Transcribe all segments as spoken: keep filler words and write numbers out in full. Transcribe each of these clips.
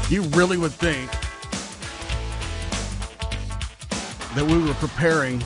You really would think that we were preparing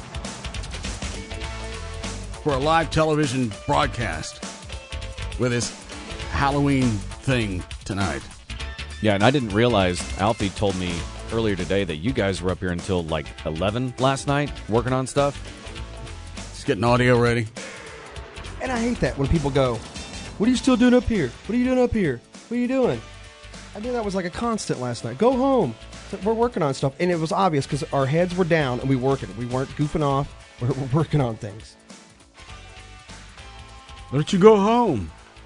for a live television broadcast with this Halloween thing tonight. Yeah, and I didn't realize, Alfie told me earlier today that you guys were up here until like eleven last night working on stuff. Just getting audio ready. And I hate that when people go, what are you still doing up here? What are you doing up here? What are you doing? I knew that was like a constant last night. Go home. We're working on stuff. And it was obvious because our heads were down and we were working. We weren't goofing off. We're, we're working on things. Why don't you go home?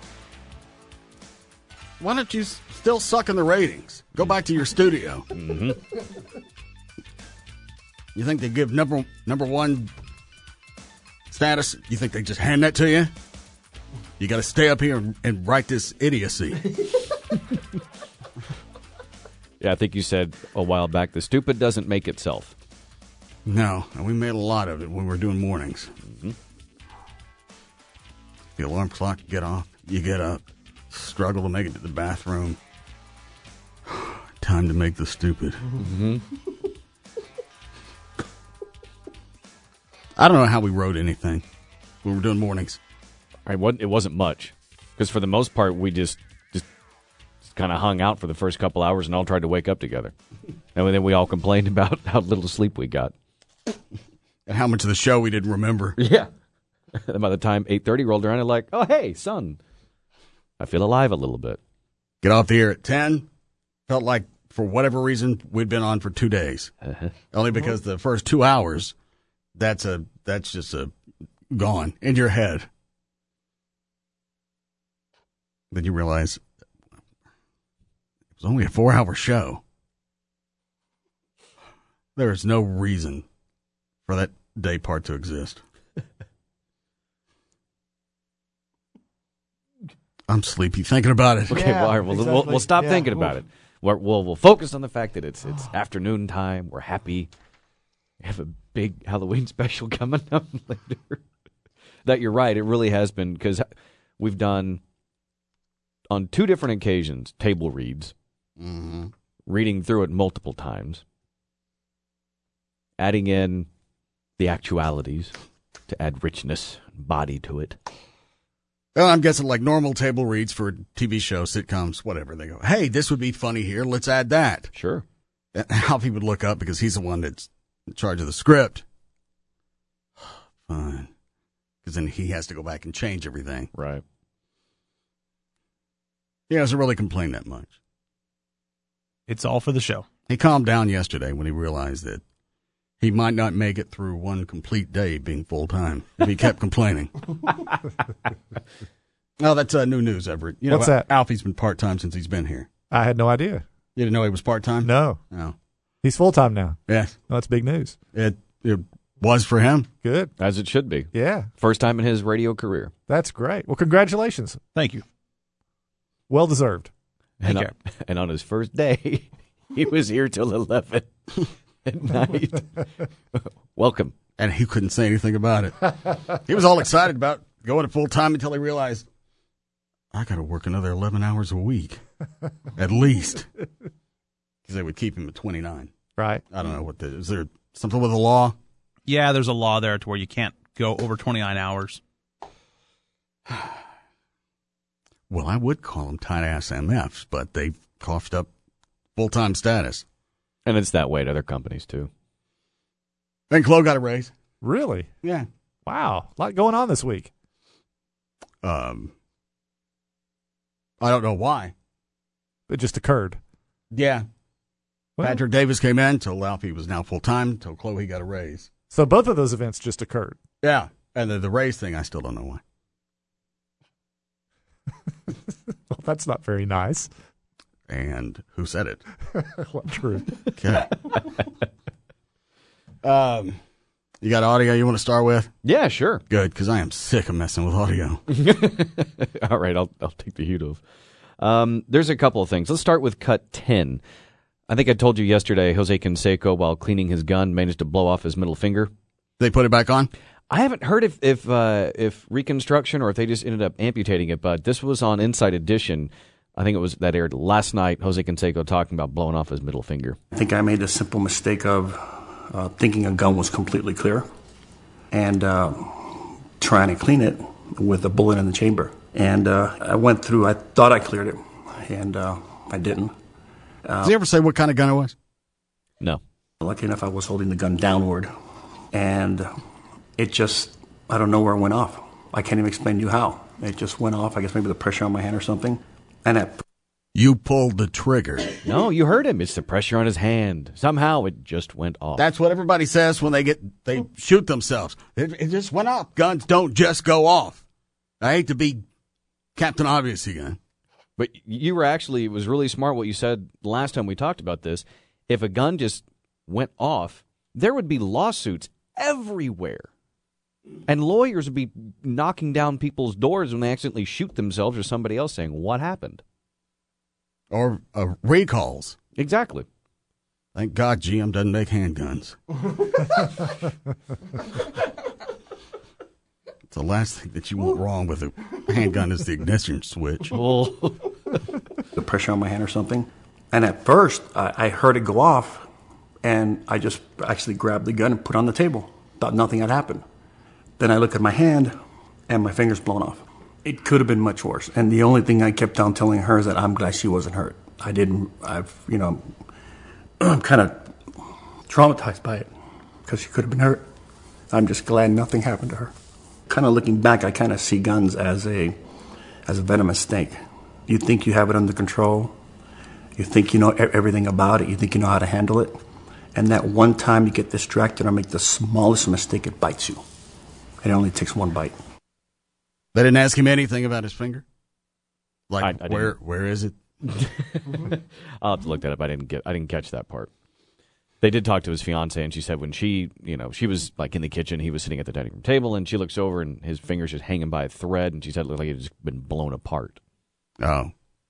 Why don't you s- still suck in the ratings? Go back to your studio. Mm-hmm. You think they give number number one status? You think they just hand that to you? You got to stay up here and, and write this idiocy. Yeah, I think you said a while back, the stupid doesn't make itself. No, and we made a lot of it when we were doing mornings. Mm-hmm. The alarm clock, you get off, you get up, struggle to make it to the bathroom. Time to make the stupid. Mm-hmm. I don't know how we wrote anything when we were doing mornings. I wasn't, it wasn't much, because for the most part, we just just, just kind of hung out for the first couple hours and all tried to wake up together. And then we all complained about how little sleep we got. And how much of the show we didn't remember. Yeah. And by the time eight thirty rolled around, I'm like, oh, hey, son, I feel alive a little bit. Get off the air at ten. Felt like, for whatever reason, we'd been on for two days. Uh-huh. Only because the first two hours, that's a that's just a gone in your head. Then you realize it was only a four-hour show. There is no reason for that day part to exist. I'm sleepy thinking about it. Okay, Yeah, well, all right, we'll, exactly. we'll, we'll stop Yeah. thinking about it. We're, we'll we'll focus on the fact that it's it's afternoon time. We're happy. We have a big Halloween special coming up later. That you're right. It really has been, because we've done on two different occasions table reads, Mm-hmm. reading through it multiple times, adding in the actualities to add richness and body to it. Well, I'm guessing like normal table reads for T V shows, sitcoms, whatever. They go, hey, this would be funny here. Let's add that. Sure. And Alfie would look up because he's the one that's in charge of the script. Fine. Because then he has to go back and change everything. Right. He hasn't really complained that much. It's all for the show. He calmed down yesterday when he realized that he might not make it through one complete day being full-time if he kept complaining. Oh, that's uh, new news, Everett. You know, What's that? Alfie's been part-time since he's been here. I had no idea. You didn't know he was part-time? No. No. He's full-time now. Yes. Well, that's big news. It, it was for him. Good. As it should be. Yeah. First time in his radio career. That's great. Well, congratulations. Thank you. Well deserved. And Thank on, and on his first day, he was here till eleven at night. Welcome. And he couldn't say anything about it. He was all excited about going to full-time until he realized, I got to work another eleven hours a week, at least. Because they would keep him at twenty-nine. Right. I don't know what the, is there something with the law? Yeah, there's a law there to where you can't go over twenty-nine hours. Well, I would call them tight-ass M Fs, but they've coughed up full-time status. And it's that way at other companies, too. And Chloe got a raise. Really? Yeah. Wow. A lot going on this week. Um, I don't know why. It just occurred. Yeah. Well, Patrick Davis came in, told Alfie was now full-time, told Chloe got a raise. So both of those events just occurred. Yeah. And the, the raise thing, I still don't know why. Well, that's not very nice. And who said it? Well, true. Okay. um, you got audio you want to start with? Yeah, sure. Good, because I am sick of messing with audio. All right, I'll I'll take the heat of. Um, there's a couple of things. Let's start with cut ten. I think I told you yesterday, Jose Canseco, while cleaning his gun, managed to blow off his middle finger. They put it back on? I haven't heard if if uh, if reconstruction or if they just ended up amputating it, but this was on Inside Edition. I think it was that aired last night. Jose Canseco talking about blowing off his middle finger. I think I made the simple mistake of uh, thinking a gun was completely clear and uh, trying to clean it with a bullet in the chamber. And uh, I went through, I thought I cleared it, and uh, I didn't. Uh, Did he ever say what kind of gun it was? No. Lucky enough, I was holding the gun downward, and it just, I don't know where it went off. I can't even explain to you how. It just went off, I guess maybe the pressure on my hand or something. And that You pulled the trigger. No, you heard him. It's the pressure on his hand. Somehow it just went off. That's what everybody says when they get they shoot themselves. It, it just went off. Guns don't just go off. I hate to be Captain Obvious again. But you were actually, it was really smart what you said last time we talked about this. If a gun just went off, there would be lawsuits everywhere. And lawyers would be knocking down people's doors when they accidentally shoot themselves or somebody else saying, what happened? Or uh, recalls. Exactly. Thank God G M doesn't make handguns. It's the last thing that you want wrong with a handgun is the ignition switch. Well, the pressure on my hand or something. And at first, I, I heard it go off, and I just actually grabbed the gun and put it on the table. Thought nothing had happened. Then I look at my hand, and my finger's blown off. It could have been much worse. And the only thing I kept on telling her is that I'm glad she wasn't hurt. I didn't, I've, you know, I'm kind of traumatized by it because she could have been hurt. I'm just glad nothing happened to her. Kind of looking back, I kind of see guns as a, as a venomous snake. You think you have it under control. You think you know everything about it. You think you know how to handle it. And that one time you get distracted or make the smallest mistake, it bites you. It only takes one bite. They didn't ask him anything about his finger? Like, I- I where didn't. where is it? I'll have to look that up. I didn't get. I didn't catch that part. They did talk to his fiance, and she said when she, you know, she was like in the kitchen, he was sitting at the dining room table, and she looks over, and his fingers just hanging by a thread, and she said it looked like it had just been blown apart. Oh.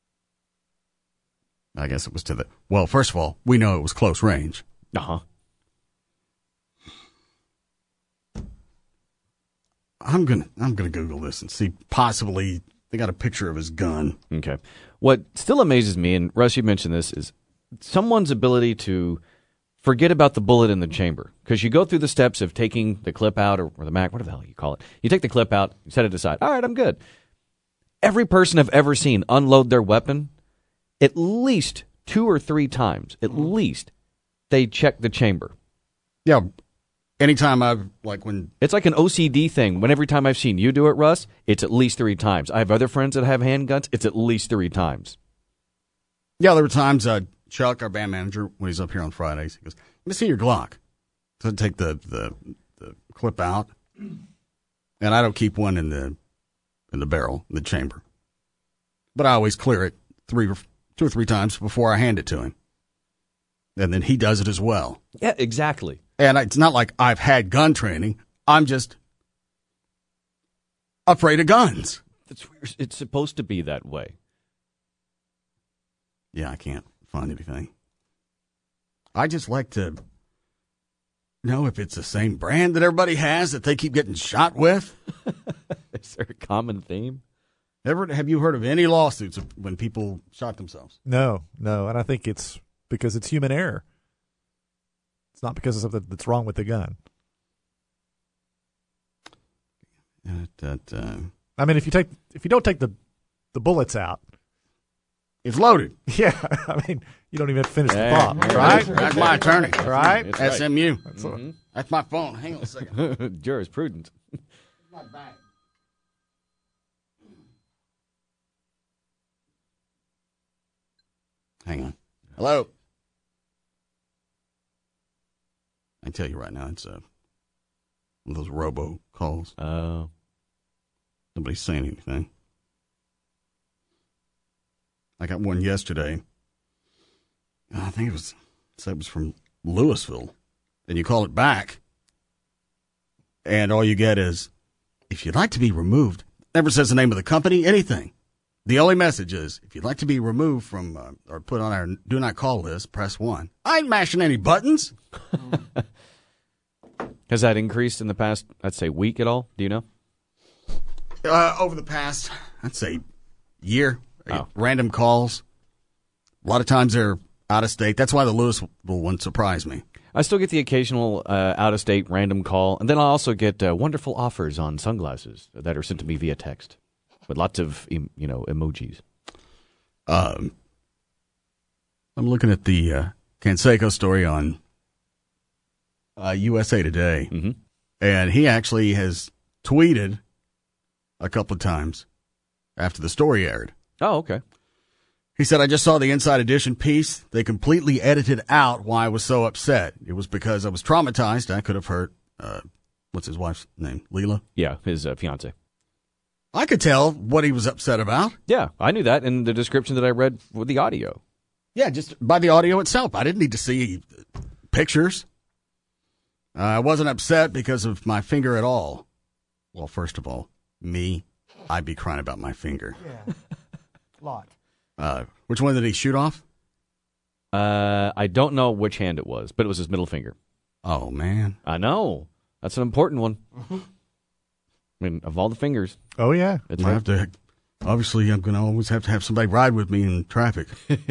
I guess it was to the... Well, first of all, we know it was close range. Uh huh. I'm gonna I'm gonna Google this and see possibly they got a picture of his gun. Okay. What still amazes me, and Russ, you mentioned this, is someone's ability to forget about the bullet in the chamber. Because you go through the steps of taking the clip out, or, or the mag, whatever the hell you call it. You take the clip out, you set it aside. All right, I'm good. Every person I've ever seen unload their weapon, at least two or three times, at least, they check the chamber. Yeah. Anytime I've, like when... It's like an O C D thing. When every time I've seen you do it, Russ, it's at least three times. I have other friends that have handguns. It's at least three times. Yeah, there were times uh, Chuck, our band manager, when he's up here on Fridays, he goes, let me see your Glock. So I take the, the, the clip out, and I don't keep one in the in the barrel, in the chamber. But I always clear it three or two or three times before I hand it to him. And then he does it as well. Yeah, exactly. And it's not like I've had gun training. I'm just afraid of guns. It's, it's supposed to be that way. Yeah, I can't find anything. I just like to know if it's the same brand that everybody has that they keep getting shot with. Is there a common theme? Ever have you heard of any lawsuits of when people shot themselves? No, no, and I think it's because it's human error. It's not because of something that's wrong with the gun. Uh, that, uh, I mean, if you take if you don't take the the bullets out, it's loaded. yeah, I mean, you don't even have to finish Hey, the thought, hey, right? That's my attorney. Right? It's S M U. That's what- That's my phone. Hang on a second. right. Jurisprudence. Hang on. Hello. I tell you right now, it's uh, one of those robo calls. Oh. Nobody's saying anything. I got one yesterday. I think it was said it was from Louisville. And you call it back, and all you get is, if you'd like to be removed, never says the name of the company, anything. The only message is, if you'd like to be removed from uh, or put on our do not call list, press one. I ain't mashing any buttons. Has that increased in the past, let's say, week at all? Do you know? Uh, over the past, I'd say, year, Oh. Random calls. A lot of times they're out of state. That's why the Louisville one surprised me. I still get the occasional uh, out-of-state random call, and then I also get uh, wonderful offers on sunglasses that are sent to me via text with lots of em- you know emojis. Um, I'm looking at the uh, Canseco story on uh, U S A Today, Mm-hmm. and he actually has tweeted a couple of times after the story aired. Oh, okay. He said, I just saw the Inside Edition piece. They completely edited out why I was so upset. It was because I was traumatized. I could have hurt, uh, what's his wife's name? Leela? Yeah, his uh, fiance. I could tell what he was upset about. Yeah, I knew that in the description that I read with the audio. Yeah, just by the audio itself. I didn't need to see pictures. Uh, I wasn't upset because of my finger at all. Well, first of all, me, I'd be crying about my finger. Yeah. Lot. Uh, which one did he shoot off? Uh, I don't know which hand it was, but it was his middle finger. Oh, man. I know. That's an important one. I mean, of all the fingers. Oh, yeah. It's I have to. Obviously, I'm going to always have to have somebody ride with me in traffic.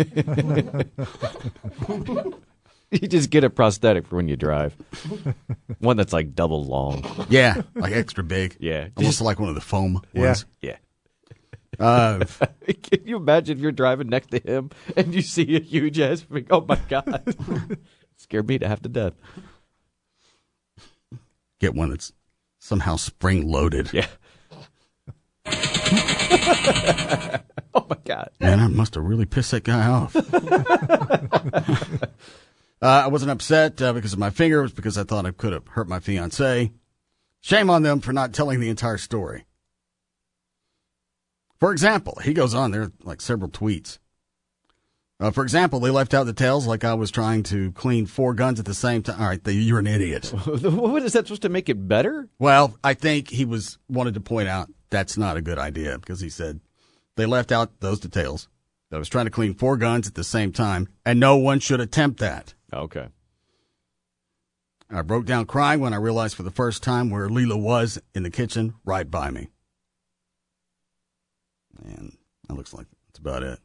You just get a prosthetic for when you drive. One that's like double long. Yeah, like extra big. Yeah. Almost like one of the foam Yeah. ones. Yeah. Uh, Can you imagine if you're driving next to him and you see a huge ass thing? Oh, my God. Scared me to half to death. get one that's somehow spring loaded. Yeah. Oh, my God. Man, I must have really pissed that guy off. uh, I wasn't upset uh, because of my finger. It was because I thought I could have hurt my fiancée. Shame on them for not telling the entire story. For example, he goes on, there are like several tweets. Uh, for example, they left out the details like I was trying to clean four guns at the same time. All right, they, you're an idiot. What is that supposed to make it better? Well, I think he was wanted to point out that's not a good idea because he said they left out those details. I was trying to clean four guns at the same time, and no one should attempt that. Okay. I broke down crying when I realized for the first time where Leela was in the kitchen right by me. And that looks like that's about it.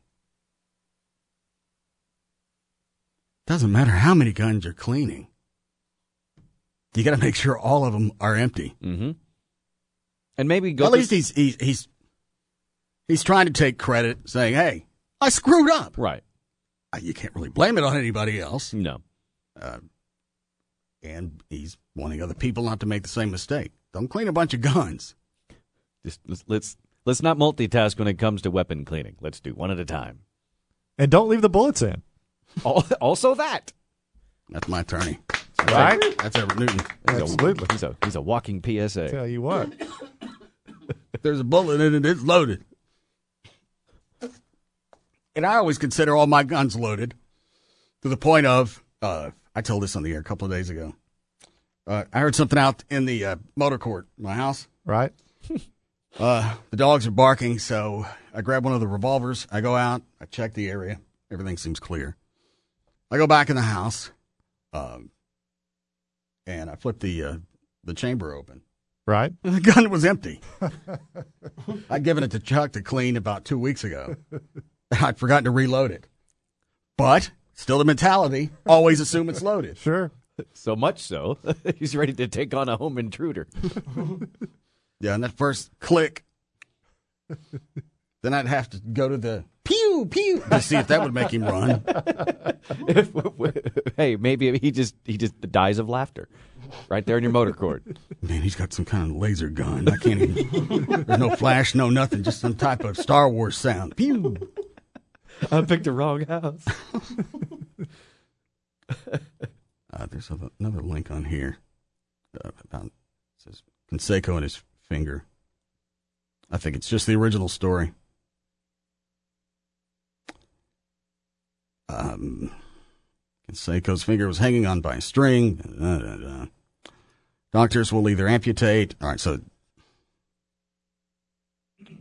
Doesn't matter how many guns you're cleaning. You got to make sure all of them are empty. Mm-hmm. And maybe go At through- least he's, he's he's he's trying to take credit, saying, "Hey, I screwed up." Right. You can't really blame it on anybody else. No. Uh, and he's wanting other people not to make the same mistake. Don't clean a bunch of guns. Just let's let's, let's not multitask when it comes to weapon cleaning. Let's do one at a time. And don't leave the bullets in. Also that. That's my attorney. Right? That's Everett Newton. Absolutely. He's a he's a walking P S A. Tell you what. If there's a bullet in it, it's loaded. And I always consider all my guns loaded to the point of, uh, I told this on the air a couple of days ago. Uh, I heard something out in the uh, motor court in my house. Right? Uh, the dogs are barking, so I grab one of the revolvers. I go out. I check the area. Everything seems clear. I go back in the house, um, and I flip the uh, the chamber open. Right? And the gun was empty. I'd given it to Chuck to clean about two weeks ago. I'd forgotten to reload it. But still the mentality, always assume it's loaded. Sure. So much so, he's ready to take on a home intruder. Yeah, and that first click, then I'd have to go to the pew, pew, to see if that would make him run. Hey, maybe he just he just dies of laughter right there in your motor court. Man, he's got some kind of laser gun. I can't even, there's no flash, no nothing, just some type of Star Wars sound. Pew. I picked the wrong house. Uh, there's a, another link on here uh, about it says Canseco and his finger. I think it's just the original story. Um, Canseco's finger was hanging on by a string. Da, da, da. Doctors will either amputate. All right, so uh,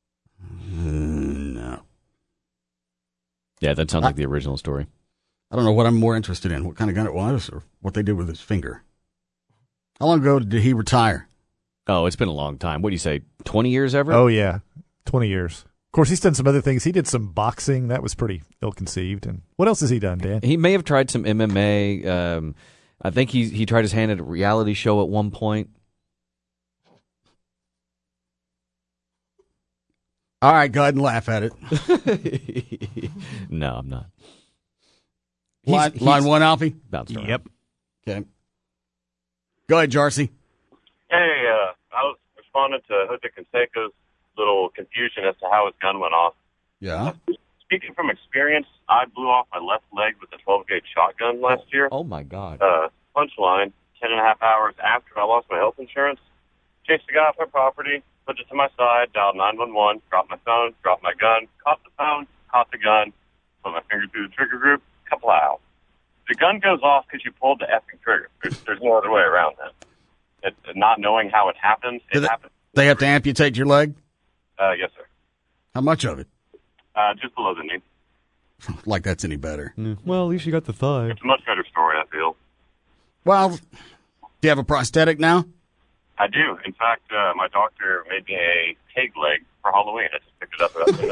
no. Yeah, that sounds like the original story. I don't know what I'm more interested in, what kind of gun it was or what they did with his finger. How long ago did he retire? Oh, it's been a long time. What do you say, twenty years ever? Oh, yeah. twenty years. course, he's done some other things. He did some boxing. That was pretty ill-conceived. And what else has he done, Dan? He may have tried some M M A. Um, I think he he tried his hand at a reality show at one point. All right, go ahead and laugh at it. No, I'm not. Line, He's- line he's one, Alfie? bounced around. Yep. Okay. Go ahead, Jarcy. Hey, uh, I was responding to Jose Canseco's little confusion as to how his gun went off. Yeah. Speaking from experience, I blew off my left leg with a twelve gauge shotgun last year. Oh my God. Uh, punchline, ten and a half hours after I lost my health insurance, chased the guy off my property, put it to my side, dialed nine one one, dropped my phone, dropped my gun, caught the phone, caught the gun, put my finger through the trigger group, kaplow. The gun goes off because you pulled the effing trigger. There's, there's no other way around that. It, not knowing how it happens, it Did they- happens. They have to amputate your leg? Uh, yes, sir. How much of it? Uh, just below the knee. Like that's any better. Well, at least you got the thigh. It's a much better story, I feel. Well, do you have a prosthetic now? I do. In fact, uh, my doctor made me a pig leg for Halloween. I just picked it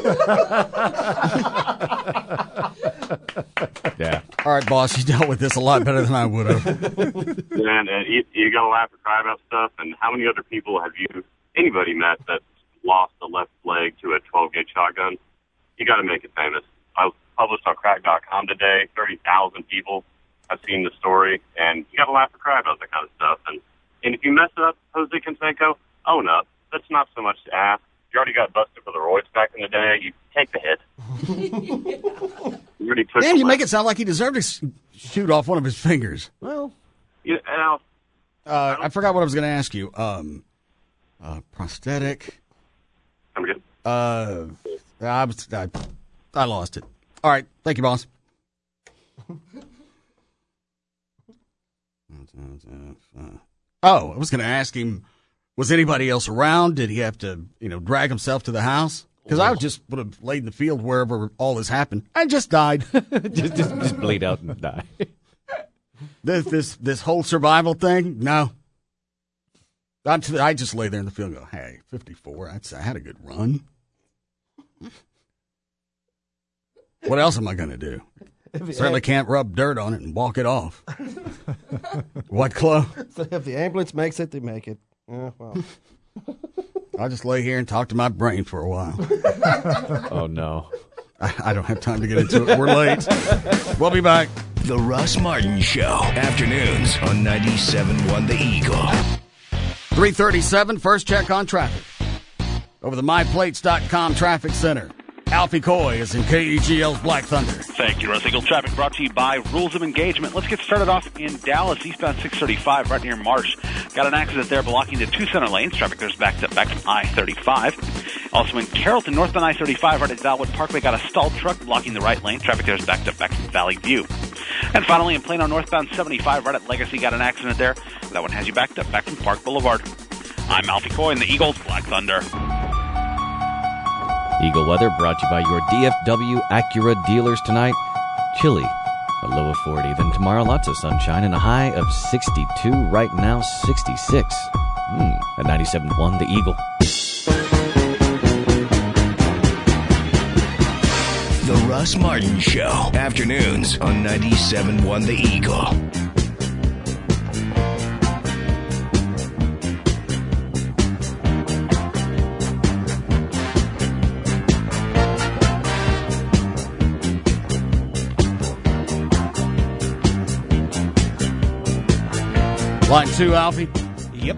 up about Yeah. All right, boss, you dealt with this a lot better than I would have. And uh, you, you got to laugh and cry about stuff. And how many other people have you, anybody met that's lost a left leg to a twelve gauge shotgun? You got to make it famous. I was published on crack dot com today. thirty thousand people have seen the story. And you got to laugh and cry about that kind of stuff. And, and if you mess up, Jose Canseco, own up. That's not so much to ask. You already got busted for the roids back in the day. You take the hit. You already took Damn, the you make left. it sound like he deserved to s- shoot off one of his fingers. Well, You know, Uh, I forgot what I was going to ask you. Um, uh, prosthetic. I'm good. Uh, I, was, I, I lost it. All right. Thank you, boss. Oh, I was going to ask him, was anybody else around? Did he have to, you know, drag himself to the house? Because I just would have laid in the field wherever all this happened. I just died. just, just just bleed out and die. this this this whole survival thing, no. I I just lay there in the field and go, hey, fifty-four, I'd, I had a good run. What else am I going to do? Certainly can't rub dirt on it and walk it off. What, Chloe? If the ambulance makes it, they make it. Yeah, well. I'll just lay here and talk to my brain for a while. Oh no. I, I don't have time to get into it. We're late. We'll be back. The Russ Martin Show. Afternoons on ninety-seven point one The Eagle. three thirty-seven, first check on traffic. Over the my plates dot com traffic center. Alfie Coy is in K E G L's Black Thunder. Thank you, Russ. Eagle traffic brought to you by Rules of Engagement. Let's get started off in Dallas, eastbound six thirty-five, right near Marsh. Got an accident there blocking the two center lanes. Traffic there's backed up back from I thirty-five. Also in Carrollton, northbound I thirty-five, right at Dalwood Parkway, got a stalled truck blocking the right lane. Traffic there's backed up back from Valley View. And finally, in Plano, northbound seventy-five, right at Legacy, got an accident there. That one has you backed up back from Park Boulevard. I'm Alfie Coy in the Eagles Black Thunder. Eagle weather brought to you by your D F W Acura dealers tonight. Chilly, a low of forty. Then tomorrow, lots of sunshine and a high of sixty-two. Right now, sixty-six. Mm, at ninety-seven point one The Eagle. The Russ Martin Show. Afternoons on ninety-seven point one The Eagle. Line two, Alfie. Yep.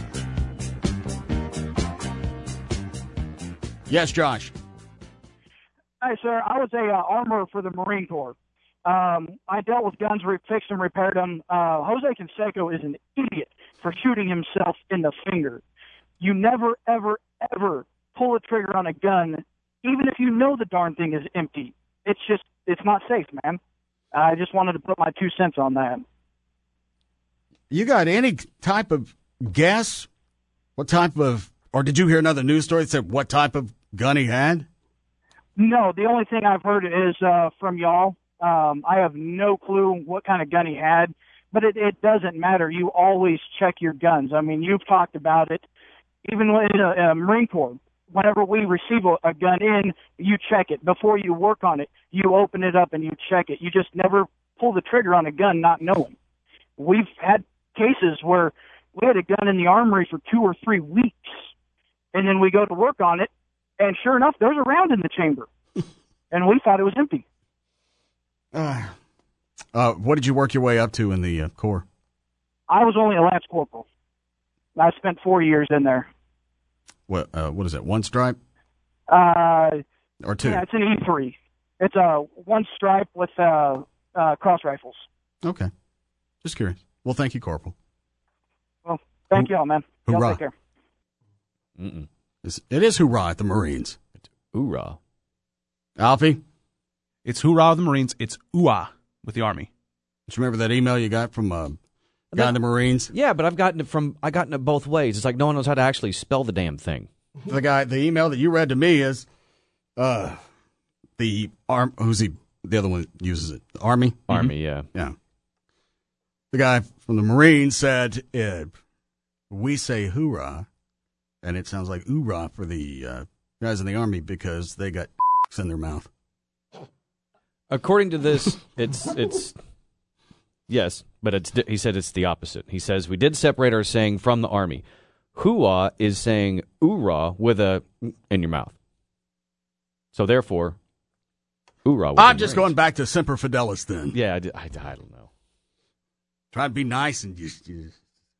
Yes, Josh. Hi, sir. I was a uh, armorer for the Marine Corps. Um, I dealt with guns, re- fixed and repaired them. Uh, Jose Canseco is an idiot for shooting himself in the finger. You never, ever, ever pull a trigger on a gun, even if you know the darn thing is empty. It's just, it's not safe, man. I just wanted to put my two cents on that. You got any type of guess? What type of, or did you hear another news story that said what type of gun he had? No, the only thing I've heard is uh, from y'all. Um, I have no clue what kind of gun he had, but it, it doesn't matter. You always check your guns. I mean, you've talked about it. Even in a, a Marine Corps, whenever we receive a, a gun in, you check it. Before you work on it, you open it up and you check it. You just never pull the trigger on a gun not knowing. We've had cases where we had a gun in the armory for two or three weeks, and then we go to work on it, and sure enough, there's a round in the chamber, and we thought it was empty. Uh, uh, what did you work your way up to in the uh, Corps? I was only a lance corporal. I spent four years in there. What uh, what is that, one stripe? Uh, or two? Yeah, it's an E three. It's a one stripe with uh, uh, cross rifles. Okay. Just curious. Well, thank you, Corporal. Well, thank you all, man. Y'all Hoorah. take care. Mm-mm. It's, it is hoorah at the Marines. It's hoorah. Alfie? It's hoorah with the Marines. It's ooh-ah with the Army. Did you remember that email you got from uh, guy in the Marines? Yeah, but I've gotten it from I gotten it both ways. It's like no one knows how to actually spell the damn thing. The guy, the email that you read to me is, uh, the arm. Who's he? The other one uses it. The Army. Army, yeah, yeah. The guy from the Marines said, uh, "We say hoorah," and it sounds like oorah for the uh, guys in the Army because they got in their mouth. According to this, it's it's yes, but it's he said it's the opposite. He says we did separate our saying from the Army. Hooah is saying oorah with a in your mouth. So therefore, oorah. I'm just going back to Semper Fidelis then. Yeah, I, I, I don't know. Try to be nice and just. just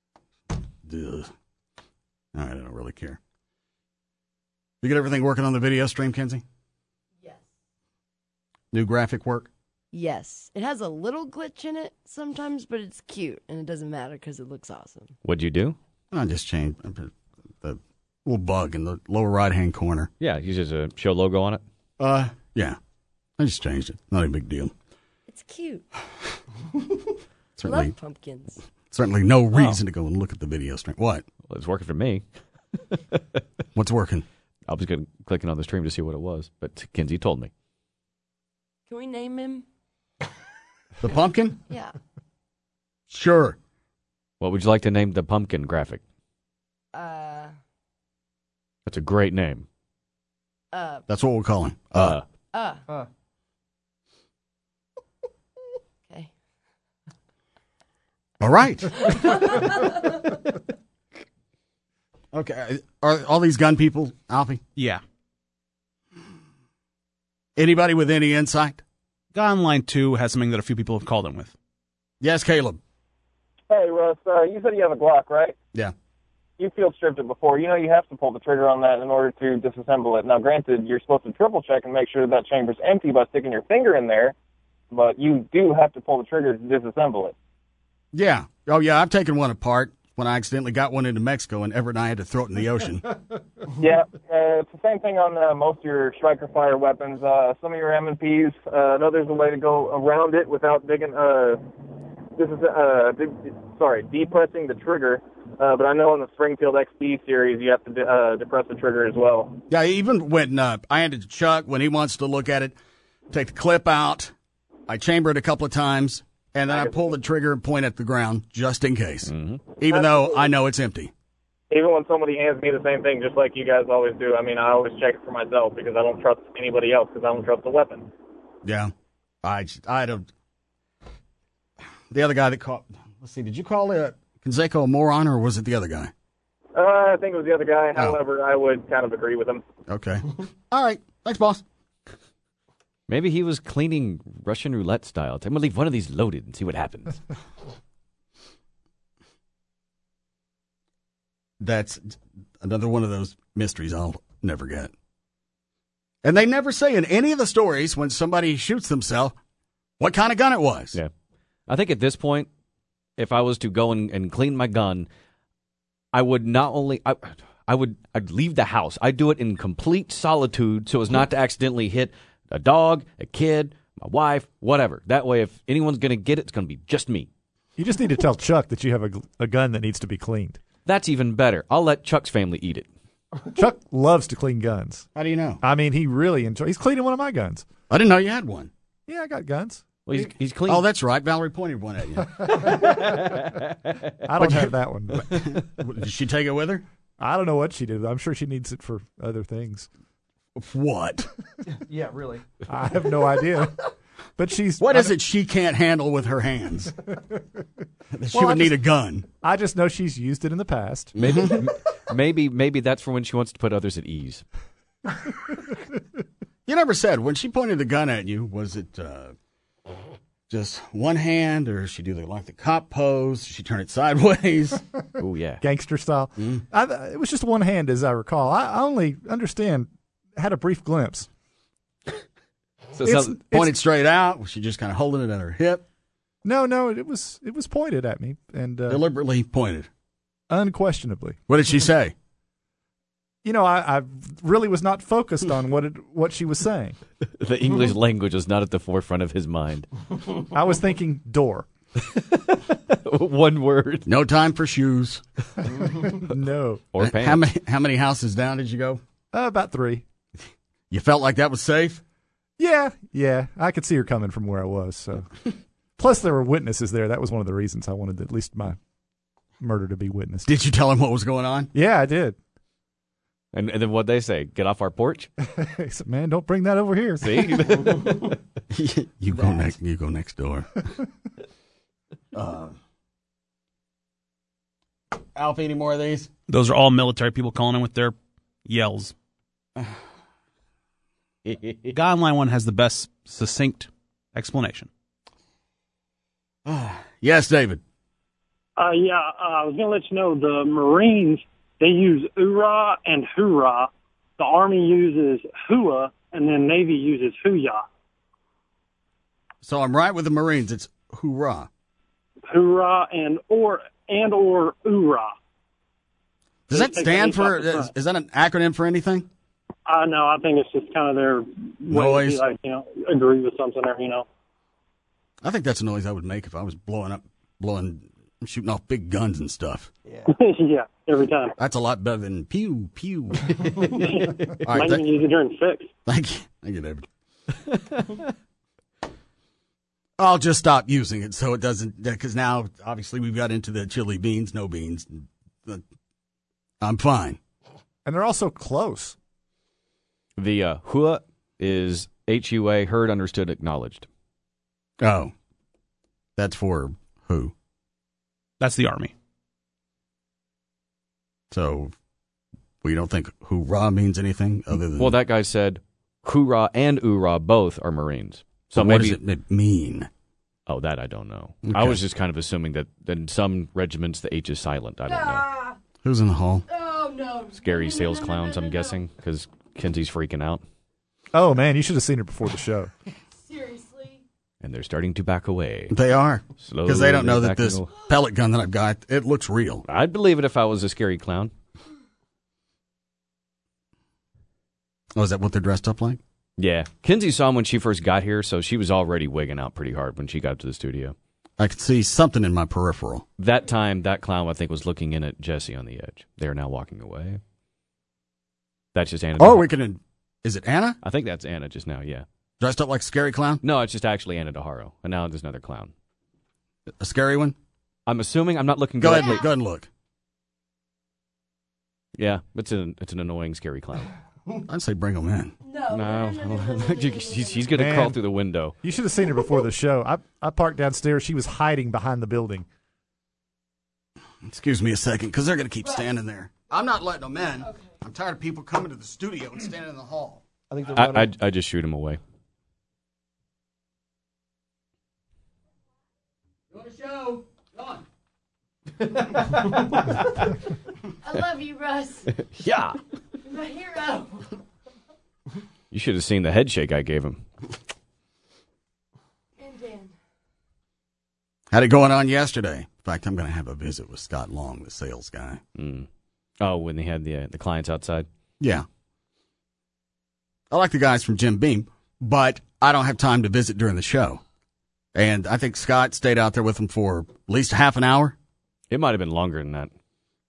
ugh. I don't really care. You get everything working on the video stream, Kenzie? Yes. New graphic work? Yes. It has a little glitch in it sometimes, but it's cute, and it doesn't matter because it looks awesome. What'd you do? I just changed the little bug in the lower right-hand corner. Yeah, you just a show logo on it? Uh, yeah. I just changed it. Not a big deal. It's cute. Certainly, love pumpkins. Certainly no reason oh. to go and look at the video stream. What? Well, it's working for me. What's working? I was going clicking on the stream to see what it was, but Kinsey told me. Can we name him? The pumpkin? Yeah. Sure. What would you like to name the pumpkin graphic? Uh. That's a great name. Uh. That's what we'll call him. Uh. Uh. uh. Okay. All right. Okay. Are all these gun people, Alfie? Yeah. Anybody with any insight? Gun Line two has something that a few people have called in with. Yes, Caleb. Hey, Russ, uh, you said you have a Glock, right? Yeah. You field stripped it before. You know you have to pull the trigger on that in order to disassemble it. Now, granted, you're supposed to triple check and make sure that chamber's empty by sticking your finger in there, but you do have to pull the trigger to disassemble it. Yeah. Oh, yeah, I've taken one apart when I accidentally got one into Mexico, and Everett and I had to throw it in the ocean. Yeah, uh, it's the same thing on uh, most of your striker fire weapons. Uh, some of your M and Ps, uh, I know there's a way to go around it without digging, uh, this is, uh, de- sorry, depressing the trigger. Uh, but I know in the Springfield X P series, you have to de- uh, depress the trigger as well. Yeah, even when uh, I handed to Chuck, when he wants to look at it, take the clip out, I chamber it a couple of times, and then I pull the trigger and point at the ground just in case, mm-hmm. even though I know it's empty. Even when somebody hands me the same thing, just like you guys always do, I mean, I always check it for myself because I don't trust anybody else because I don't trust the weapon. Yeah. I, just, I don't. The other guy that called, let's see, did you call it Canseco a moron, or was it the other guy? Uh, I think it was the other guy. Oh. However, I would kind of agree with him. Okay. All right. Thanks, boss. Maybe he was cleaning Russian roulette style. I'm going to leave one of these loaded and see what happens. That's another one of those mysteries I'll never get. And they never say in any of the stories when somebody shoots themselves what kind of gun it was. Yeah. I think at this point, if I was to go and, and clean my gun, I would not only I, I would I'd leave the house. I'd do it in complete solitude so as not to accidentally hit a dog, a kid, my wife, whatever. That way, if anyone's going to get it, it's going to be just me. You just need to tell Chuck that you have a, a gun that needs to be cleaned. That's even better. I'll let Chuck's family eat it. Chuck loves to clean guns. How do you know? I mean, he really enjoys. He's cleaning one of my guns. I didn't know you had one. Yeah, I got guns. Well, he's, he's clean. Oh, that's right. Valerie pointed one at you. I don't have that one. Did she take it with her? I don't know what she did. I'm sure she needs it for other things. What? Yeah, really. I have no idea. But she's What I is it she can't handle with her hands? She Well, I would need just- a gun. I just know she's used it in the past. Maybe, m- maybe, maybe that's for when she wants to put others at ease. You never said when she pointed the gun at you. Was it uh, just one hand, or she do the like the cop pose? She turn it sideways. Oh yeah, Gangster style. I, it was just one hand, as I recall. I, I only understand, had a brief glimpse. So It's- some- Pointed straight out. Was she just kind of holding it at her hip? No, no, it was it was pointed at me and uh, Deliberately pointed. unquestionably. What did she say? You know, I, I really was not focused on what it, what she was saying. the English language was not at the forefront of his mind. I was thinking door. One word. No time for shoes. No. Or Uh, pants. How many how many houses down did you go? Uh, about three. You felt like that was safe? Yeah, yeah. I could see her coming from where I was. So, plus there were witnesses there. That was one of the reasons I wanted at least my murder to be witnessed. Did you tell him what was going on? Yeah, I did. And, and then what'd they say? Get off our porch? He said, "Man, don't bring that over here." See? you go next. You go next door. uh, Alfie, any more of these? Those are all military people calling in with their yells. Guy on line one has the best succinct explanation. Yes, David. Uh, yeah, uh, I was going to let you know the Marines, they use oorah and hoorah. The Army uses hua, and then Navy uses hooyah. So I'm right with the Marines. It's hoorah. Hoorah and or and or oorah. Does that They take stand the for? H off the Is, front. is that an acronym for anything? I know. I think it's just kind of their way Noise. to, like, you know, agree with something or, you know. I think that's a noise I would make if I was blowing up, blowing, shooting off big guns and stuff. Yeah, every time. That's a lot better than pew pew. All Might right, even use it during sex. thank you, thank you, David. I'll just stop using it so it doesn't, because now obviously we've got into the chili beans, no beans. But I'm fine. And they're also close. The uh, hua is H U A, heard, understood, acknowledged. Oh, that's for who? That's the Army. So we don't think hoorah means anything other than. Well, that guy said hoorah and oorah both are Marines. So But what maybe, does it mean? Oh, that I don't know. Okay. I was just kind of assuming that in some regiments the H is silent. I don't know. Who's in the hall? Oh, no. Scary sales clowns, I'm guessing, because Kenzie's freaking out. Oh man, you should have seen her before the show. Seriously? And they're starting to back away. They are. Because they don't know Slowly that this backing pellet gun that I've got, it looks real. I'd believe it if I was a scary clown. Oh, is that what they're dressed up like? Yeah. Kenzie saw him when she first got here, so she was already wigging out pretty hard when she got to the studio. I could see something in my peripheral. That time, that clown, I think, was looking in at Jesse on the edge. They are now walking away. That's just Anna. Oh, we can. Is it Anna? I think that's Anna just now, yeah. Dressed up like a scary clown? No, it's just actually Anna DeHaro. And now there's another clown. A scary one? I'm assuming, I'm not looking Go good. ahead, look, go ahead and look. Yeah, it's an, it's an annoying, scary clown. I'd say bring him in. No. No, she's, she's going to Man. crawl through the window. You should have seen her before the show. I I parked downstairs. She was hiding behind the building. Excuse me a second, because they're going to keep standing there. I'm not letting them in. I'm tired of people coming to the studio and standing in the hall. I think they're I, running. I, I just shoot him away. You want a show? Go on. I love you, Russ. Yeah. You're my hero. You should have seen the head shake I gave him. And Dan. Had it going on yesterday. In fact, I'm going to have a visit with Scott Long, the sales guy. Mm. Oh, when they had the uh, the clients outside? Yeah. I like the guys from Jim Beam, but I don't have time to visit during the show. And I think Scott stayed out there with them for at least half an hour. It might have been longer than that.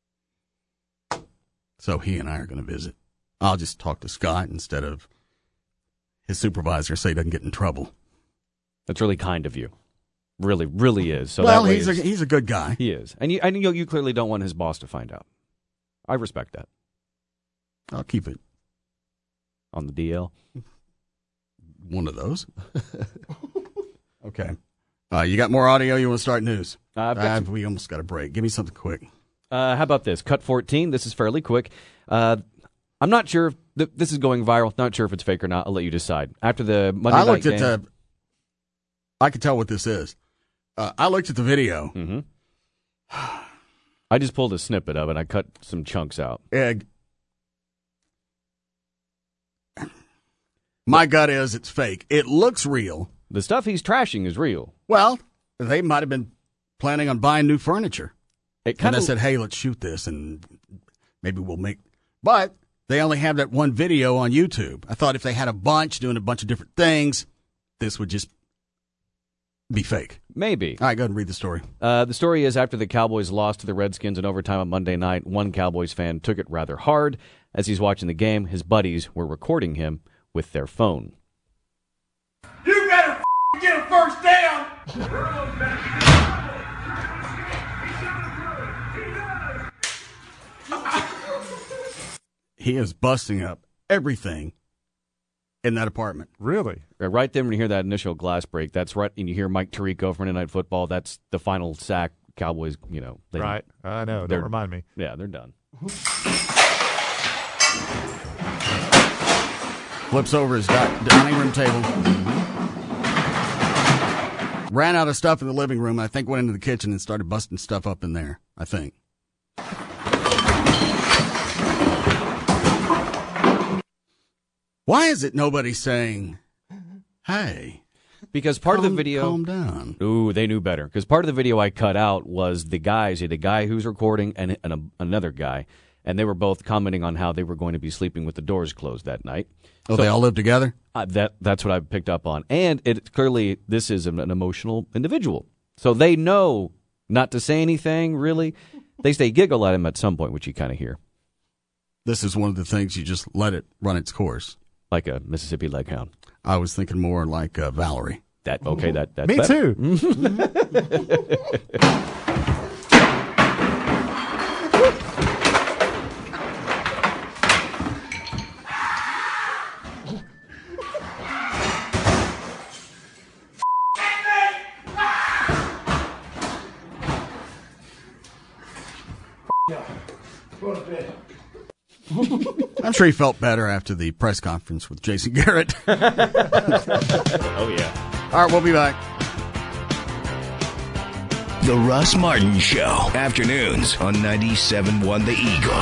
So he and I are going to visit. I'll just talk to Scott instead of his supervisor so he doesn't get in trouble. That's really kind of you. Really, really is. So well, that way he's a, it's- he's a good guy. He is. And you, and you, you clearly don't want his boss to find out. I respect that. I'll keep it on the D L. One of those. Okay. Uh, you got more audio? You want to start news? Uh, I've got uh, some- we almost got a break. Give me something quick. Uh, how about this? Cut fourteen. This is fairly quick. Uh, I'm not sure if th- this is going viral. Not sure if it's fake or not. I'll let you decide. After the Monday I night looked game, at the. I can tell what this is. Uh, I looked at the video. Mm-hmm. I just pulled a snippet of it. I cut some chunks out. Egg. My gut is it's fake. It looks real. The stuff he's trashing is real. Well, they might have been planning on buying new furniture. It And kind I of said, hey, let's shoot this, and maybe we'll make... But they only have that one video on YouTube. I thought if they had a bunch doing a bunch of different things, this would just be fake. Maybe. All right, go ahead and read the story. Uh, the story is after the Cowboys lost to the Redskins in overtime on Monday night, one Cowboys fan took it rather hard. As he's watching the game, his buddies were recording him with their phone. You better f- get a first down. He is busting up everything in that apartment. Really? Uh, Right then when you hear that initial glass break, that's right, and you hear Mike Tirico from Monday Night Football, that's the final sack. Cowboys, you know. They, Right. I know. they're- Don't remind me. Yeah, they're done. Flips over his di- dining room table. Ran out of stuff in the living room. I think went into the kitchen and started busting stuff up in there. I think. Why is it nobody saying, hey? Because part of calm- the video... Calm down. Ooh, they knew better. Because part of the video I cut out was the guys, the guy who's recording and, and a, another guy, and they were both commenting on how they were going to be sleeping with the doors closed that night. Oh, they all live together? Uh, that That's what I picked up on. And it clearly, this is an, an emotional individual. So they know not to say anything, really. They say giggle at him at some point, which you kind of hear. This is one of the things you just let it run its course. Like a Mississippi Leghound. I was thinking more like uh, Valerie. That okay? That that's Me better. too. I'm sure he felt better after the press conference with Jason Garrett. Oh, yeah. All right, we'll be back. The Russ Martin Show. Afternoons on ninety-seven point one The Eagle.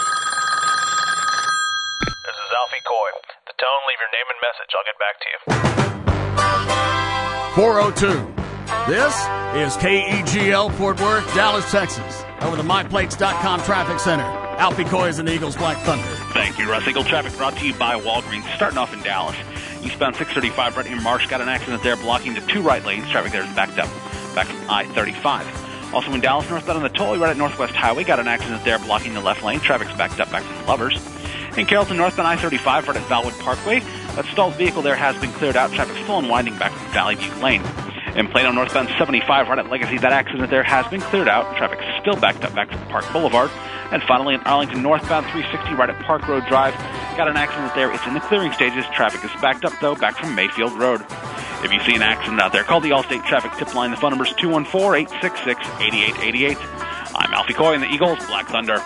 This is Alfie Coy. The tone, leave your name and message. I'll get back to you. four oh two. This is K E G L Fort Worth, Dallas, Texas. Over the my plates dot com traffic center. Alfie Coy is an Eagles Black Thunder. Thank you, Russ. Eagle traffic brought to you by Walgreens. Starting off in Dallas. Eastbound six thirty-five right near Marsh. Got an accident there blocking the two right lanes. Traffic there is backed up. Back from I thirty-five. Also in Dallas, northbound on the tollway right at Northwest Highway. Got an accident there blocking the left lane. Traffic's backed up back from Lovers. In Carrollton, northbound I thirty-five right at Valwood Parkway. That stalled vehicle there has been cleared out. Traffic's still unwinding back from Valley View Lane. In Plano, northbound seventy-five right at Legacy, that accident there has been cleared out. Traffic's still backed up back from Park Boulevard. And finally, in Arlington, northbound three sixty right at Park Road Drive. Got an accident there. It's in the clearing stages. Traffic is backed up, though, back from Mayfield Road. If you see an accident out there, call the Allstate Traffic Tip Line. The phone number is two one four, eight six six, eight eight eight eight. I'm Alfie Coy in the Eagles Black Thunder.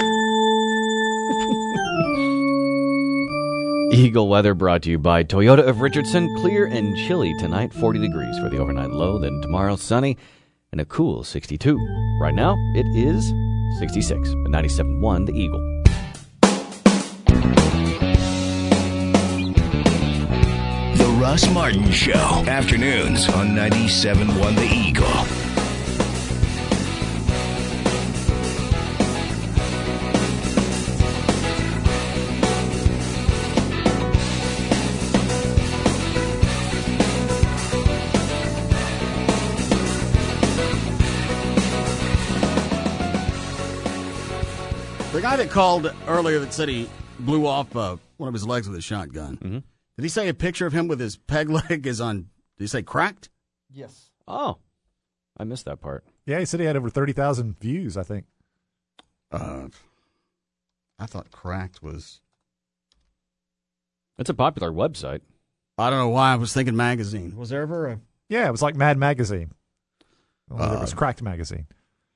Eagle weather brought to you by Toyota of Richardson. Clear and chilly tonight, forty degrees for the overnight low. Then tomorrow, sunny and a cool sixty-two. Right now, it is sixty-six at ninety-seven point one The Eagle. The Russ Martin Show. Afternoons on ninety-seven point one The Eagle. The guy that called earlier that said he blew off uh, one of his legs with a shotgun. Mm-hmm. Did he say a picture of him with his peg leg is on, did he say cracked? Yes. Oh, I missed that part. Yeah, he said he had over thirty thousand views, I think. Uh, I thought Cracked was. It's a popular website. I don't know why I was thinking magazine. Was there ever a? Yeah, it was like Mad Magazine. Only Uh, it was Cracked Magazine.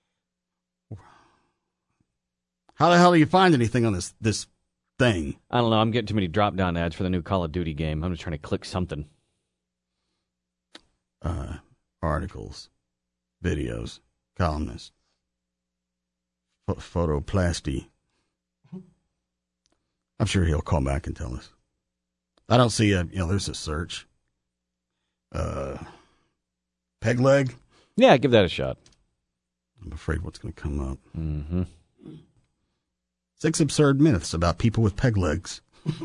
How the hell do you find anything on this this thing? I don't know. I'm getting too many drop-down ads for the new Call of Duty game. I'm just trying to click something. Uh, articles, videos, columnists, ph- photoplasty. I'm sure he'll call back and tell us. I don't see a, you know, there's a search. Uh, peg leg? Yeah, give that a shot. I'm afraid what's going to come up. Mm-hmm. Six absurd myths about people with peg legs.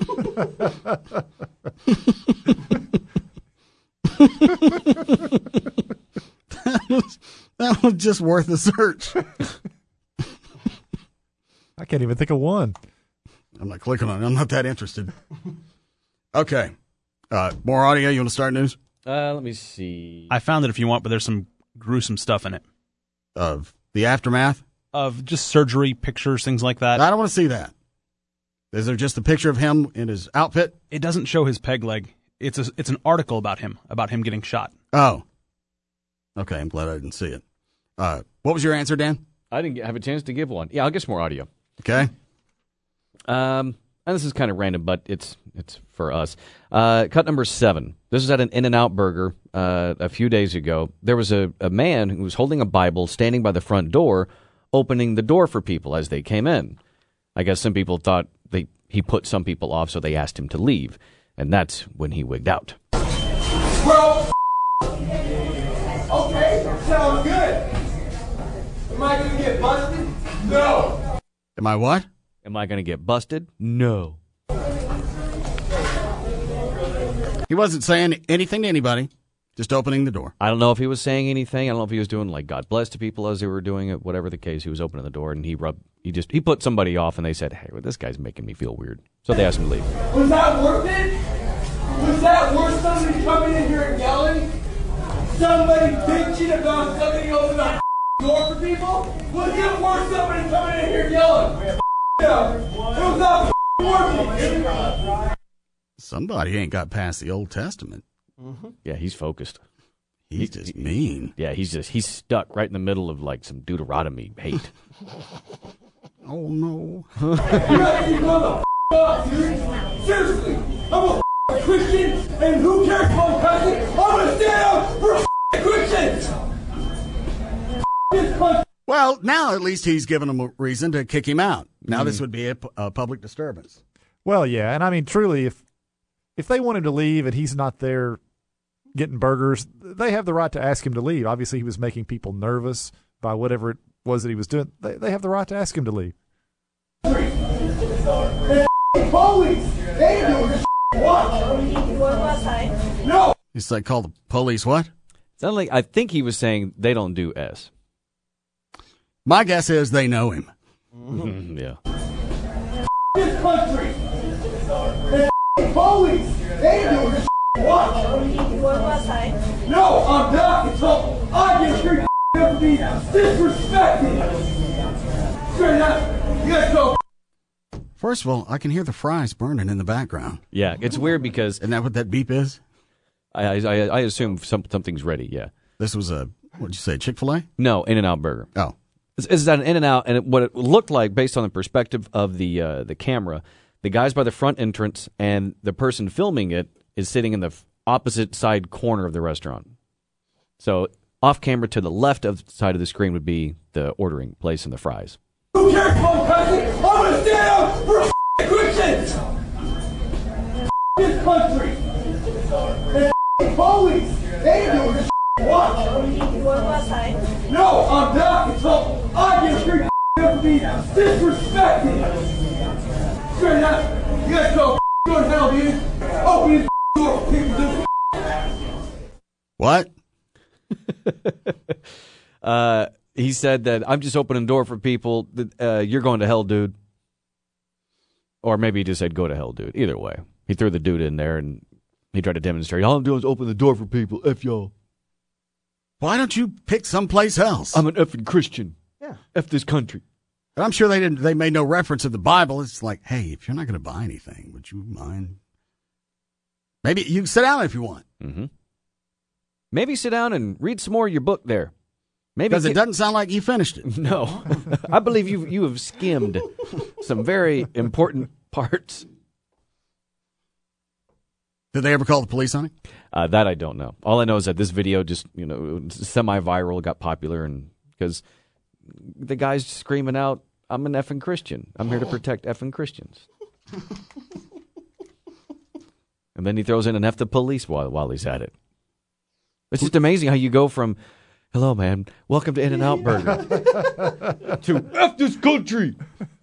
that, was, that was just worth a search. I can't even think of one. I'm not clicking on it. I'm not that interested. Okay. Uh, more audio. You want to start news? Uh, let me see. I found it if you want, but there's some gruesome stuff in it. Of the aftermath? Of just surgery, pictures, things like that. I don't want to see that. Is there just a picture of him in his outfit? It doesn't show his peg leg. It's a, it's an article about him, about him getting shot. Oh. Okay, I'm glad I didn't see it. Uh, what was your answer, Dan? I didn't get- have a chance to give one. Yeah, I'll get some more audio. Okay. Um, and this is kind of random, but it's it's for us. Uh, cut number seven. This is at an In-N-Out Burger uh, a few days ago. There was a, a man who was holding a Bible standing by the front door, opening the door for people as they came in. I guess some people thought they he put some people off, so they asked him to leave. And that's when he wigged out. Well, okay, sounds good. Am I going to get busted? No. Am I what? Am I going to get busted? No. He wasn't saying anything to anybody, just opening the door. I don't know if he was saying anything. I don't know if he was doing like God bless to people as they were doing it. Whatever the case, he was opening the door and he rubbed. He just he put somebody off, and they said, "Hey, well, this guy's making me feel weird." So they asked him to leave. Was that worth it? Was that worth somebody coming in here and yelling? Somebody bitching about somebody opening the door for people? Was it worth somebody coming in here yelling? Yeah. It was not worth it. Somebody ain't got past the Old Testament. Mm-hmm. Yeah, he's focused. He's he, just he, mean. Yeah, he's just he's stuck right in the middle of like some Deuteronomy hate. Oh no! You gotta keep on the up, dude. Seriously, I'm a Christian, and who cares if I'm cousin? I'm gonna stand up for Christians. This country. Well, now at least he's given them a reason to kick him out. Now Mm. this would be a, a public disturbance. Well, yeah, and I mean, truly, if if they want him to leave and he's not there getting burgers, they have the right to ask him to leave. Obviously, he was making people nervous by whatever it was that he was doing. They they have the right to ask him to leave. The police, they do this what? No. He's like, call the police what? Sounded like I think he was saying they don't do S. My guess is they know him. Mm-hmm. Yeah. This country. The police, they do this what? No, I'm not until I get free to be disrespected. Straight up, you guys go. First of all, I can hear the fries burning in the background. Yeah, it's weird because isn't that what that beep is? I I, I assume some, something's ready. Yeah. This was a what'd you say, Chick-fil-A? No, In-N-Out Burger. Oh. This is at an In-N-Out, and it, what it looked like, based on the perspective of the uh, the camera, the guy's by the front entrance, and the person filming it is sitting in the f- opposite side corner of the restaurant. So off camera to the left of the side of the screen would be the ordering place and the fries. Who cares if I'm cousin? I'm gonna stand up for Christians. This country. The police, they do this what? No, I'm not until I get free to be disrespected. Straight up, you guys go go to hell, dude. Open this door for people to. What? uh, he said that I'm just opening the door for people. That, uh, you're going to hell, dude. Or maybe he just said, go to hell, dude. Either way. He threw the dude in there and he tried to demonstrate. All I'm doing is open the door for people. F y'all. Why don't you pick someplace else? I'm an effing Christian. Yeah. F this country. And I'm sure they didn't. They made no reference to the Bible. It's like, hey, if you're not going to buy anything, would you mind? Maybe you can sit down if you want. Mm-hmm. Maybe sit down and read some more of your book there. Maybe because it get- doesn't sound like you finished it. No, I believe you you have skimmed some very important parts. Did they ever call the police on it? Uh, that I don't know. All I know is that this video just, you know, semi-viral, got popular, and because the guy's screaming out, "I'm an effing Christian. I'm here to protect effing Christians." And then he throws in an F the police while while he's at it. It's just amazing how you go from, "Hello, man. Welcome to In-N-Out Burger," to "F this country."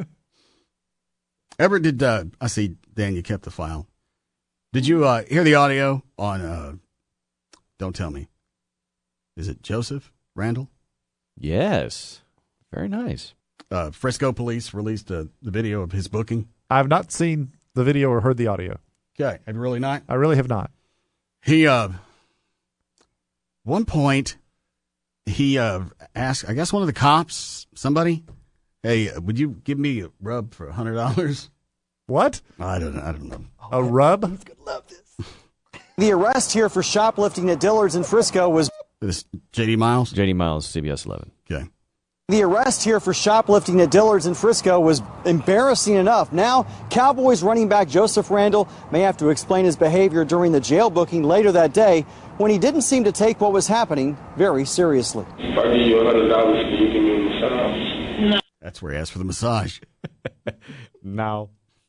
Ever did, uh, I see, Dan, you kept the file. Did you uh, hear the audio on, uh, don't tell me, is it Joseph Randall? Yes. Very nice. Uh, Frisco police released uh, the video of his booking. I have not seen the video or heard the audio. Okay. Have you really not? I really have not. He, uh, one point, he uh, asked, I guess one of the cops, somebody, hey, would you give me a rub for one hundred dollars? What? I don't know. I don't know. A rub? The arrest here for shoplifting at Dillard's in Frisco was... This J D Miles? J D Miles, C B S eleven. Okay. The arrest here for shoplifting at Dillard's in Frisco was embarrassing enough. Now, Cowboys running back Joseph Randall may have to explain his behavior during the jail booking later that day when he didn't seem to take what was happening very seriously. If I give you one hundred dollars, can you give me a massage? No. That's where he asked for the massage. No.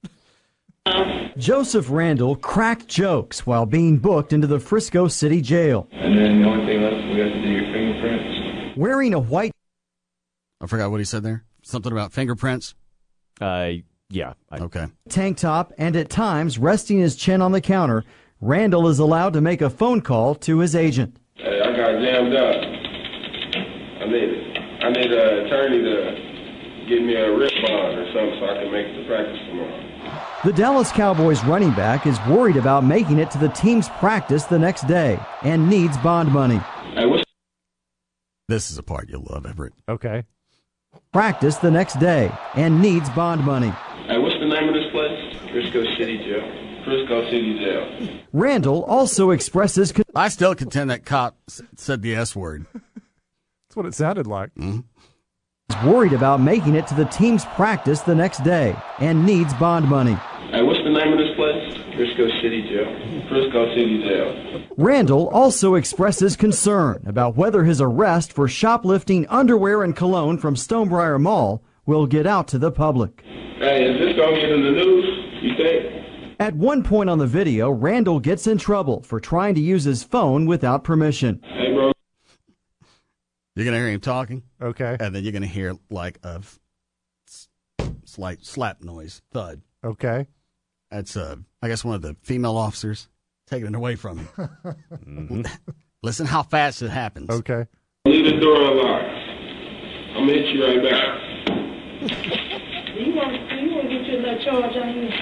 Joseph Randall cracked jokes while being booked into the Frisco City Jail. And then the only thing left, we have to do your fingerprints. Wearing a white... I forgot what he said there. Something about fingerprints? Uh, yeah. I... Okay. Tank top and at times resting his chin on the counter, Randall is allowed to make a phone call to his agent. Hey, I got jammed up. I need I need an attorney to give me a writ bond or something so I can make it to practice tomorrow. The Dallas Cowboys running back is worried about making it to the team's practice the next day and needs bond money. Hey, what's This is a part you'll love, Everett. Okay. Practice the next day and needs bond money. Hey, what's the name of this place? Frisco City Jail. Frisco City Jail. Randall also expresses... Con- I still contend that cop s- said the S word. That's what it sounded like. Mm-hmm. is worried about making it to the team's practice the next day and needs bond money. Hey, what's the name of this place? Frisco City Jail. Frisco City Jail. Randall also expresses concern about whether his arrest for shoplifting underwear and cologne from Stonebriar Mall will get out to the public. Hey, is this going to get in the news, you think? At one point on the video, Randall gets in trouble for trying to use his phone without permission. Hey, bro. You're going to hear him talking. Okay. And then you're going to hear like a s- slight slap noise, thud. Okay. That's, uh, I guess, one of the female officers taking it away from him. mm-hmm. Listen how fast it happens. Okay. Leave the door unlocked. I'm going to hit you right back. You want, you want to get your little charge on you?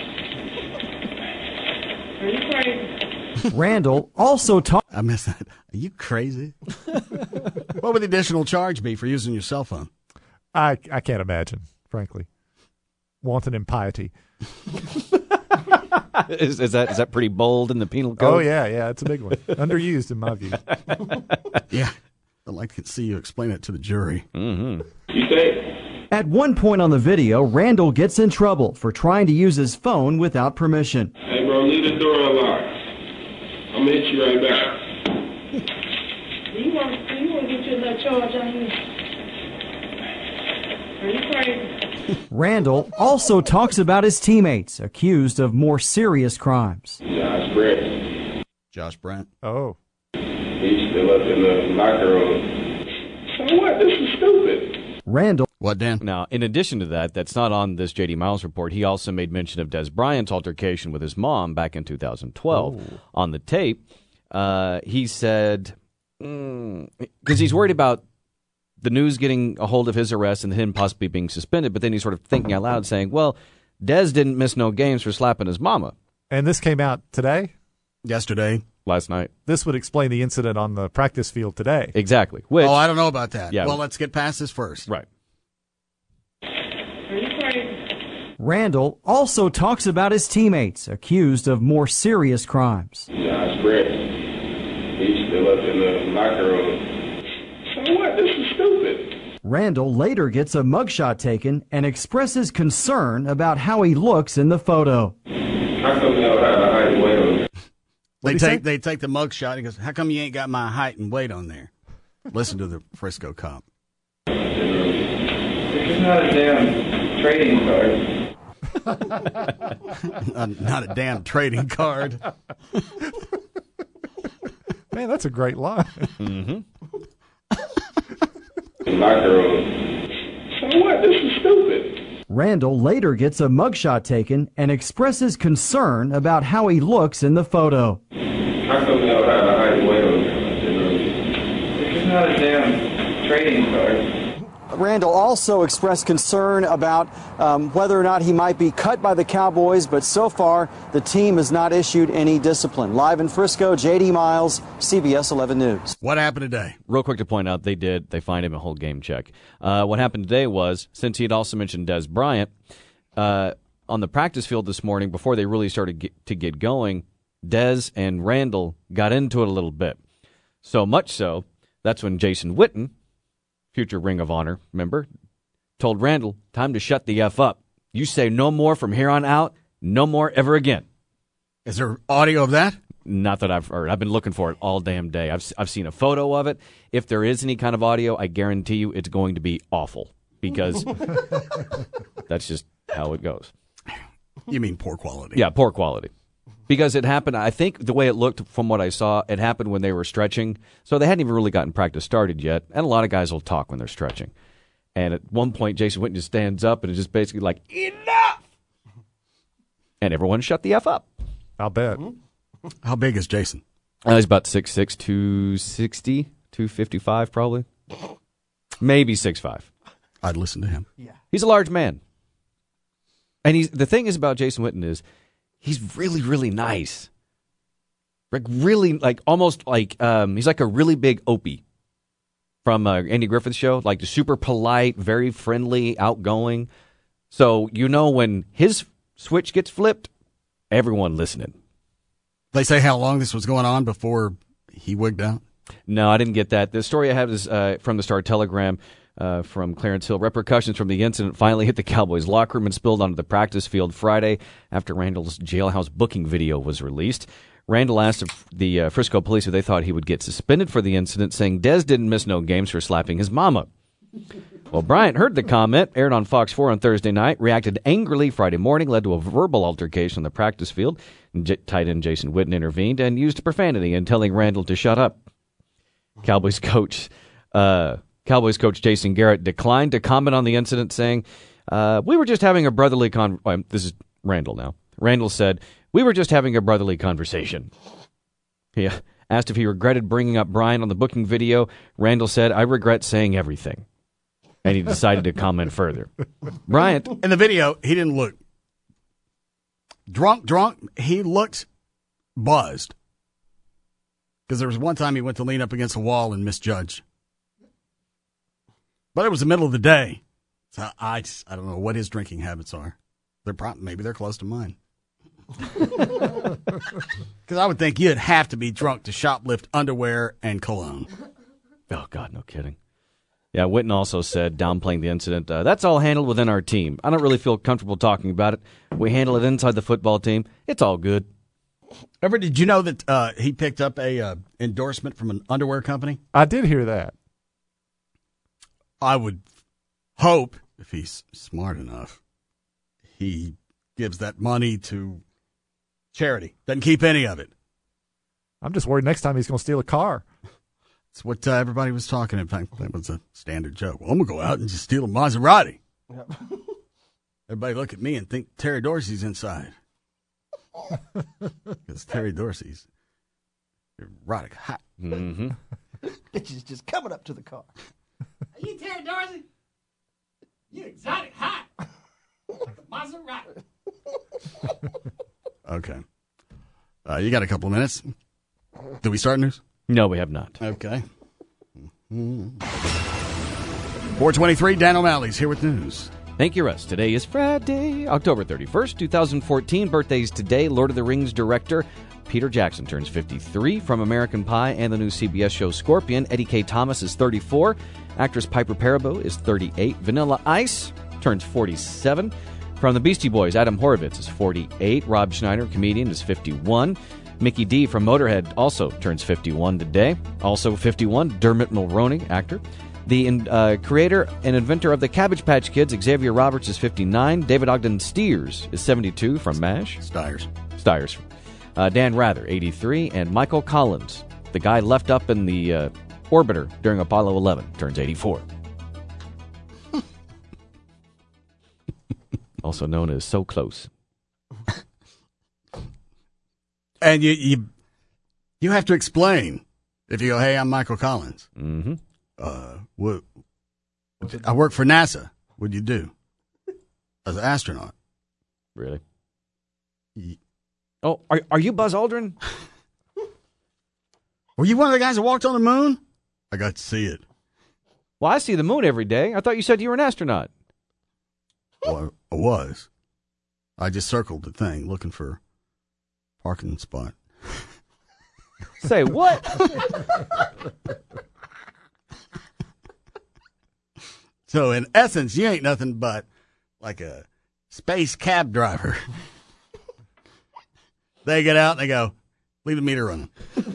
Are you crazy? Randall also talked... I missed that. Are you crazy? What would the additional charge be for using your cell phone? I, I can't imagine, frankly. Wanton impiety. is, is that is that pretty bold in the penal code? Oh, yeah, yeah. It's a big one. Underused in my view. Yeah. I'd like to see you explain it to the jury. Mm-hmm. You think? At one point on the video, Randall gets in trouble for trying to use his phone without permission. Hey, bro, leave the door unlocked. I'm going to hit you right back. You want, you want to get your little charge on you? Are you crazy? Randall also talks about his teammates accused of more serious crimes. Josh Brent. Josh Brent. Oh. He's still up in the locker room. So what? This is stupid. Randall. What, Dan? Now, in addition to that, that's not on this J D Miles report. He also made mention of Des Bryant's altercation with his mom back in two thousand twelve. Oh. On the tape, uh, he said, because mm, he's worried about the news getting a hold of his arrest and him possibly being suspended, but then he's sort of thinking out loud saying, well, Des didn't miss no games for slapping his mama. And this came out today? Yesterday. Last night. This would explain the incident on the practice field today. Exactly. Which, oh, I don't know about that. Yeah. Well, let's get past this first. Right. Randall also talks about his teammates accused of more serious crimes. Josh Brett, he's still up in the locker room. So what? This is stupid. Randall later gets a mugshot taken and expresses concern about how he looks in the photo. How come y'all have a height and weight on there? They take they take the mug shot. He goes, "How come you ain't got my height and weight on there?" Listen to the Frisco cop. It's not a damn trading card. uh, not a damn trading card. Man, that's a great line. Mm-hmm. Locker room. So what? This is stupid. Randall later gets a mugshot taken and expresses concern about how he looks in the photo. How come y'all have a height and weight on there? It's not a damn trading card. Randall also expressed concern about um, whether or not he might be cut by the Cowboys, but so far the team has not issued any discipline. Live in Frisco, J D Miles, C B S eleven News. What happened today? Real quick to point out, they did. They fined him a whole game check. Uh, what happened today was, since he had also mentioned Des Bryant, uh, on the practice field this morning, before they really started get, to get going, Des and Randall got into it a little bit. So much so, that's when Jason Witten, future Ring of Honor member, told Randall, time to shut the F up. You say no more from here on out, no more ever again. Is there audio of that? Not that I've heard. I've been looking for it all damn day. I've I've seen a photo of it. If there is any kind of audio, I guarantee you it's going to be awful because that's just how it goes. You mean poor quality? Yeah, poor quality. Because it happened, I think the way it looked from what I saw, it happened when they were stretching. So they hadn't even really gotten practice started yet. And a lot of guys will talk when they're stretching. And at one point, Jason Witten just stands up and is just basically like, enough! And everyone shut the F up. I'll bet. How big is Jason? Uh, he's about six six, two sixty, two fifty-five probably. Maybe six five. I'd listen to him. Yeah. He's a large man. And he's the thing is about Jason Witten is, he's really, really nice. Like, really, like, almost like, um, he's like a really big Opie from uh, Andy Griffith's show. Like, super polite, very friendly, outgoing. So, you know, when his switch gets flipped, everyone listening. They say how long this was going on before he wigged out? No, I didn't get that. The story I have is uh, from the Star Telegram. Uh, from Clarence Hill. Repercussions from the incident finally hit the Cowboys locker room and spilled onto the practice field Friday after Randall's jailhouse booking video was released. Randall asked if the uh, Frisco police if they thought he would get suspended for the incident, saying Des didn't miss no games for slapping his mama. Well, Bryant heard the comment, aired on Fox four on Thursday night, reacted angrily Friday morning, led to a verbal altercation on the practice field. J- tight end Jason Witten intervened and used profanity in telling Randall to shut up. Cowboys coach... Uh, Cowboys coach Jason Garrett declined to comment on the incident, saying, uh, we were just having a brotherly con... Um, this is Randall now. Randall said, we were just having a brotherly conversation. He asked if he regretted bringing up Brian on the booking video. Randall said, I regret saying everything. And he decided to comment further. Bryant. In the video, he didn't look drunk, drunk. He looked buzzed. Because there was one time he went to lean up against a wall and misjudged. But it was the middle of the day, so I just, I don't know what his drinking habits are. They're probably, maybe they're close to mine. Because I would think you'd have to be drunk to shoplift underwear and cologne. Oh, God, no kidding. Yeah, Witten also said, downplaying the incident, uh, that's all handled within our team. I don't really feel comfortable talking about it. We handle it inside the football team. It's all good. Ever did you know that uh, he picked up a uh, endorsement from an underwear company? I did hear that. I would hope, if he's smart enough, he gives that money to charity. Doesn't keep any of it. I'm just worried next time he's going to steal a car. That's what uh, everybody was talking. In fact, that was a standard joke. Well, I'm going to go out and just steal a Maserati. Yep. Everybody look at me and think Terry Dorsey's inside. Because Terry Dorsey's erotic hot. Mm-hmm. Bitches just coming up to the car. Are you Terry Dorsey? You exotic hot. Like a Maserati. Okay. Uh, you got a couple of minutes. Do we start news? No, we have not. Okay. four twenty-three, Dan O'Malley's here with news. Thank you, Russ. Today is Friday, October thirty-first, twenty fourteen. Birthdays today. Lord of the Rings director Peter Jackson turns fifty-three. From American Pie and the new C B S show Scorpion, Eddie K. Thomas is thirty-four. Actress Piper Perabo is thirty-eight. Vanilla Ice turns forty-seven. From the Beastie Boys, Adam Horovitz is forty-eight. Rob Schneider, comedian, is fifty-one. Mickey D from Motorhead also turns fifty-one today. Also fifty-one, Dermot Mulroney, actor. The uh, creator and inventor of the Cabbage Patch Kids, Xavier Roberts, is fifty-nine. David Ogden Stiers is seventy-two from MASH. Stiers. Stiers. Uh, Dan Rather, eighty-three. And Michael Collins, the guy left up in the uh, orbiter during Apollo eleven, turns eighty-four. Also known as So Close. And you, you you have to explain if you go, hey, I'm Michael Collins. Mm-hmm. Uh, what, I work for NASA. What'd you do? As an astronaut. Really? Oh, are are you Buzz Aldrin? Were you one of the guys that walked on the moon? I got to see it. Well, I see the moon every day. I thought you said you were an astronaut. Well, I was. I just circled the thing looking for parking spot. Say what? So in essence, you ain't nothing but like a space cab driver. They get out and they go, leave the meter running.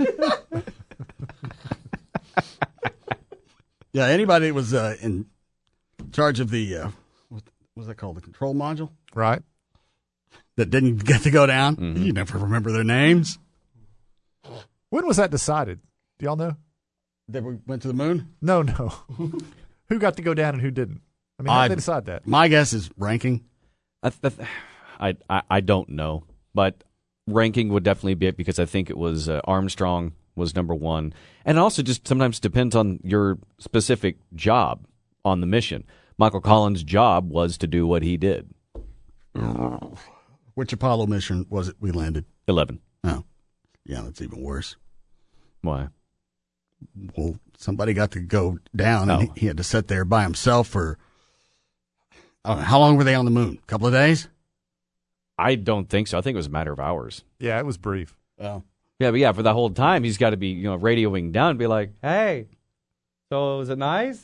Yeah, anybody that was uh, in charge of the, uh, what was that called, the control module? Right. That didn't get to go down. Mm-hmm. You never remember their names. When was that decided? Do y'all know? That we went to the moon? No, no. Who got to go down and who didn't? I mean, how did they decide that? My guess is ranking. I, I, I, I don't know, but ranking would definitely be it because I think it was uh, Armstrong was number one. And it also just sometimes depends on your specific job on the mission. Michael Collins' job was to do what he did. Which Apollo mission was it we landed? eleven. Oh, yeah, that's even worse. Why? Well, somebody got to go down, Oh. and he, he had to sit there by himself for, I don't know, how long were they on the moon? A couple of days? I don't think so. I think it was a matter of hours. Yeah, it was brief. Oh. Yeah, but yeah, for the whole time, he's got to be, you know, radioing down and be like, hey, so was it nice?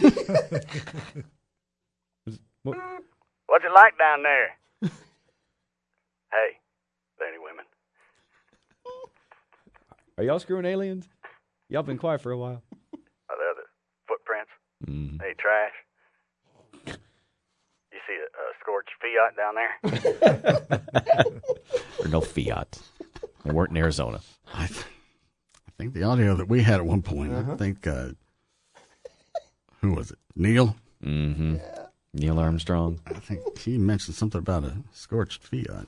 What- What's it like down there? Hey, there any women? Are y'all screwing aliens? Y'all been quiet for a while. Are there other footprints? Mm. Any trash? You see a, a scorched Fiat down there? Or no Fiat. They weren't in Arizona. I, th- I think the audio that we had at one point, Uh-huh. I think, uh, who was it? Neil? Mm-hmm. Neil Armstrong. I think he mentioned something about a scorched Fiat.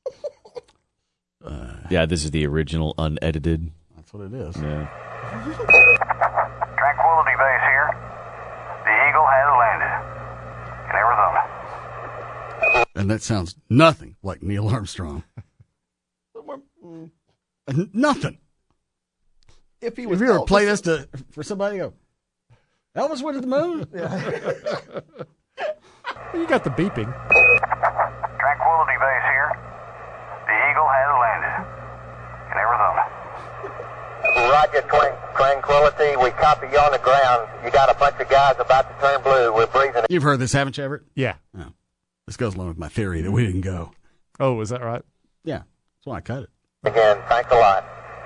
Uh, Yeah, this is the original unedited. That's what it is. Yeah. Tranquility Base here. The Eagle has landed in Arizona. And that sounds nothing like Neil Armstrong. Nothing. If he Have was you ever Elvis- play this to for somebody? Go, Elvis went to the moon. You got the beeping. Tranquility Base here. The Eagle has landed in Arizona. Roger, Twan- Tranquility. We copy you on the ground. You got a bunch of guys about to turn blue. We're breathing. You've heard this, haven't you, Everett? Yeah. Oh. This goes along with my theory that we didn't go. Oh, is that right? Yeah, that's why I cut it. Again, thanks a lot.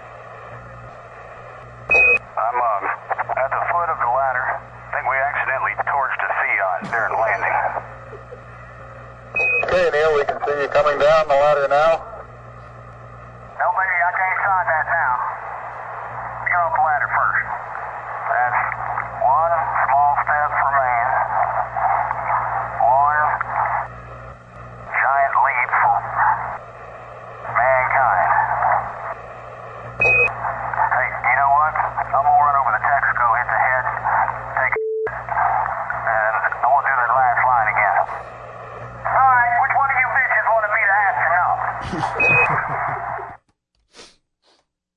I'm um, at the foot of the ladder. I think we accidentally torched a Fiat during landing. Okay, Neil, we can see you coming down the ladder now. No, baby, I can't sign that now. Get off the ladder first. That's one small step for man. One giant leap for mankind. Hey, you know what? I'm gonna run over to Texaco, hit the head, take a and I want to do that last line again. All right, which one of you bitches wanted me to astronaut?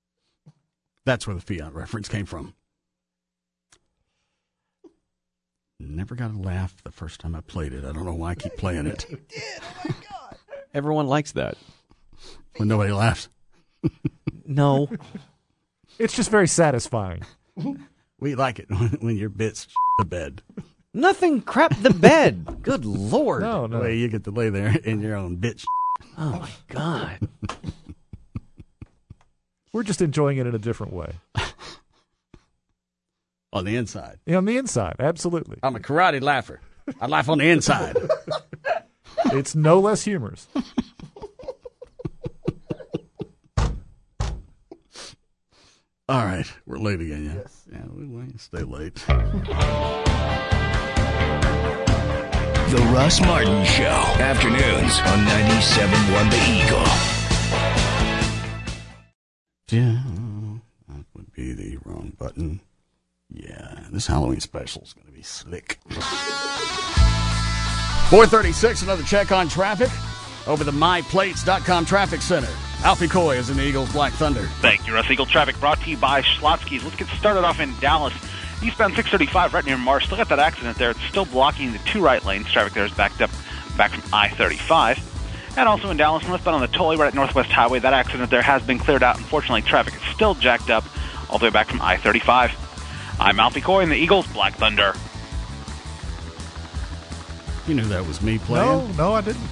That's where the Fiat reference came from. Never got a laugh the first time I played it. I don't know why I keep playing it. You did. Oh my God. Everyone likes that. When nobody laughs. No. It's just very satisfying. We like it when, when your bits the bed. Nothing crap the bed. Good Lord. No, no. The way you get to lay there in your own bitch. Oh, my God. We're just enjoying it in a different way. On the inside. Yeah, on the inside, absolutely. I'm a karate laugher. I laugh on the inside. It's no less humorous. All right, we're late again, yeah? Yes. Yeah, we might stay late. The Russ Martin Show, afternoons on ninety-seven point one The Eagle. Yeah, that would be the wrong button. Yeah, this Halloween special is going to be slick. four thirty-six, another check on traffic over the my plates dot com traffic center. Alfie Coy is in the Eagles Black Thunder. Thank you, Russ. Eagle traffic brought to you by Schlotzky's. Let's get started off in Dallas. Eastbound six thirty-five right near Marsh. Still got that accident there. It's still blocking the two right lanes. Traffic there is backed up back from I thirty-five. And also in Dallas, northbound on the Tolley right at Northwest Highway. That accident there has been cleared out. Unfortunately, traffic is still jacked up all the way back from I thirty-five. I'm Alfie Coy in the Eagles Black Thunder. You knew that was me playing? No, no, I didn't.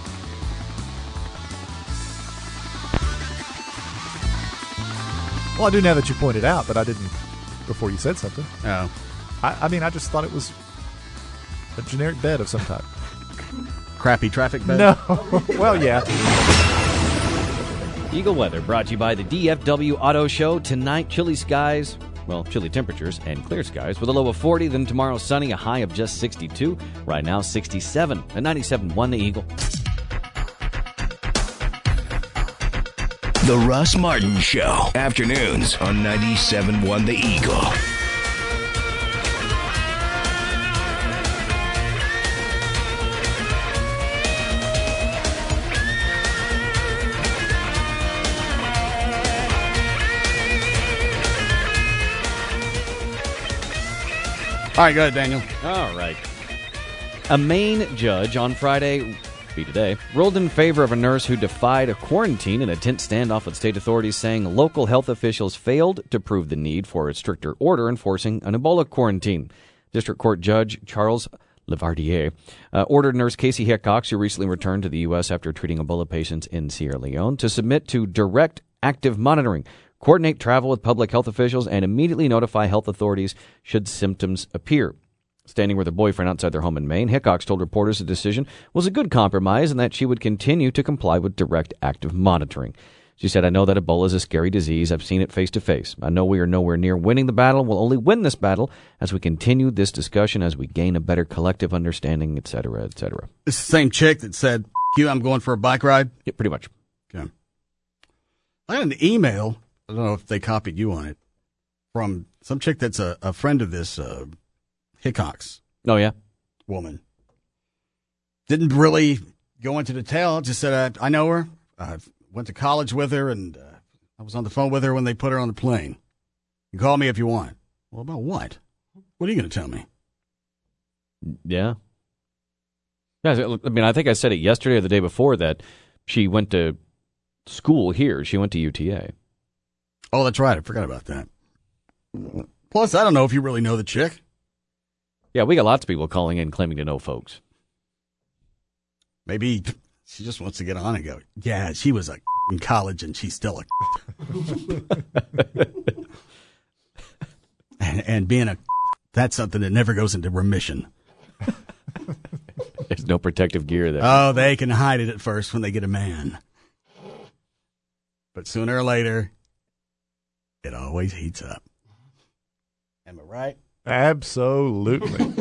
Well, I do now that you pointed out, but I didn't before you said something. Oh. I, I mean, I just thought it was a generic bed of some type. Crappy traffic bed? No. Well, yeah. Eagle weather brought to you by the D F W Auto Show. Tonight, chilly skies. Well, chilly temperatures and clear skies with a low of forty. Then tomorrow, sunny, a high of just sixty-two. Right now, sixty-seven. At ninety-seven point one The Eagle. The Russ Martin Show, afternoons on ninety-seven point one The Eagle. All right, go ahead, Daniel. All right. A Maine judge on Friday, be today, ruled in favor of a nurse who defied a quarantine in a tense standoff with state authorities, saying local health officials failed to prove the need for a stricter order enforcing an Ebola quarantine. District Court Judge Charles Levardier uh, ordered nurse Casey Hickox, who recently returned to the U S after treating Ebola patients in Sierra Leone, to submit to direct active monitoring, coordinate travel with public health officials, and immediately notify health authorities should symptoms appear. Standing with her boyfriend outside their home in Maine, Hickox told reporters the decision was a good compromise and that she would continue to comply with direct active monitoring. She said, I know that Ebola is a scary disease. I've seen it face to face. I know we are nowhere near winning the battle. We'll only win this battle as we continue this discussion, as we gain a better collective understanding, et cetera, et cetera. It's the same chick that said, you, I'm going for a bike ride? Yeah, pretty much. Okay. I got an email. I don't know if they copied you on it, from some chick that's a, a friend of this uh, Hickox. Oh, yeah? Woman. Didn't really go into detail, just said, I, I know her. I went to college with her, and uh, I was on the phone with her when they put her on the plane. You call me if you want. Well, about what? What are you going to tell me? Yeah. Yeah. I mean, I think I said it yesterday or the day before that she went to school here. She went to U T A. Oh, that's right. I forgot about that. Plus, I don't know if you really know the chick. Yeah, we got lots of people calling in claiming to know folks. Maybe she just wants to get on and go, yeah, she was a in college and she's still a and, and being a that's something that never goes into remission. There's no protective gear there. Oh, they can hide it at first when they get a man. But sooner or later, it always heats up. Am I right? Absolutely.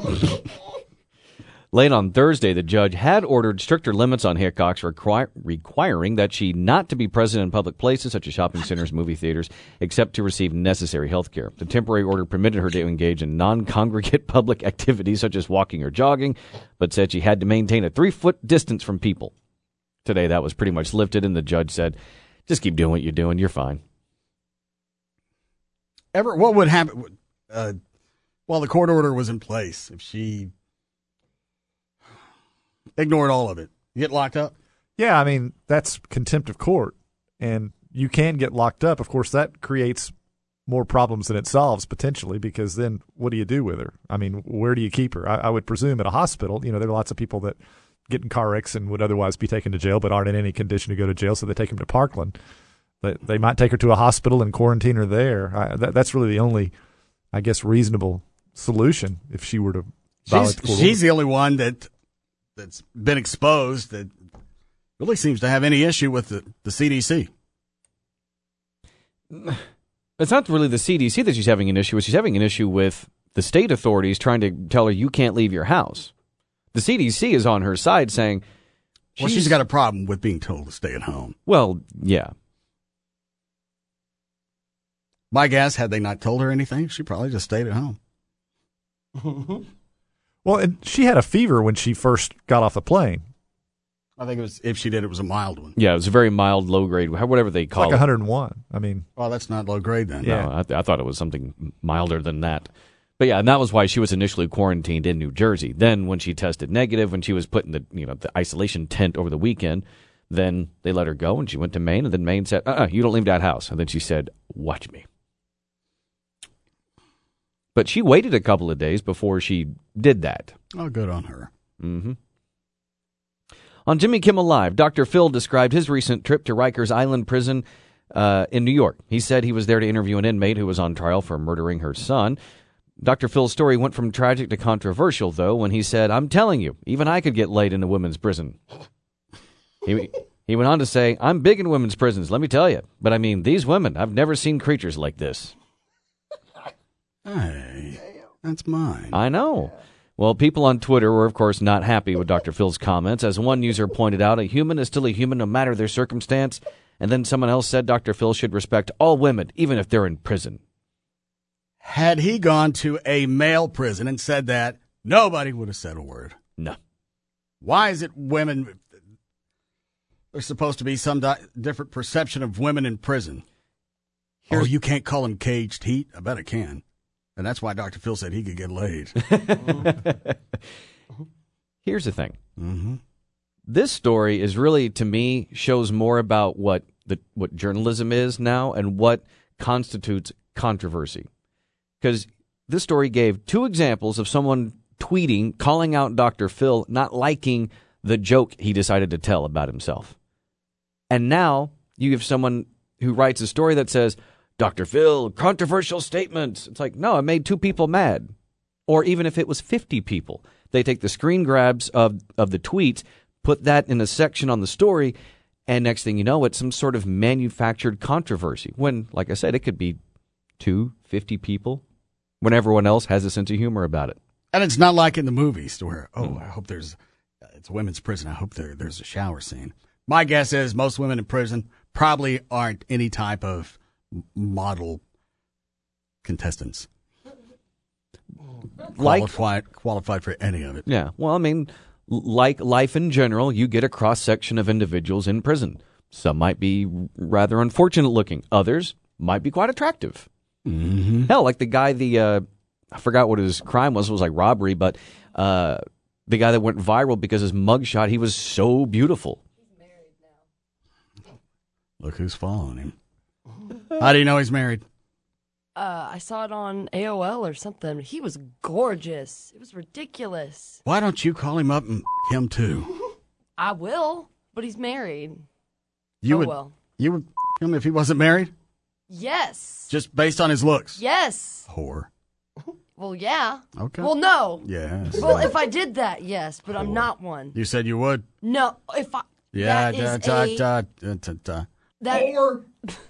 Late on Thursday, the judge had ordered stricter limits on Hickox, requir- requiring that she not to be present in public places such as shopping centers, movie theaters, except to receive necessary health care. The temporary order permitted her to engage in non-congregate public activities such as walking or jogging, but said she had to maintain a three-foot distance from people. Today, that was pretty much lifted, and the judge said, just keep doing what you're doing. You're fine. Ever, what would happen? Uh, While the court order was in place, if she ignored all of it, you get locked up? Yeah, I mean, that's contempt of court, and you can get locked up. Of course, that creates more problems than it solves, potentially, because then what do you do with her? I mean, where do you keep her? I, I would presume at a hospital. You know, there are lots of people that get in car wrecks and would otherwise be taken to jail but aren't in any condition to go to jail, so they take them to Parkland. They, they might take her to a hospital and quarantine her there. I, that, that's really the only, I guess, reasonable solution if she were to violate She's, the court she's order. the only one that, that's been exposed that really seems to have any issue with the, the C D C. It's not really the C D C that she's having an issue with. She's having an issue with the state authorities trying to tell her you can't leave your house. The C D C is on her side saying... Well, she's got a problem with being told to stay at home. Well, yeah. My guess, had they not told her anything, she probably just stayed at home. Well, and she had a fever when she first got off the plane. I think it was, if she did, it was a mild one. Yeah, it was a very mild, low grade, whatever they It's call like it. one hundred one. I mean... Well, that's not low grade then. No, I, th- I thought it was something milder than that. But yeah, and that was why she was initially quarantined in New Jersey. Then when she tested negative, when she was put in the, you know, the isolation tent over the weekend, then they let her go and she went to Maine, and then Maine said, uh-uh, you don't leave that house. And then she said, watch me. But she waited a couple of days before she did that. Oh, good on her. Mm-hmm. On Jimmy Kimmel Live, Doctor Phil described his recent trip to Rikers Island Prison uh, in New York. He said he was there to interview an inmate who was on trial for murdering her son. Doctor Phil's story went from tragic to controversial, though, when he said, I'm telling you, even I could get laid in a women's prison. He, he went on to say, I'm big in women's prisons, let me tell you. But I mean, these women, I've never seen creatures like this. Hey, that's mine. I know. Well, people on Twitter were, of course, not happy with Doctor Phil's comments. As one user pointed out, a human is still a human no matter their circumstance. And then someone else said Doctor Phil should respect all women, even if they're in prison. Had he gone to a male prison and said that, nobody would have said a word. No. Why is it women... There's supposed to be some di- different perception of women in prison. Here's, oh, you can't call them caged heat? I bet I can. And that's why Doctor Phil said he could get laid. Here's the thing. Mm-hmm. This story is really, to me, shows more about what the what journalism is now and what constitutes controversy. Because this story gave two examples of someone tweeting, calling out Doctor Phil, not liking the joke he decided to tell about himself. And now you have someone who writes a story that says, Doctor Phil, controversial statements. It's like, no, it made two people mad. Or even if it was fifty people, they take the screen grabs of, of the tweets, put that in a section on the story, and next thing you know, it's some sort of manufactured controversy. When, like I said, it could be two, fifty people, when everyone else has a sense of humor about it. And it's not like in the movies to where, oh, I hope there's, it's a women's prison, I hope there there's a shower scene. My guess is most women in prison probably aren't any type of model contestants. Like, qualified, qualified for any of it. Yeah. Well, I mean, like life in general, you get a cross-section of individuals in prison. Some might be rather unfortunate looking. Others might be quite attractive. Mm-hmm. Hell, like the guy, the uh, I forgot what his crime was. It was like robbery, but uh, the guy that went viral because his mugshot, he was so beautiful. Look who's following him. How do you know he's married? Uh, I saw it on A O L or something. He was gorgeous. It was ridiculous. Why don't you call him up and him too? I will, but he's married. You oh, would, well. You would him if he wasn't married? Yes. Just based on his looks? Yes. Whore. Well, yeah. Okay. Well, no. Yes. Well, if I did that, yes, but I'm not one. You said you would? No, if I... Yeah, that da, is da, a, da, da, da. That, or...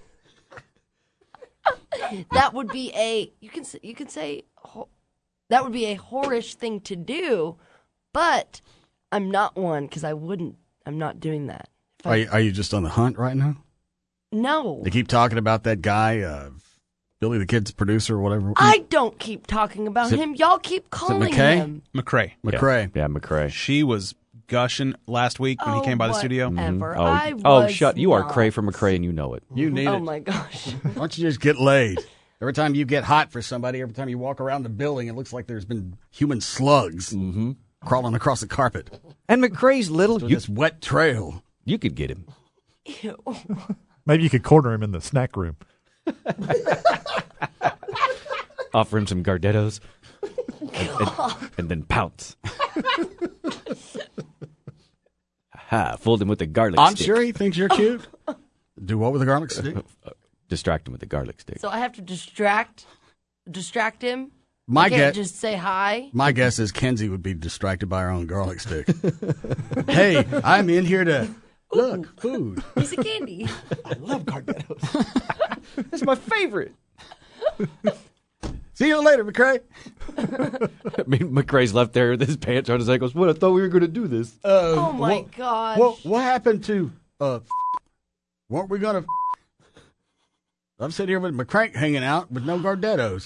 that would be a... You can, you can say... That would be a whorish thing to do, but I'm not one because I wouldn't... I'm not doing that. If Are I, you, are you just on the hunt right now? No. They keep talking about that guy, uh, Billy the Kid's producer or whatever. I don't keep talking about Is it- him. Y'all keep calling McKay? him. McCrae. McCrae. Yeah, McCrae. She was gushing last week when Oh, he came by the studio. whatever. Oh, I oh was shut. You are not. Cray for McCrae and you know it. You need Oh it. my gosh. Why don't you just get laid? Every time you get hot for somebody, every time you walk around the building, it looks like there's been human slugs mm-hmm. crawling across the carpet. And McCrae's little... So you, this wet trail. You could get him. Ew. Maybe you could corner him in the snack room. Offer him some Gardettos. and, and, and then pounce. Ha! Fold him with the garlic I'm stick. sure he thinks you're cute. Do what with the garlic stick? Distract him with the garlic stick. So I have to distract, distract him. My I can't guess, just say hi. My guess is Kenzie would be distracted by her own garlic stick. Hey, I'm in here to look food. Piece of candy. I love Gardettos. That's my favorite. See you later, McCrae. I mean, McCrae's left there with his pants on his ankles. What? I thought we were going to do this. Uh, oh my what, gosh! What, what happened to? Uh, weren't we gonna? I'm sitting here with McCrank hanging out with no Gardettos.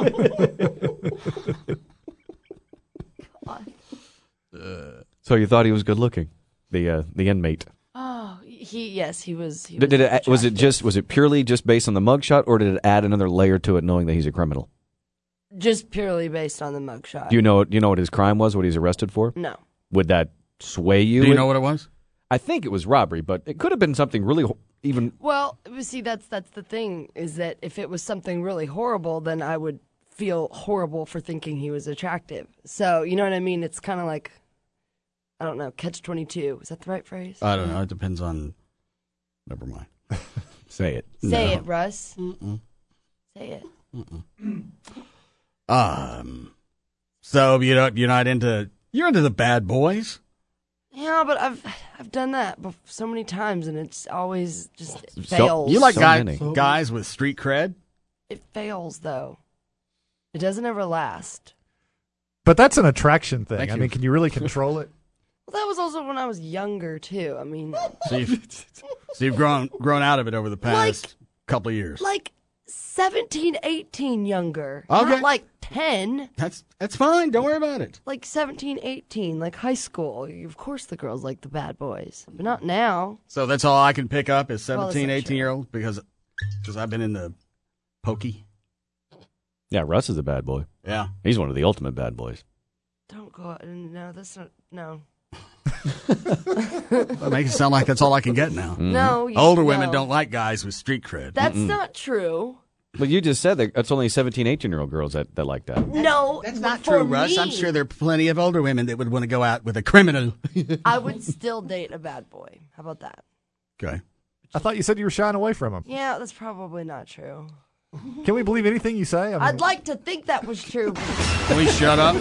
uh, so you thought he was good looking, the uh, the inmate. Oh, he yes, he was. He Did, was, did it, was it just was it purely just based on the mugshot, or did it add another layer to it, knowing that he's a criminal? Just purely based on the mugshot. Do you know? Do you know what his crime was? What he's arrested for? No. Would that sway you? Do you know what it was? I think it was robbery, but it could have been something really ho- even. Well, you see, that's that's the thing is that if it was something really horrible, then I would feel horrible for thinking he was attractive. So you know what I mean? It's kind of like, I don't know, catch twenty-two. Is that the right phrase? I don't know. It depends on. Never mind. Say it. Say No. it, Russ. Mm-mm. Say it. Mm-mm. Um. So you know you're not into you're into the bad boys. Yeah, but I've I've done that bef- so many times, and it's always just it So- fails. you like So guys many. guys with street cred? It fails though. It doesn't ever last. But that's an attraction thing. Thank I you. mean, can you really control it? Well, that was also when I was younger too. I mean, So you've, so you've grown grown out of it over the past couple of years. like seventeen, eighteen younger. Okay. Not like ten. That's that's fine. Don't worry about it. Like seventeen, eighteen, like high school. Of course the girls like the bad boys. But not now. So that's all I can pick up is Well, that's seventeen, not eighteen year olds because because I've been in the pokey. Yeah, Russ is a bad boy. Yeah. He's one of the ultimate bad boys. Don't go out. No, that's not. No. That makes it sound like that's all I can get now. Mm-hmm. No. You, Older women no. don't like guys with street cred. That's not true. But you just said that it's only seventeen, eighteen year old girls that, that like that. No. That's not for true, Russ. me, I'm sure there are plenty of older women that would want to go out with a criminal. I would still date a bad boy. How about that? Okay. I thought you said you were shying away from him. Yeah, that's probably not true. Can we believe anything you say? I mean, I'd like to think that was true. Please shut up.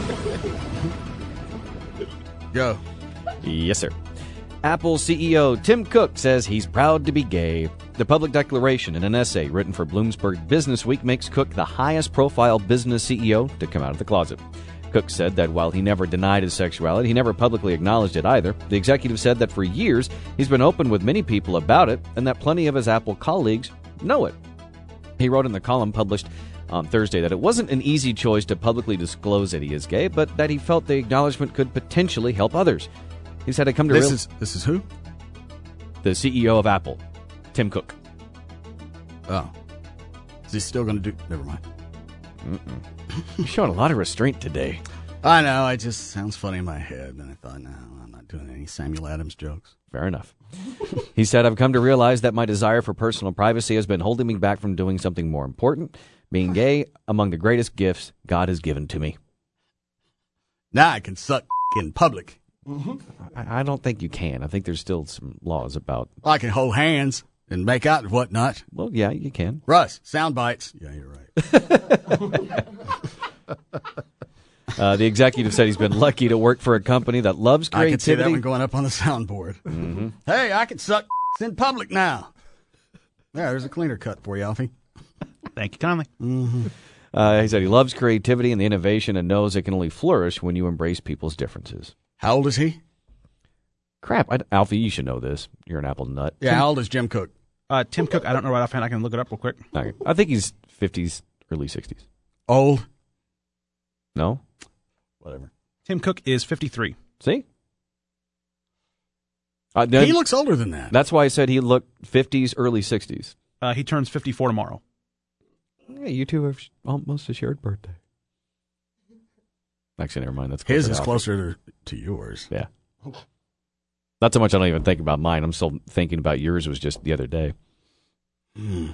Go. Yes, sir. Apple C E O Tim Cook says he's proud to be gay. The public declaration in an essay written for Bloomberg Businessweek makes Cook the highest profile business C E O to come out of the closet. Cook said that while he never denied his sexuality, he never publicly acknowledged it either. The executive said that for years he's been open with many people about it and that plenty of his Apple colleagues know it. He wrote in the column published on Thursday that it wasn't an easy choice to publicly disclose that he is gay, but that he felt the acknowledgement could potentially help others. He said, I come to This real- is this is who? the C E O of Apple, Tim Cook. Oh. Is he still going to do? Never mind. Mm-mm. You're showing a lot of restraint today. I know. It just sounds funny in my head. And I thought, no, I'm not doing any Samuel Adams jokes. Fair enough. He said, I've come to realize that my desire for personal privacy has been holding me back from doing something more important, being gay, among the greatest gifts God has given to me. Now I can suck in public. I, I don't think you can. I think there's still some laws about... I can hold hands and make out and whatnot. Well, yeah, you can. Russ, sound bites. Yeah, you're right. Uh, the executive said he's been lucky to work for a company that loves I can see that creativity. one going up on the soundboard. Mm-hmm. Hey, I can suck in public now. There, there's a cleaner cut for you, Alfie. Thank you kindly. Mm-hmm. Uh, he said he loves creativity and the innovation and knows it can only flourish when you embrace people's differences. How old is he? Crap, I, Alfie, you should know this. You're an Apple nut. Yeah, how old is Jim Cook? Uh, Tim Cook, I don't know right offhand. I can look it up real quick. Okay. I think he's fifties, early sixties. Old? No? Whatever. Tim Cook is fifty-three. See? Uh, then- He looks older than that. That's why I said he looked fifties, early sixties. Uh, he turns fifty-four tomorrow. Yeah, you two have sh- almost a shared birthday. Actually, never mind. That's His closer is to closer to, to yours. Yeah. Not so much I don't even think about mine. I'm still thinking about yours was just the other day. Hmm.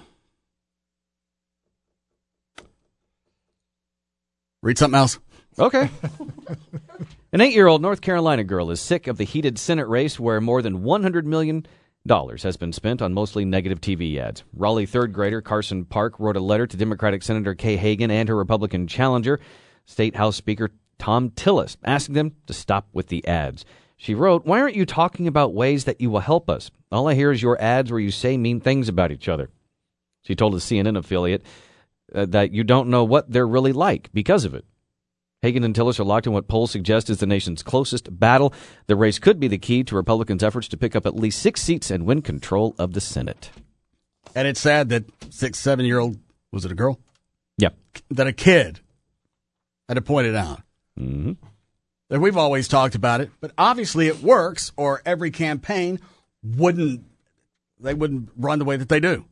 Read something else. Okay. An eight-year-old North Carolina girl is sick of the heated Senate race where more than one hundred million dollars has been spent on mostly negative T V ads. Raleigh third grader Carson Park wrote a letter to Democratic Senator Kay Hagan and her Republican challenger, State House Speaker Tom Tillis, asking them to stop with the ads. She wrote, "Why aren't you talking about ways that you will help us? All I hear is your ads where you say mean things about each other." She told a C N N affiliate uh, that you don't know what they're really like because of it. Hagan and Tillis are locked in what polls suggest is the nation's closest battle. The race could be the key to Republicans' efforts to pick up at least six seats and win control of the Senate. And it's sad that six, seven-year-old, was it a girl? Yep. That a kid had to point it out. Mm-hmm. That we've always talked about it, but obviously it works, or every campaign wouldn't, they wouldn't run the way that they do.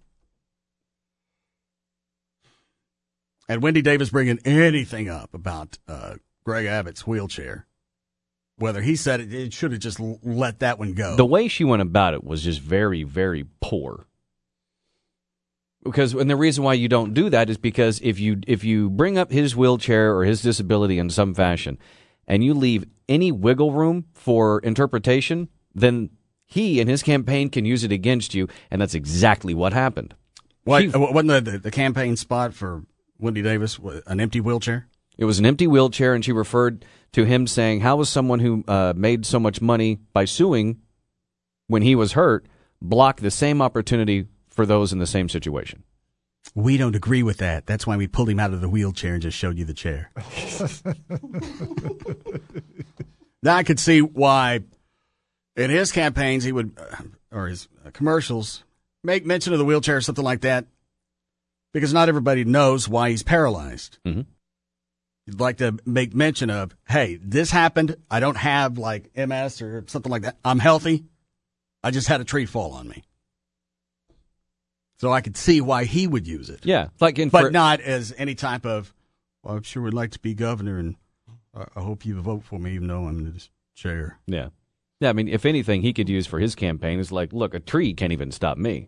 And Wendy Davis bringing anything up about uh, Greg Abbott's wheelchair, whether he said it, it should have just l- let that one go. The way she went about it was just very, very poor. Because, and the reason why you don't do that is because if you if you bring up his wheelchair or his disability in some fashion, and you leave any wiggle room for interpretation, then he and his campaign can use it against you, and that's exactly what happened. What, She- wasn't the, the campaign spot for Wendy Davis an empty wheelchair? It was an empty wheelchair, and she referred to him saying, how was someone who uh, made so much money by suing when he was hurt block the same opportunity for those in the same situation? We don't agree with that. That's why we pulled him out of the wheelchair and just showed you the chair. Now I could see why in his campaigns he would, uh, or his uh, commercials, make mention of the wheelchair or something like that, because not everybody knows why he's paralyzed. Mm-hmm. You'd like to make mention of, hey, this happened. I don't have like M S or something like that. I'm healthy. I just had a tree fall on me. So I could see why he would use it. Yeah, like in but for- not as any type of, well, I sure would like to be governor, and I, I hope you vote for me, even though I'm in this chair. Yeah. Yeah, I mean, if anything he could use for his campaign is like, look, a tree can't even stop me.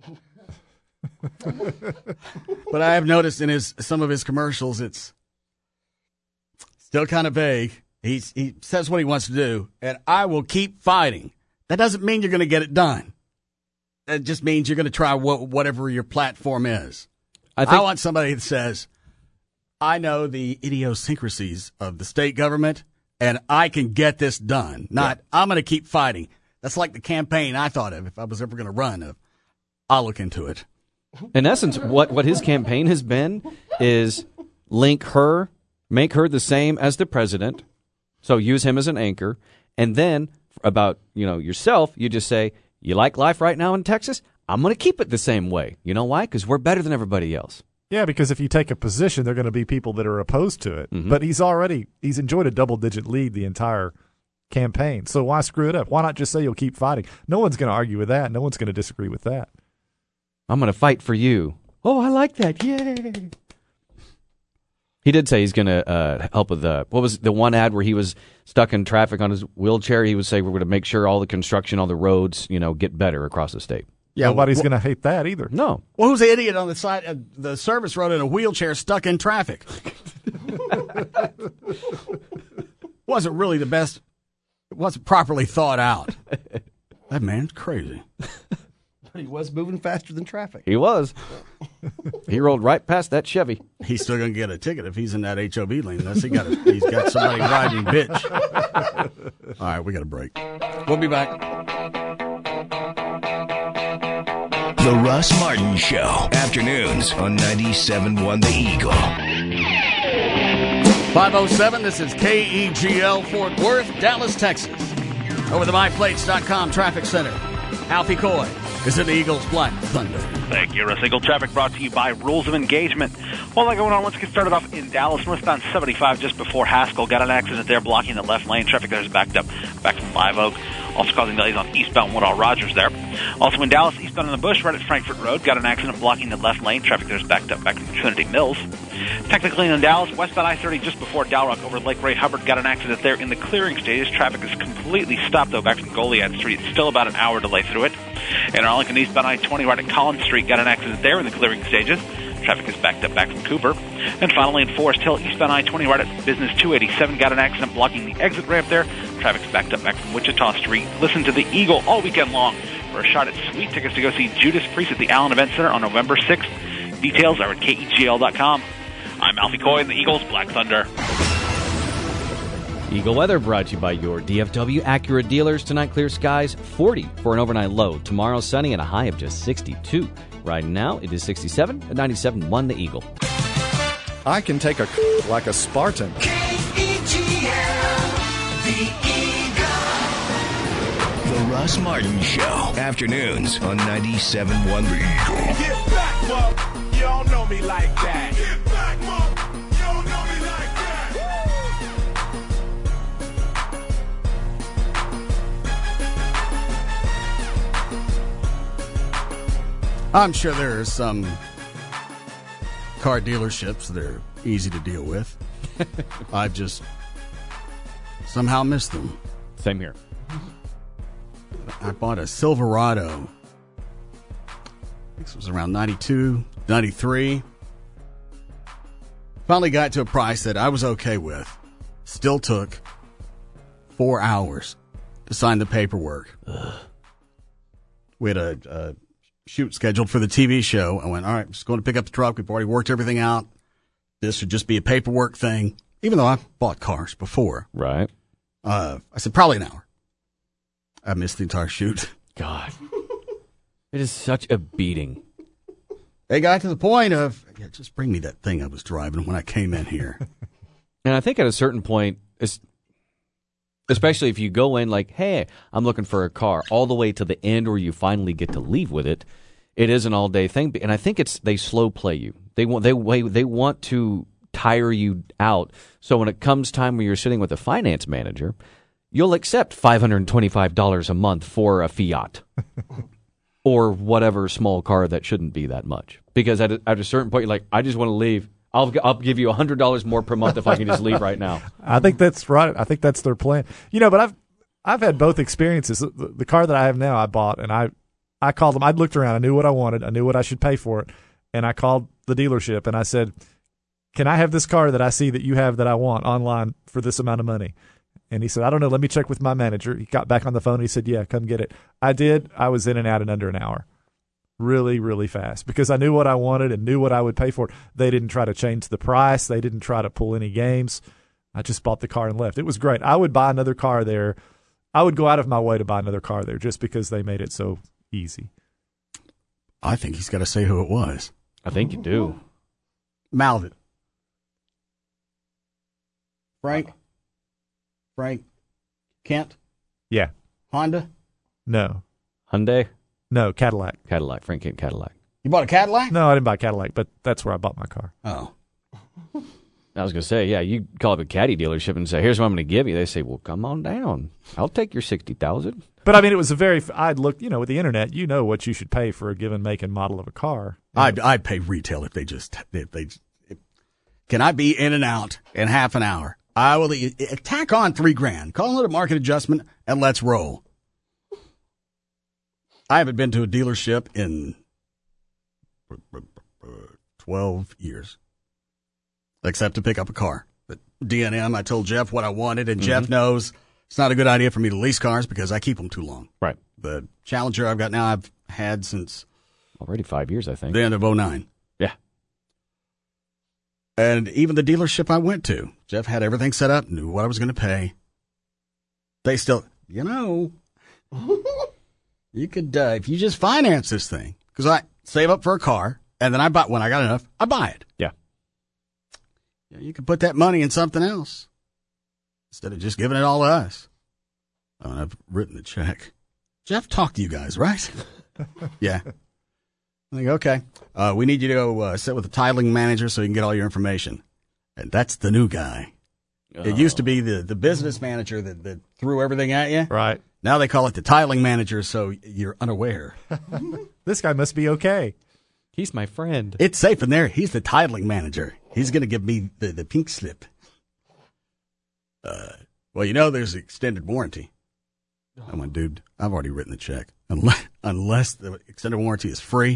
But I have noticed in his some of his commercials, it's still kind of vague. He's, he says what he wants to do, and I will keep fighting. That doesn't mean you're going to get it done. That just means you're going to try wh- whatever your platform is. I, think- I want somebody that says, I know the idiosyncrasies of the state government, and I can get this done. Not, yeah. I'm going to keep fighting. That's like the campaign I thought of if I was ever going to run. Of, I'll look into it. In essence, what, what his campaign has been is link her, make her the same as the president, so use him as an anchor, and then about, you know, yourself, you just say, you like life right now in Texas? I'm going to keep it the same way. You know why? Because we're better than everybody else. Yeah, because if you take a position, there are going to be people that are opposed to it. Mm-hmm. But he's already, he's enjoyed a double-digit lead the entire campaign. So why screw it up? Why not just say you'll keep fighting? No one's going to argue with that. No one's going to disagree with that. I'm going to fight for you. Oh, I like that. Yay. He did say he's going to uh, help with the, what was the one ad where he was stuck in traffic on his wheelchair? He would say we're going to make sure all the construction, all the roads, you know, get better across the state. Yeah, Nobody's wh- going to hate that either. No. Well, who's the idiot on the side of the service road in a wheelchair stuck in traffic? Wasn't really the best. It wasn't properly thought out. That man's crazy. But he was moving faster than traffic. He was. He rolled right past that Chevy. He's still going to get a ticket if he's in that H O V lane. Unless he got a, he's got somebody riding bitch. All right, we got a break. We'll be back. The Russ Martin Show. Afternoons on ninety-seven point one The Eagle. five oh seven, this is K E G L Fort Worth, Dallas, Texas. Over the my plates dot com traffic center. Alfie Coy is in the Eagles Black Thunder. Thank you, Russ. Eagle Traffic brought to you by Rules of Engagement. While that going on, let's get started off in Dallas. Northbound seventy-five just before Haskell. Got an accident there blocking the left lane. Traffic there is backed up back from Live Oak. Also causing delays on eastbound Woodall Rogers there. Also in Dallas, eastbound on the Bush, right at Frankfurt Road, got an accident blocking the left lane. Traffic there's backed up back from Trinity Mills. Technically in Dallas, westbound I thirty just before Dalrock over Lake Ray Hubbard, got an accident there in the clearing stages. Traffic is completely stopped, though, back from Goliad Street. It's still about an hour delay through it. In Arlington, eastbound I twenty, right at Collins Street, got an accident there in the clearing stages. Traffic is backed up back from Cooper. And finally, in Forest Hill, eastbound I twenty, right at Business two eighty-seven, got an accident blocking the exit ramp there. Traffic's backed up back from Wichita Street. Listen to the Eagle all weekend long for a shot at sweet tickets to go see Judas Priest at the Allen Event Center on November sixth. Details are at K E G L dot com. I'm Alfie Coy in the Eagles Black Thunder. Eagle weather brought to you by your D F W Acura dealers. Tonight, clear skies, forty for an overnight low. Tomorrow, sunny and a high of just sixty-two. Right now, it is sixty-seven at ninety-seven point one The Eagle. I can take a like a Spartan. K E G L, the Eagle. The Russ Martin Show. Afternoons on ninety-seven point one The Eagle. Get back, Mom. You don't know me like that. Get back, Mom. You don't know me like I'm sure there are some car dealerships that are easy to deal with. I've just somehow missed them. Same here. I bought a Silverado. I think it was around ninety-two, ninety-three. Finally got to a price that I was okay with. Still took four hours to sign the paperwork. Ugh. We had a... a shoot scheduled for the T V show. I went, all right, I'm just going to pick up the truck. We've already worked everything out. This would just be a paperwork thing, even though I bought cars before. Right. Uh, I said, probably an hour. I missed the entire shoot. God. It is such a beating. They got to the point of, yeah, just bring me that thing I was driving when I came in here. And I think at a certain point, it's, especially if you go in like, hey, I'm looking for a car, all the way to the end where you finally get to leave with it, it is an all-day thing. And I think it's they slow play you. They want they they want to tire you out. So when it comes time where you're sitting with a finance manager, you'll accept five hundred twenty-five dollars a month for a Fiat or whatever small car that shouldn't be that much. Because at a, at a certain point, you're like, I just want to leave. I'll I'll give you one hundred dollars more per month if I can just leave right now. I think that's right. I think that's their plan. You know, but I've I've had both experiences. The, the car that I have now, I bought, and I I called them. I looked around. I knew what I wanted. I knew what I should pay for it. And I called the dealership, and I said, can I have this car that I see that you have that I want online for this amount of money? And he said, I don't know. Let me check with my manager. He got back on the phone. And he said, yeah, come get it. I did. I was in and out in under an hour. Really, really fast because I knew what I wanted and knew what I would pay for it. They didn't try to change the price. They didn't try to pull any games. I just bought the car and left. It was great. I would buy another car there. I would go out of my way to buy another car there just because they made it so easy. I think he's got to say who it was. I think you do. Mouth it. Frank? Frank? Kent? Yeah. Honda? No. Hyundai? No, Cadillac. Cadillac, Frank Kent Cadillac. You bought a Cadillac? No, I didn't buy a Cadillac, but that's where I bought my car. Oh. I was going to say, yeah, you call up a caddy dealership and say, here's what I'm going to give you. They say, well, come on down. I'll take your sixty thousand dollars. But, I mean, it was a very – I'd look, you know, with the Internet, you know what you should pay for a given make and model of a car. I'd, I'd pay retail if they just if they if, can I be in and out in half an hour? I will tack on three grand. Call it a market adjustment, and let's roll. I haven't been to a dealership in twelve years, except to pick up a car. But D and M, I told Jeff what I wanted, and mm-hmm. Jeff knows it's not a good idea for me to lease cars because I keep them too long. Right. The Challenger I've got now, I've had since already five years, I think. The end of oh nine. Yeah. And even the dealership I went to, Jeff had everything set up, knew what I was going to pay. They still, you know, you could, uh, if you just finance this thing, because I save up for a car, and then I buy, when I got enough, I buy it. Yeah. Yeah, you could put that money in something else instead of just giving it all to us. Oh, and I've written the check. Jeff talked to you guys, right? Yeah. I think, okay, uh, we need you to go uh, sit with the titling manager so you can get all your information. And that's the new guy. It used to be the, the business manager that, that threw everything at you. Right. Now they call it the titling manager, so you're unaware. This guy must be okay. He's my friend. It's safe in there. He's the titling manager. He's going to give me the, the pink slip. Uh, well, you know, there's extended warranty. I went, dude, I've already written the check. Unless, unless the extended warranty is free,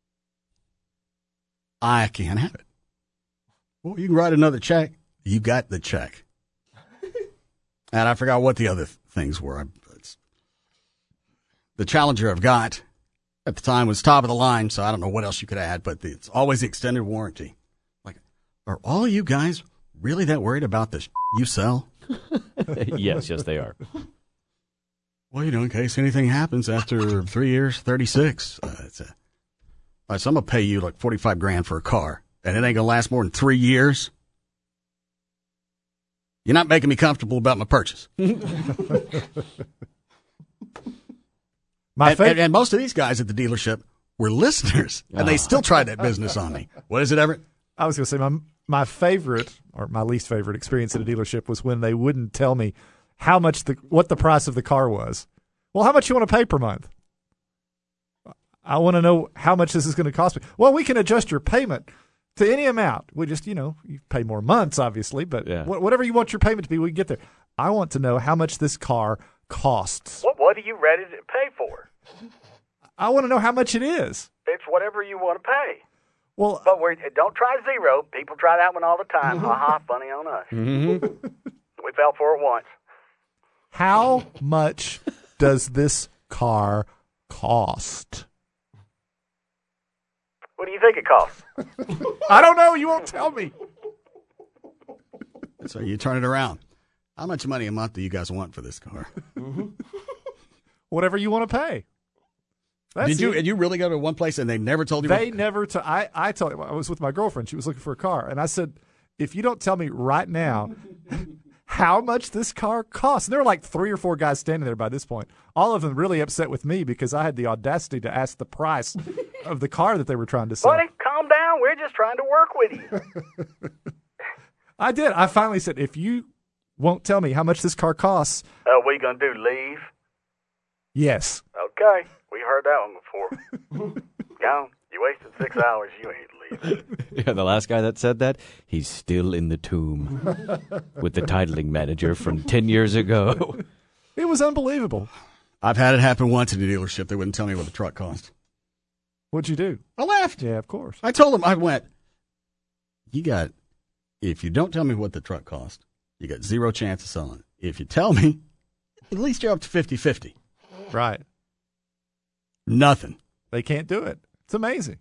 I can't have it. Well, you can write another check. You got the check. And I forgot what the other th- things were. I, it's, the Challenger I've got at the time was top of the line, so I don't know what else you could add, but the, it's always the extended warranty. Like, are all you guys really that worried about the sh- you sell? yes, yes, they are. Well, you know, in case anything happens after three years, thirty-six, uh, it's a, all right, so I'm going to pay you like forty-five grand for a car, and it ain't going to last more than three years. You're not making me comfortable about my purchase. My and, fav- and, and most of these guys at the dealership were listeners, and they still tried that business on me. What is it, Everett? I was going to say my my favorite or my least favorite experience at a dealership was when they wouldn't tell me how much the what the price of the car was. Well, how much you want to pay per month? I want to know how much this is going to cost me. Well, we can adjust your payment to any amount. We just, you know, you pay more months, obviously, but Yeah. wh- whatever you want your payment to be, we can get there. I want to know how much this car costs. What What are you ready to pay for? I want to know how much it is. It's whatever you want to pay. Well, but we don't try zero. People try that one all the time. Ha ha, funny on us. Mm-hmm. We fell for it once. How much does this car cost? What do you think it costs? I don't know. You won't tell me. So you turn it around. How much money a month do you guys want for this car? Whatever you want to pay. That's Did you? it. Did you really go to one place and they never told you? They what? never. T- I I told. I was with my girlfriend. She was looking for a car, and I said, "If you don't tell me right now how much this car costs," and there were like three or four guys standing there by this point. All of them really upset with me because I had the audacity to ask the price of the car that they were trying to sell. Buddy, calm down. We're just trying to work with you. I did. I finally said, "If you won't tell me how much this car costs, Uh, what you gonna do? Leave? yes." Okay, we heard that one before. Gone. You wasted six hours. You ain't leaving. Yeah, the last guy that said that, he's still in the tomb with the titling manager from ten years ago. It was unbelievable. I've had it happen once at a dealership. They wouldn't tell me what the truck cost. What'd you do? I left. Yeah, of course. I told them, I went, you got, if you don't tell me what the truck cost, you got zero chance of selling it. If you tell me, at least you're up to fifty-fifty. Right. Nothing. They can't do it. It's amazing.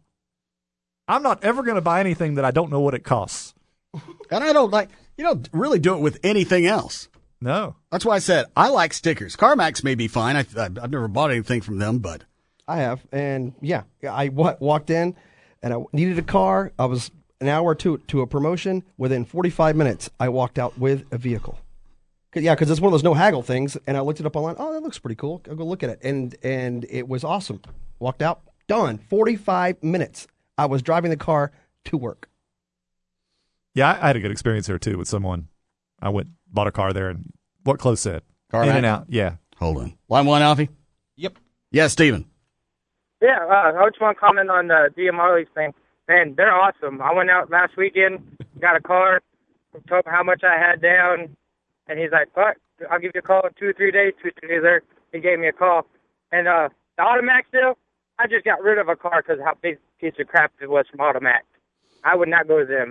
I'm not ever going to buy anything that I don't know what it costs. And I don't like, you don't really do it with anything else. No. That's why I said I like stickers. CarMax may be fine. I, I've never bought anything from them, but. I have, and yeah, I wa- walked in, and I needed a car. I was an hour or two to a promotion. Within forty-five minutes, I walked out with a vehicle. Cause, yeah, because it's one of those no haggle things, and I looked it up online. Oh, that looks pretty cool. I'll go look at it, and and it was awesome. Walked out, done. forty-five minutes. I was driving the car to work. Yeah, I, I had a good experience there too with someone. I went bought a car there, and what Close said, Car in Max? and out. Yeah. Hold on. Line one, Alfie? Yep. Yeah, Steven. Yeah, uh, I just want to comment on the D M Harley's thing. Man, they're awesome. I went out last weekend, got a car, told him how much I had down, and he's like, "Fuck, I'll give you a call in two or three days." Two or three days later, he gave me a call. And uh, the Automax deal, I just got rid of a car because of how big a piece of crap it was from Automax. I would not go to them.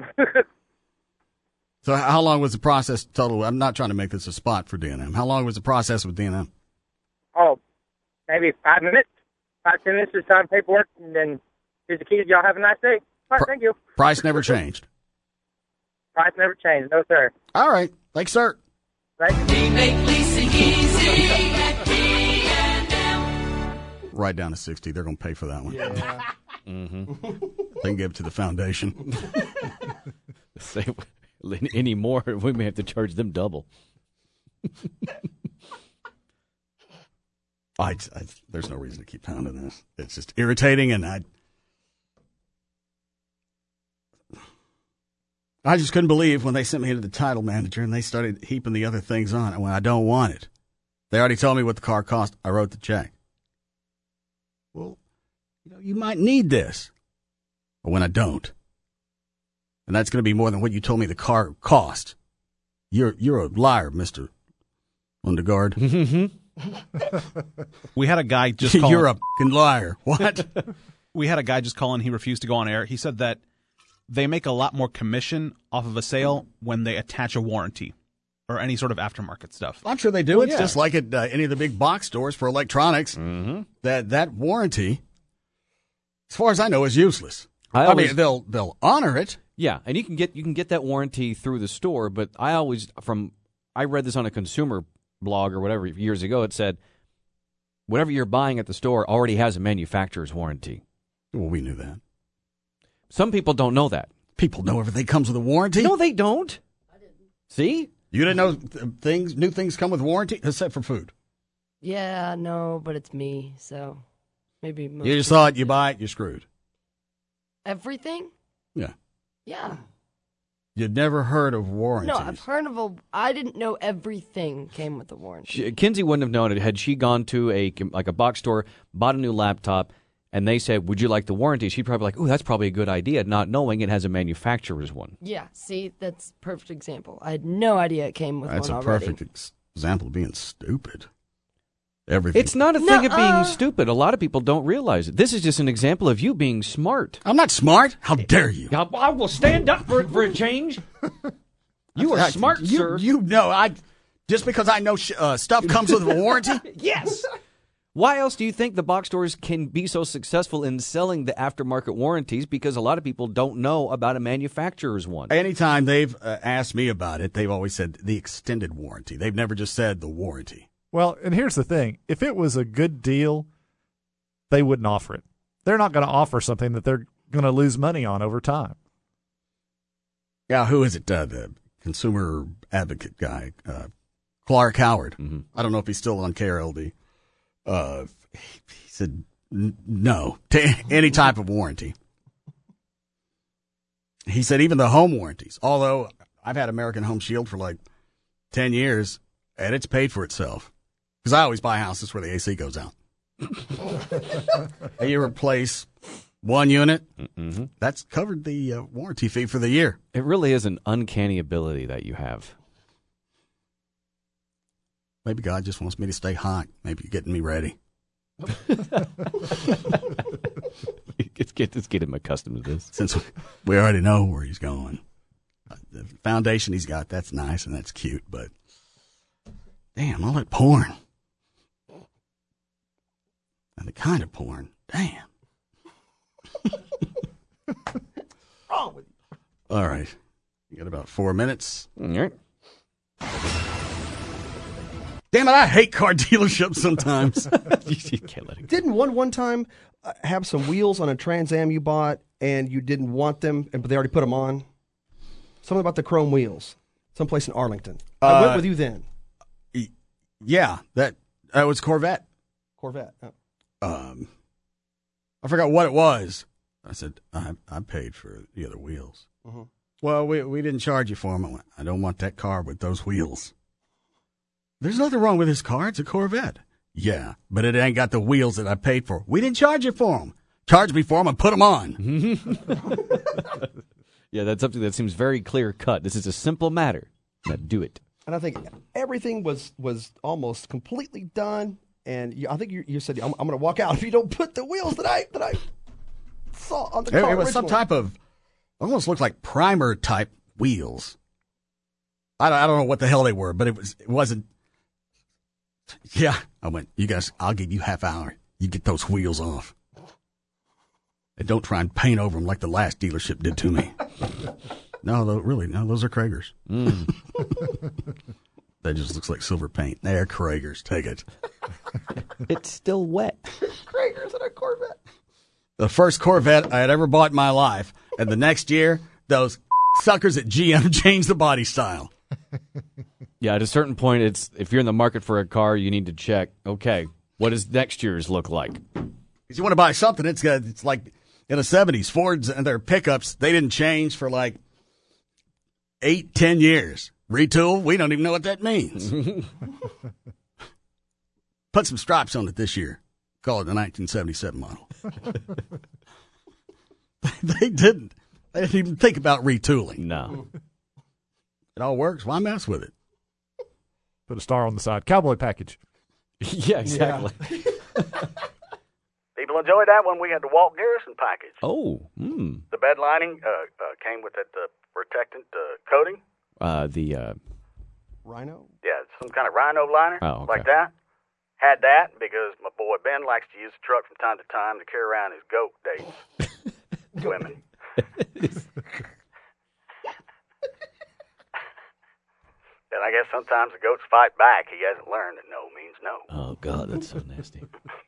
So how long was the process total? I'm not trying to make this a spot for D and M. How long was the process with D and M? Oh, maybe five minutes. Five, ten minutes to sign paperwork, and then here's the keys. Y'all have a nice day. All right, thank you. Price never changed. Price never changed. No, sir. All right. Thanks, sir. Right. We make leasing easy at D and M. Right down to sixty. They're going to pay for that one. Yeah. Mm-hmm. They can give it to the foundation. Say, any more, we may have to charge them double. I, I, there's no reason to keep pounding this. It's just irritating, and I. I just couldn't believe when they sent me to the title manager and they started heaping the other things on it when I don't want it. They already told me what the car cost. I wrote the check. Well, you know, you might need this. But when I don't, and that's going to be more than what you told me the car cost, you're you're a liar, Mister Lundegaard. We had a guy just call You're a fucking liar. What? We had a guy just call in. He refused to go on air. He said that they make a lot more commission off of a sale when they attach a warranty or any sort of aftermarket stuff. I'm sure they do. Well, It's yeah. just like at uh, any of the big box stores for electronics. Mm-hmm. That that warranty, as far as I know, is useless. I I, always- mean, they'll they'll honor it. Yeah, and you can get you can get that warranty through the store, but I always from I read this on a consumer blog or whatever years ago. It said whatever you're buying at the store already has a manufacturer's warranty. Well, we knew that. Some people don't know that. People know everything comes with a warranty. No, they don't. See, you didn't know th- things. New things come with warranty, except for food. Yeah, no, but it's me, so maybe most You just people- saw it, you buy it, you're screwed. Everything? Yeah. Yeah. You'd never heard of warranties. No, I've heard of a. I didn't know everything came with a warranty. she, Kinsey wouldn't have known it had she gone to a like a box store, bought a new laptop, and they said, "Would you like the warranty?" She'd probably be like, "Ooh, that's probably a good idea," not knowing it has a manufacturer's one. Yeah, see, that's a perfect example. I had no idea it came with That's one a already. perfect ex- example of being stupid. Everything. It's not a thing of Nuh-uh. being stupid. A lot of people don't realize it. This is just an example of you being smart. I'm not smart. How dare you? I, I will stand up for for a change. You are I- smart, you, sir. You know, I just because I know sh- uh, stuff comes with a warranty. Yes. Why else do you think the box stores can be so successful in selling the aftermarket warranties? Because a lot of people don't know about a manufacturer's one. Anytime they've uh, asked me about it, they've always said the extended warranty. They've never just said the warranty. Well, and here's the thing. If it was a good deal, they wouldn't offer it. They're not going to offer something that they're going to lose money on over time. Yeah, who is it? Uh, the consumer advocate guy, uh, Clark Howard. Mm-hmm. I don't know if he's still on K R L D. Uh, he said n- no to any type of warranty. He said even the home warranties, although I've had American Home Shield for like ten years, and it's paid for itself. Because I always buy houses where the A C goes out. And you replace one unit, mm-hmm. that's covered the uh, warranty fee for the year. It really is an uncanny ability that you have. Maybe God just wants me to stay hot. Maybe you're getting me ready. Let's get, let's get him accustomed to this. Since we already know where he's going. The foundation he's got, that's nice and that's cute, but damn, all that porn. And the kind of porn. Damn. Wrong with you? All right. You got about four minutes. All right. Damn it, I hate car dealerships sometimes. You can't let it go. Didn't one one time uh, have some wheels on a Trans Am you bought and you didn't want them, and but they already put them on? Something about the chrome wheels. Someplace in Arlington. I Uh, went with you then. Yeah, that that was Corvette. Corvette. Oh. Um, I forgot what it was. I said, I, I paid for the other wheels. Mm-hmm. Well, we we didn't charge you for them. I went, I don't want that car with those wheels. There's nothing wrong with this car. It's a Corvette. Yeah, but it ain't got the wheels that I paid for. We didn't charge you for them. Charge me for them and put them on. Yeah, that's something that seems very clear cut. This is a simple matter. Now do it. And I think everything was, was almost completely done. And you, I think you, you said, I'm, I'm going to walk out if you don't put the wheels that I that I saw on the It, car. it was some originally. type of, almost looked like primer type wheels. I don't, I don't know what the hell they were, but it was it wasn't. Yeah, I went. You guys, I'll give you half hour. You get those wheels off, and don't try and paint over them like the last dealership did to me. No, though, really, no, those are Kragers. Mm. That just looks like silver paint. They're Kragers. Take it. It's still wet. Kragers and a Corvette. The first Corvette I had ever bought in my life, and the next year, those suckers at G M changed the body style. Yeah, at a certain point, it's if you're in the market for a car, you need to check, okay, what does next year's look like? If you want to buy something, it's got, it's like in the seventies, Fords and their pickups, they didn't change for like eight, ten years. Retool, we don't even know what that means. Put some stripes on it this year. Call it the nineteen seventy-seven model. They didn't. They didn't even think about retooling. No. It all works. Why mess with it? Put a star on the side. Cowboy package. Yeah, exactly. People enjoyed that when we had the Walt Garrison package. Oh, hmm. The bed lining uh, uh, came with that uh, protectant uh, coating. Uh, the uh, Rhino? Yeah, some kind of rhino liner Oh, okay. like that. Had that because my boy Ben likes to use the truck from time to time to carry around his goat dates. Women. And I guess sometimes the goats fight back. He hasn't learned that no means no. Oh, God, that's so nasty.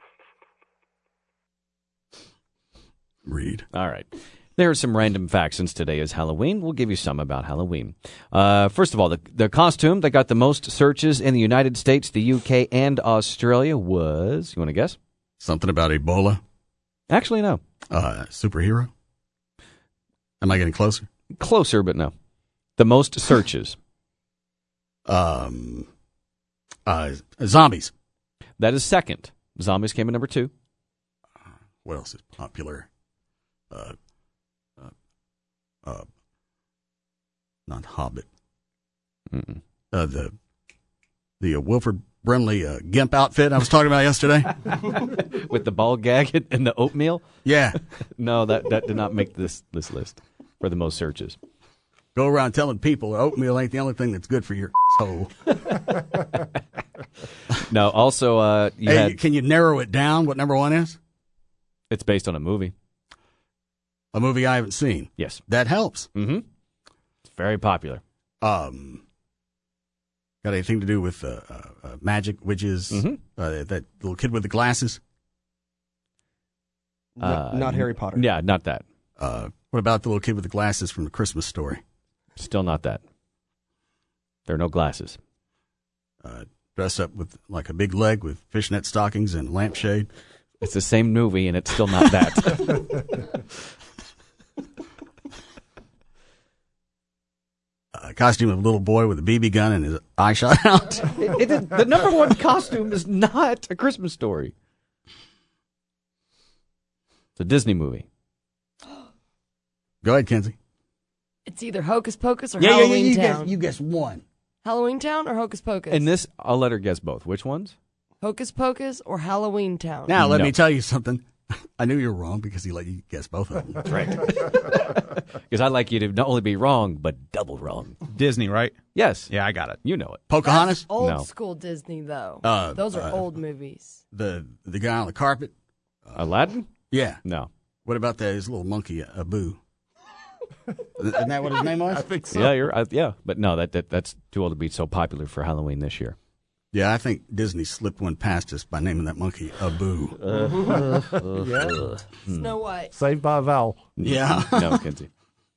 Read. All right. There are some random facts since today is Halloween. We'll give you some about Halloween. Uh, first of all, the, the costume that got the most searches in the United States, the U K, and Australia was, you want to guess? Something about Ebola? Actually, no. Uh, superhero? Am I getting closer? Closer, but no. The most searches. Um, uh, zombies. That is second. Zombies came in number two. What else is popular? Uh, uh, uh, not Hobbit. Mm-mm. Uh, the the uh, Wilford Brimley uh, Gimp outfit I was talking about yesterday. With the ball gag and the oatmeal? Yeah. No, that, that did not make this, this list for the most searches. Go around telling people oatmeal ain't the only thing that's good for your soul. No, also, uh, you hey, had, can you narrow it down what number one is? it's based on a movie. A movie I haven't seen. Yes. That helps. Mm-hmm. It's very popular. Um, got anything to do with uh, uh, uh, magic, witches, Mhm. uh, that little kid with the glasses? No- Uh, not Harry Potter. Yeah, not that. Uh, what about the little kid with the glasses from the Christmas Story? Still not that. There are no glasses. Uh, dressed up with like a big leg with fishnet stockings and lampshade. It's the same movie, and it's still not that. A costume of a little boy with a B B gun and his eye shot out. it, it is, the number one costume is not A Christmas Story. It's a Disney movie. Go ahead, Kenzie. It's either Hocus Pocus or Yeah, yeah, yeah, Halloween you Town. guess- you guess one. Halloween Town or Hocus Pocus? And this, I'll let her guess both. Which ones? Hocus Pocus or Halloween Town? Now, let No. me tell you something. I knew you were wrong because he let you guess both of them. That's right. Because I'd like you to not only be wrong, but double wrong. Disney, right? Yes. Yeah, I got it. You know it. Pocahontas? Old No. school Disney, though. Uh, Those are uh, old movies. The the guy on the carpet? Aladdin? Yeah. No. What about that, his little monkey, Abu? Isn't that what his name was? I think so. Yeah, you're. Uh, yeah, but no, that, that that's too old to be so popular for Halloween this year. Yeah, I think Disney slipped one past us by naming that monkey Abu. Uh, Yeah. Snow White. Saved by a vowel. Yeah. No, Kenzie.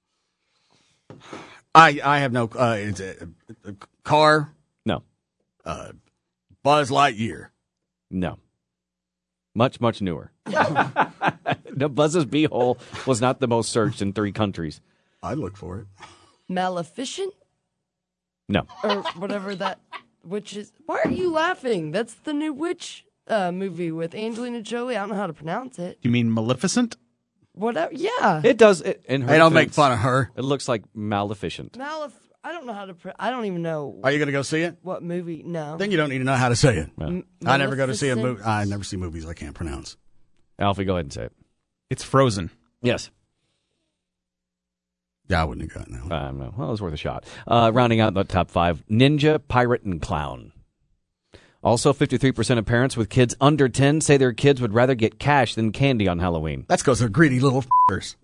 I I have no. Uh, it's a, a car. No. Uh, Buzz Lightyear. No. Much, much newer. No, Buzz's Beehole was not the most searched in three countries. I'd look for it. Maleficent? No. Or whatever that witch is. Why are you laughing? That's the new witch uh, movie with Angelina Jolie. I don't know how to pronounce it. You mean Maleficent? Whatever. Yeah. It does. It, in her Hey, don't make defense, fun of her. It looks like Maleficent. Malef. I don't know how to. Pro- I don't even know Are you going to go see it? what movie. No. Then you don't need to know how to say it. No. I never go to see a Maleficent? movie. I never see movies I can't pronounce. Alfie, go ahead and say it. It's Frozen. Yes. Yeah, I wouldn't have gotten that one. Um, no. Well, it was worth a shot. Uh, rounding out the top five, Ninja, Pirate, and Clown. Also, fifty-three percent of parents with kids under ten say their kids would rather get cash than candy on Halloween. That's because they're greedy little f***ers.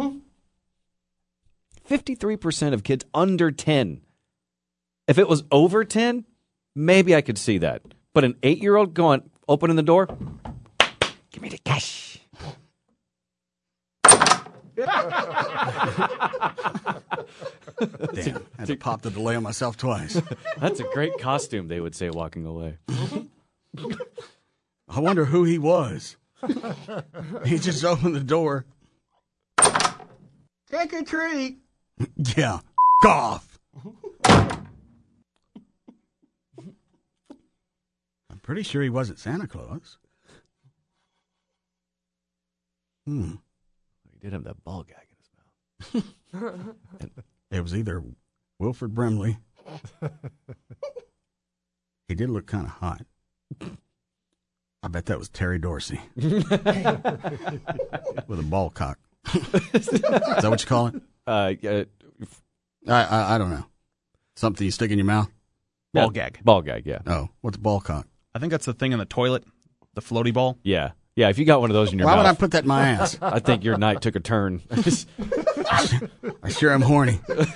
fifty-three percent of kids under ten. If it was over ten, maybe I could see that. But an eight-year-old going, opening the door, give me the cash. Damn, I had to pop the delay on myself twice. That's a great costume, they would say, walking away. I wonder who he was. He just opened the door. Trick or treat. Yeah, f- off. Pretty sure he wasn't Santa Claus. Hmm. He did have that ball gag in his mouth. It was either Wilford Brimley. He did look kind of hot. I bet that was Terry Dorsey. With a ball cock. Is that what you call it? Uh, uh, I, I I don't know. Something you stick in your mouth? Ball yeah, gag. Ball gag, yeah. Oh, what's ball cock? I think that's the thing in the toilet, the floaty ball. Yeah. Yeah, if you got one of those in your Why mouth. would I put that in my ass? I think your night took a turn. I sure am horny.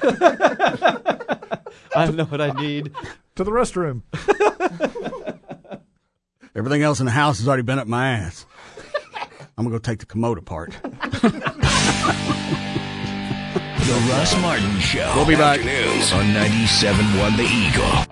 I know what I need. To the restroom. Everything else in the house has already been up my ass. I'm going to go take the commode apart. The Russ Martin Show. We'll be back. Afternoons on ninety-seven point one The Eagle.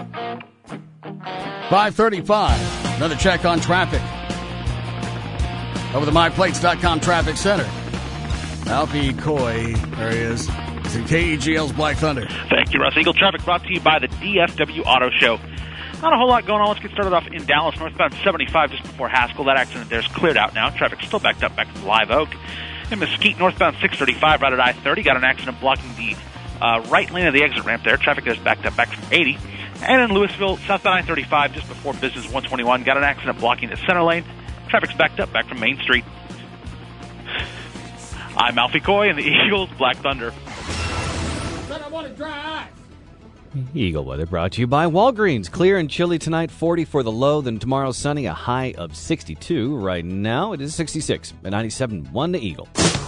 five thirty-five. Another check on traffic. Over the my plates dot com traffic center. Alfie Coy, there he is. It's in K E G L's Black Thunder. Thank you, Russ. Eagle Traffic brought to you by the D F W Auto Show. Not a whole lot going on. Let's get started off in Dallas, northbound seventy-five, just before Haskell. That accident there's cleared out now. Traffic's still backed up back from Live Oak. In Mesquite, northbound six thirty-five, right at I thirty. Got an accident blocking the uh, right lane of the exit ramp there. Traffic there's backed up back from eighty. And in Louisville, southbound I thirty-five, just before Business one twenty-one. Got an accident blocking the center lane. Traffic's backed up back from Main Street. I'm Alfie Coy and the Eagles Black Thunder. Said I wanted dry ice. Eagle weather brought to you by Walgreens. Clear and chilly tonight, forty for the low. Then tomorrow sunny, a high of sixty-two. Right now it is sixty-six at ninety-seven point one The Eagle.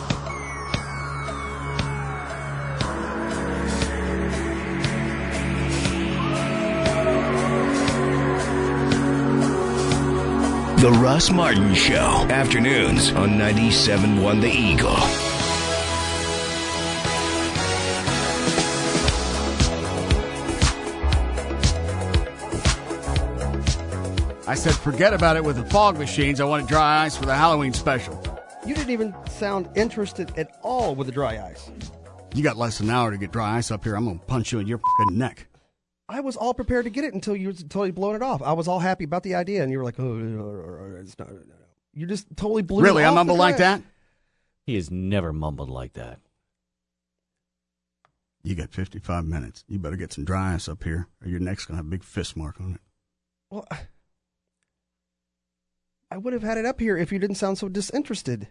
The Russ Martin Show. Afternoons on ninety-seven point one The Eagle. I said, forget about it with the fog machines. I wanted dry ice for the Halloween special. You didn't even sound interested at all with the dry ice. You got less than an hour to get dry ice up here. I'm going to punch you in your fucking neck. I was all prepared to get it until you were totally blowing it off. I was all happy about the idea, and you were like, oh, it's not. You just totally blew Really? it off. I mumble like that? He has never mumbled like that. You got fifty-five minutes. You better get some dry ice up here, or your neck's going to have a big fist mark on it. Well, I would have had it up here if you didn't sound so disinterested.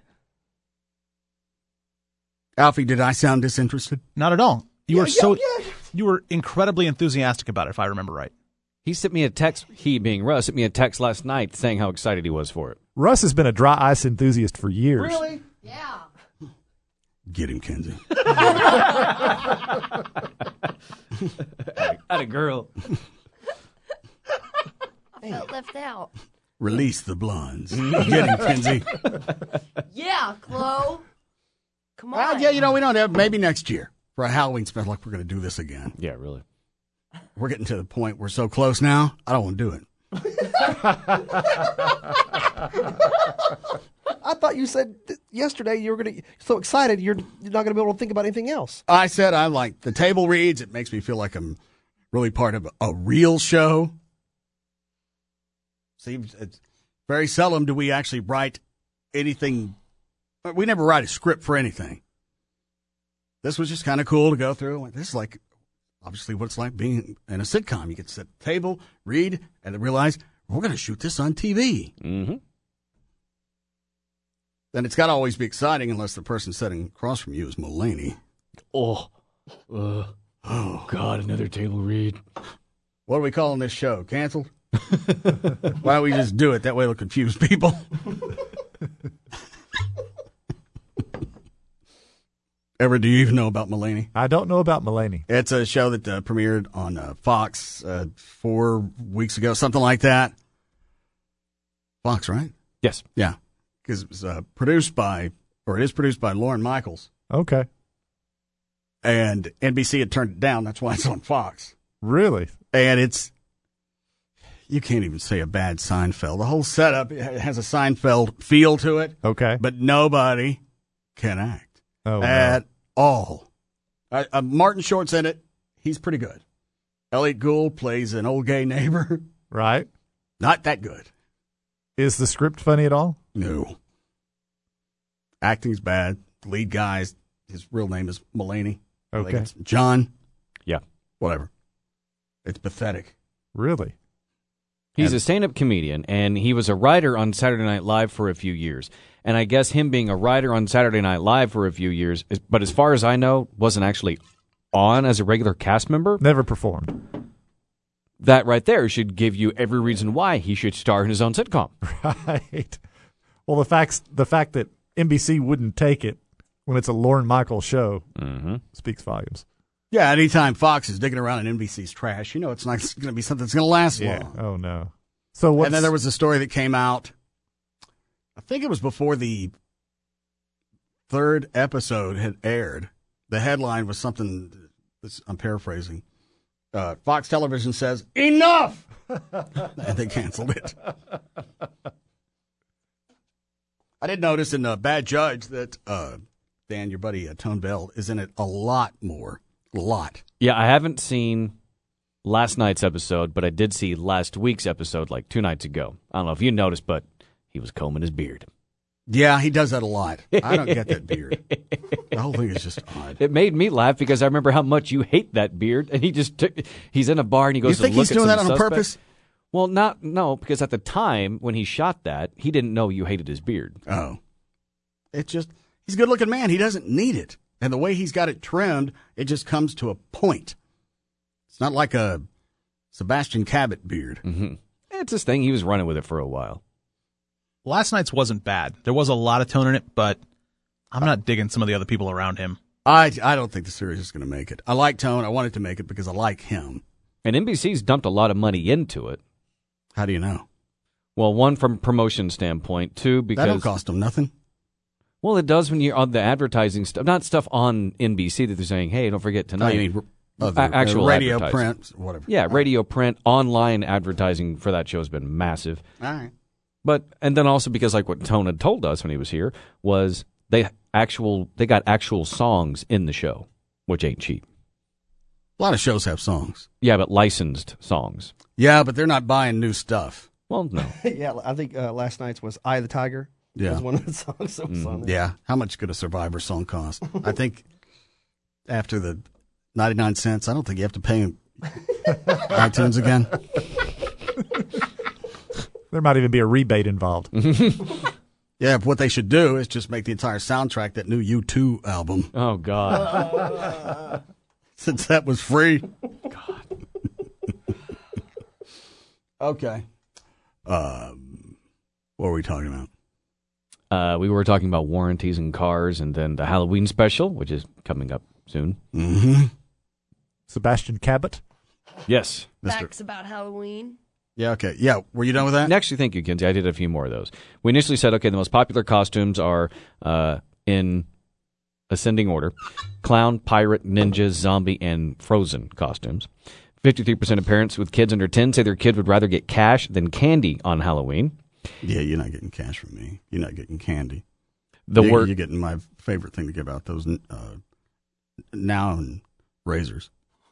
Alfie, did I sound disinterested? Not at all. You Yeah, were so yeah, yeah. you were incredibly enthusiastic about it, if I remember right. He sent me a text, he being Russ, sent me a text last night saying how excited he was for it. Russ has been a dry ice enthusiast for years. Really? Yeah. Get him, Kenzie. At a girl. I felt left out. Release the blondes. Get him, Kenzie. Yeah, Chloe. Come on. Well, yeah, you know, we don't have, maybe next year for a Halloween special, like we're going to do this again. Yeah, really. We're getting to the point we're so close now, I don't want to do it. I thought you said th- yesterday you were going to so excited you're, you're not going to be able to think about anything else. I said I like the table reads. It makes me feel like I'm really part of a, a real show. Seems it's very seldom do we actually write anything. We never write a script for anything. This was just kind of cool to go through. This is like obviously what it's like being in a sitcom. You get to sit at the table, read, and then realize we're going to shoot this on T V. Mm-hmm. Then it's got to always be exciting unless the person sitting across from you is Mulaney. Oh, uh, oh, God, another table read. What are we calling this show? Canceled? Why don't we just do it? That way it'll confuse people. Ever, do you even know about Mulaney? I don't know about Mulaney. It's a show that uh, premiered on uh, Fox uh, four weeks ago, something like that. Fox, right? Yes. Yeah. Because it was uh, produced by, or it is produced by Lorne Michaels. Okay. And N B C had turned it down. That's why it's on Fox. Really? And it's, you can't even say a bad Seinfeld. The whole setup has a Seinfeld feel to it. Okay. But nobody can act oh, at no. all. Uh, uh, Martin Short's in it. He's pretty good. Elliot Gould plays an old gay neighbor. Right. Not that good. Is the script funny at all? No. Acting's bad. Lead guy's, his real name is Mulaney. I think Okay. it's John. Yeah. Whatever. It's pathetic. Really? He's And- a stand-up comedian, and he was a writer on Saturday Night Live for a few years. And I guess him being a writer on Saturday Night Live for a few years, is, but as far as I know, wasn't actually on as a regular cast member. Never performed. That right there should give you every reason why he should star in his own sitcom. Right. Well, the facts, the fact that N B C wouldn't take it when it's a Lorne Michaels show mm-hmm. speaks volumes. Yeah, anytime Fox is digging around in N B C's trash, you know it's not going to be something that's going to last Yeah. long. Oh no. So what's, And then there was a story that came out, I think it was before the third episode had aired. The headline was something, I'm paraphrasing. Uh, Fox Television says, enough! And they canceled it. I did notice in uh, Bad Judge that, uh, Dan, your buddy uh, Tone Bell, is in it a lot more. A lot. Yeah, I haven't seen last night's episode, but I did see last week's episode like two nights ago. I don't know if you noticed, but he was combing his beard. Yeah, he does that a lot. I don't get that beard. The whole thing is just odd. It made me laugh because I remember how much you hate that beard, and he just took. He's in a bar and he goes. You think to look he's at doing some that on suspect. purpose? Well, not no, because at the time when he shot that, he didn't know you hated his beard. Oh, it's just he's a good-looking man. He doesn't need it, and the way he's got it trimmed, it just comes to a point. It's not like a Sebastian Cabot beard. Mm-hmm. It's his thing. He was running with it for a while. Last night's wasn't bad. There was a lot of tone in it, but I'm not digging some of the other people around him. I, I don't think the series is going to make it. I like Tone. I wanted to make it because I like him. And N B C's dumped a lot of money into it. How do you know? Well, one from promotion standpoint, two because That don't cost them nothing. Well, it does when you're on the advertising stuff, not stuff on N B C that they're saying, "Hey, don't forget tonight." Oh, you mean other, A- actual uh, radio, advertising. print, whatever. Yeah, radio, print, online advertising for that show has been massive. All right. But and then also because like what Tone had told us when he was here was they actual they got actual songs in the show, which ain't cheap. A lot of shows have songs. Yeah, but licensed songs. Yeah, but they're not buying new stuff. Well, no. Yeah, I think uh, last night's was "Eye of the Tiger." Yeah. was one of the songs that was on there. Yeah. How much could a Survivor song cost? I think after the ninety-nine cents, I don't think you have to pay iTunes again. There might even be a rebate involved. Yeah, but what they should do is just make the entire soundtrack that new U two album. Oh, God. Since that was free. God. Okay. Um, what were we talking about? Uh, we were talking about warranties and cars, and then the Halloween special, which is coming up soon. Mm-hmm. Sebastian Cabot. Yes. Facts about Halloween. Yeah, okay. Yeah, were you done with that? Actually, thank you, Kinsey. I did a few more of those. We initially said, okay, the most popular costumes are uh, in ascending order: clown, pirate, ninja, zombie, and Frozen costumes. fifty-three percent of parents with kids under ten say their kid would rather get cash than candy on Halloween. Yeah, you're not getting cash from me. You're not getting candy. The you, word You're getting my favorite thing to give out, those uh, now and razors.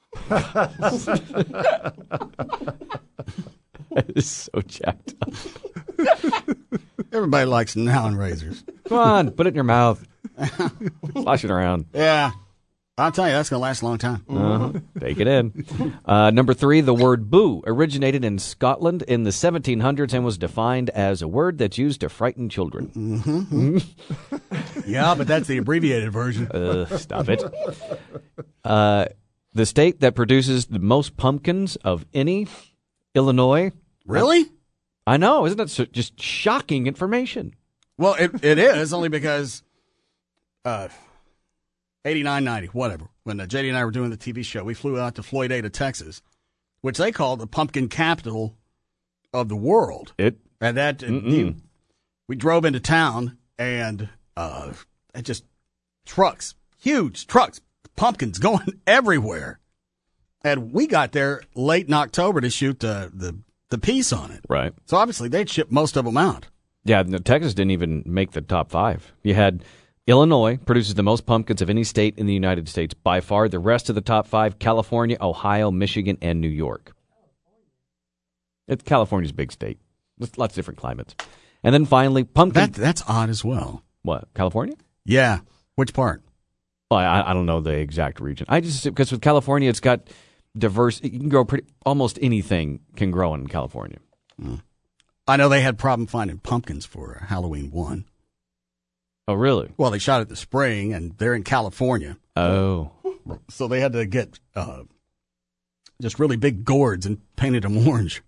That is so jacked up. Everybody likes now and razors. Come on, put it in your mouth. Flash it around. Yeah. I'll tell you, that's going to last a long time. Uh-huh. Take it in. Uh, number three, the word boo originated in Scotland in the seventeen hundreds and was defined as a word that's used to frighten children. Mm-hmm. Yeah, but that's the abbreviated version. Uh, stop it. Uh, the state that produces the most pumpkins of any, Illinois. Really? I know. Isn't that so, just shocking information? Well, it it is, only because uh, eighty-nine, ninety, whatever, when uh, J D and I were doing the T V show, we flew out to Floydada, Texas, which they call the pumpkin capital of the world. It And that, uh, you, we drove into town, and uh, it just trucks, huge trucks, pumpkins going everywhere. And we got there late in October to shoot uh, the, the piece on it. Right. So obviously they'd ship most of them out. Yeah, no, Texas didn't even make the top five. You had Illinois produces the most pumpkins of any state in the United States by far. The rest of the top five, California, Ohio, Michigan, and New York. It, California's a big state with lots of different climates. And then finally, pumpkin. That, that's odd as well. What, California? Yeah. Which part? Well, I, I don't know the exact region. I just because with California, it's got diverse. You can grow pretty almost anything can grow in California. Mm. I know they had problem finding pumpkins for Halloween one. Oh, really? Well, they shot it this spring, and they're in California. Oh, so they had to get uh, just really big gourds and painted them orange.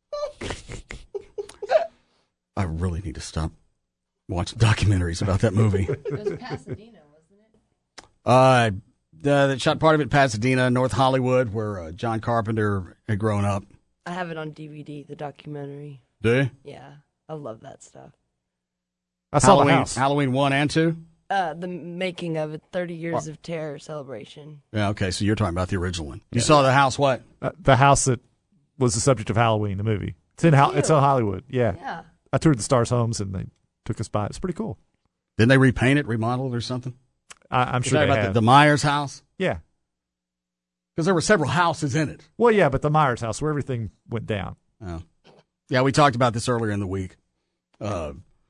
I really need to stop watching documentaries about that movie. It was Pasadena, wasn't it? Uh, the, they shot part of it in Pasadena, North Hollywood, where uh, John Carpenter had grown up. I have it on D V D, the documentary. Do you? Yeah, I love that stuff. I saw Halloween, the house. Halloween one and two? Uh, the making of it, thirty years of Terror celebration. Yeah, okay, so you're talking about the original one. You yeah. saw the house what? Uh, the house that was the subject of Halloween, the movie. It's in Ho- It's in Hollywood, yeah. Yeah. I toured the Stars homes, and they took us by. It's pretty cool. Didn't they repaint it, remodel it, or something? I, I'm sure they about have. The, the Myers house? Yeah. Because there were several houses in it. Well, yeah, but the Myers house, where everything went down. Oh. Yeah, we talked about this earlier in the week. Uh,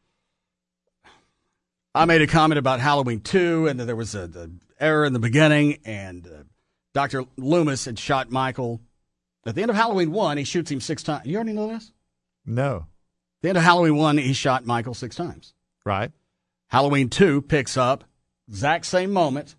I made a comment about Halloween two, and that there was an error in the beginning, and uh, Doctor Loomis had shot Michael. At the end of Halloween one, he shoots him six times. You already know this? No. At the end of Halloween one, he shot Michael six times. Right. Halloween two picks up, exact same moment.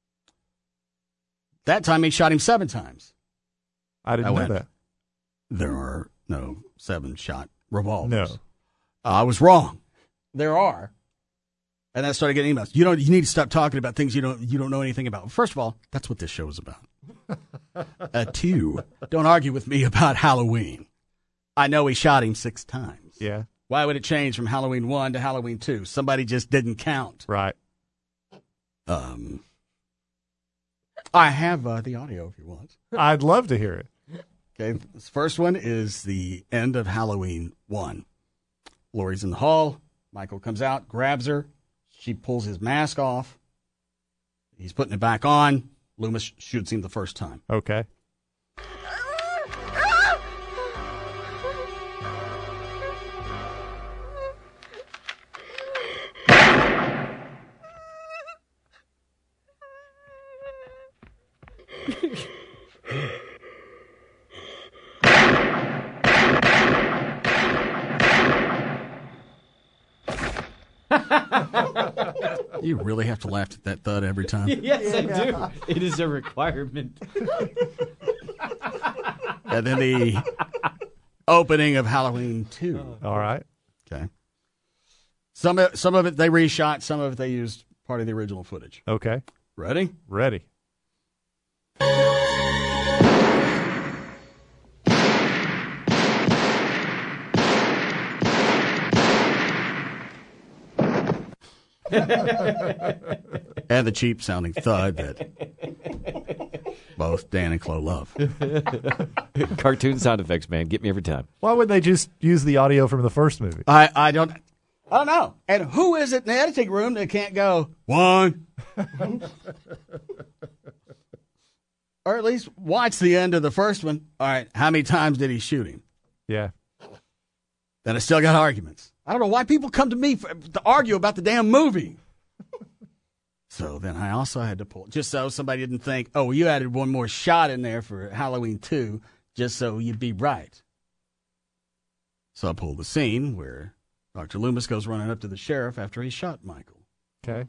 That time he shot him seven times. I didn't I know went, that. There are no seven-shot revolvers. No. Uh, I was wrong. There are. And I started getting emails. You don't. You need to stop talking about things you don't. You don't know anything about. First of all, that's what this show is about. uh, two, don't argue with me about Halloween. I know he shot him six times. Yeah. Why would it change from Halloween one to Halloween two? Somebody just didn't count. Right. Um. I have uh, the audio if you want. I'd love to hear it. Okay. This first one is the end of Halloween one. Laurie's in the hall. Michael comes out, grabs her. She pulls his mask off. He's putting it back on. Loomis shoots him the first time. Okay. You really have to laugh at that thud every time. Yes, I do. It is a requirement. And then the opening of Halloween two. All right. Okay. Some of, some of it they reshot. Some of it they used part of the original footage. Okay. Ready? Ready. And the cheap sounding thud that both Dan and Chloe love. Cartoon sound effects, man. Get me every time. Why would they just use the audio from the first movie? I, I don't I don't know. And who is it in the editing room that can't go one? Or at least watch the end of the first one. All right, how many times did he shoot him? Yeah. Then I still got arguments. I don't know why people come to me for, to argue about the damn movie. So then I also had to pull, just so somebody didn't think, oh, you added one more shot in there for Halloween two, just so you'd be right. So I pulled the scene where Doctor Loomis goes running up to the sheriff after he shot Michael. Okay.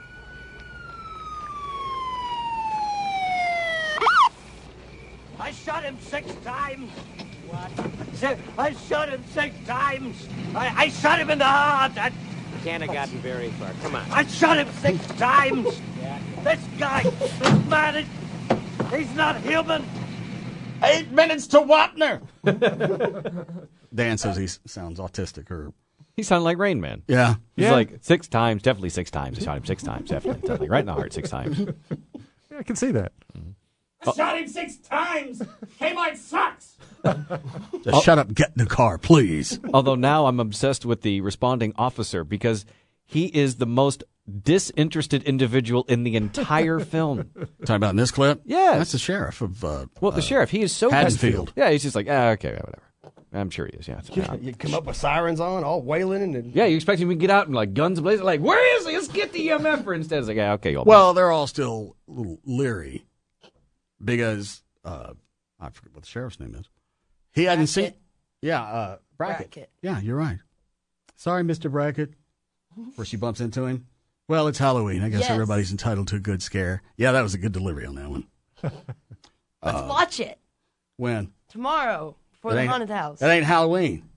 I shot him six times. What? I shot him six times. I, I shot him in the heart. That can't have gotten very far. Come on. I shot him six times. Yeah. This guy, this man, he's not human. Eight minutes to Wapner. Dan says he sounds autistic, or he sounded like Rain Man. Yeah, he's yeah. like six times, definitely six times. I shot him six times, definitely, definitely, right in the heart six times. Yeah, I can see that. Mm-hmm. I shot him six times. Kmart sucks. Just oh. shut up, get in the car, please. Although now I'm obsessed with the responding officer because he is the most disinterested individual in the entire film. Talking about in this clip? Yeah. That's the sheriff of uh Well, the uh, sheriff, he is so Haddonfield. Yeah, he's just like, ah, okay, whatever. I'm sure he is. Yeah. Yeah, you come up with sirens on, all wailing and Yeah, you expect him to get out and like guns blazing, like where is he? Let's get the E M F. Instead, it's like, yeah, okay, y'all. Well, they're all still a little leery because uh, I forget what the sheriff's name is. He hadn't seen. Yeah, uh, Brackett. Brackett. Yeah, you're right. Sorry, Mister Brackett. Where she bumps into him. Well, it's Halloween. I guess Yes. everybody's entitled to a good scare. Yeah, that was a good delivery on that one. Let's Uh, watch it When? tomorrow for That the ain't- haunted house. That ain't Halloween.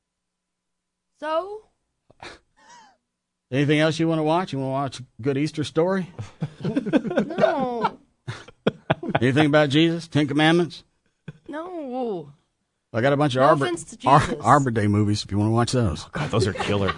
So Anything else you want to watch? You want to watch a good Easter story? no, Anything about Jesus? Ten Commandments? no. I got a bunch of No Arbor, offense to Ar- Jesus. Arbor Day movies if you want to watch those. God, those are killer.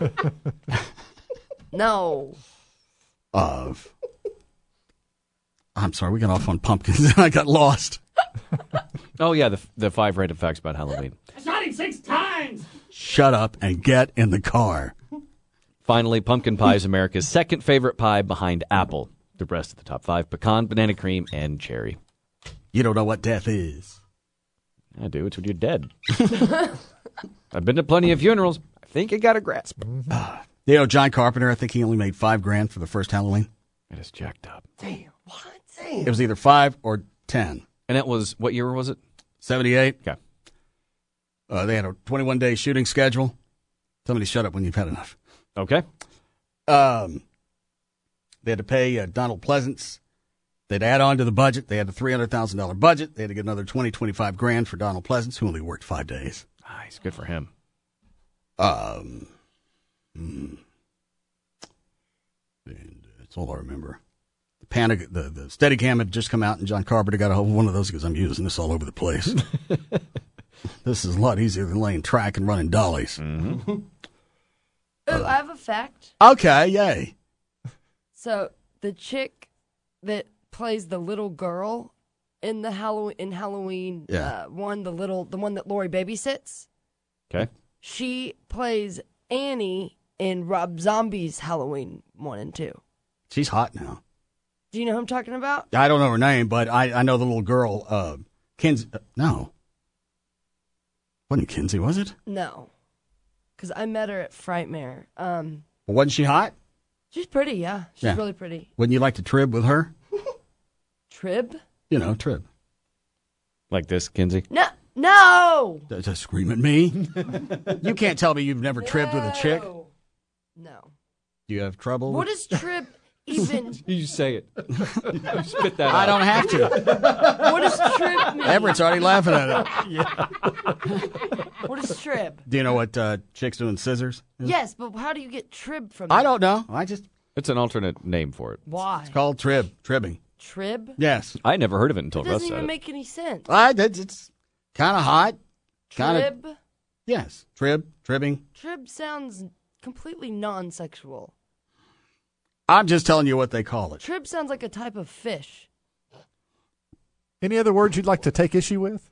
No. Of. I'm sorry, we got off on pumpkins and I got lost. Oh yeah, the the five random facts about Halloween. I shot him six times. Shut up and get in the car. Finally, pumpkin pie is America's second favorite pie behind apple. The rest of the top five: pecan, banana cream, and cherry. You don't know what death is. I do. It's when you're dead. I've been to plenty of funerals. I think I got a grasp. Uh, you know, John Carpenter, I think he only made five grand for the first Halloween. It is jacked up. Damn. What? It was either five or ten. And that was, what year was it? seventy-eight. Okay. Uh, they had a twenty-one day shooting schedule. Somebody shut up when you've had enough. Okay. Um, they had to pay uh, Donald Pleasance. They'd add on to the budget. They had a three hundred thousand dollars budget. They had to get another twenty, twenty-five grand for Donald Pleasance, who only worked five days. Nice. Good for him. Um, hmm. And that's all I remember. The panic, the, the Steadicam had just come out, and John Carpenter got a hold of one of those because I'm using this all over the place. This is a lot easier than laying track and running dollies. Mm-hmm. Oh, I have a fact. Okay, yay. So the chick that plays the little girl in the Halloween in Halloween Yeah. uh, one, the little the one that Lori babysits, Okay. she plays Annie in Rob Zombie's Halloween one and two. She's hot now. Do you know who I'm talking about? I don't know her name, but I, I know the little girl, uh, Kinsey. Uh, no. Wasn't Kinsey, was it? No, because I met her at Frightmare. Um, Well, wasn't she hot? she's pretty, yeah. She's Yeah. really pretty. Wouldn't you like to trib with her? Trib? You know, trib. Like this, Kinsey? No, no, Does that scream at me? You can't tell me you've never tribbed with a chick. no. Do you have trouble? What with- is trib even? You say it. You spit that I out. don't have to. What does trib mean? Everett's already laughing at it. What is trib? Do you know what uh, chicks doing scissors? is? Yes, but how do you get trib from? I that? don't know. I just It's an alternate name for it. Why? it's called trib, tribbing. Trib? Yes, I never heard of it It until Russ doesn't said even it. make any sense. I did. It's kind of hot. Kind of Trib? yes. Trib, tribbing. Trib sounds completely non-sexual. I'm just telling you what they call it. Trib sounds like a type of fish. Any other words you'd like to take issue with?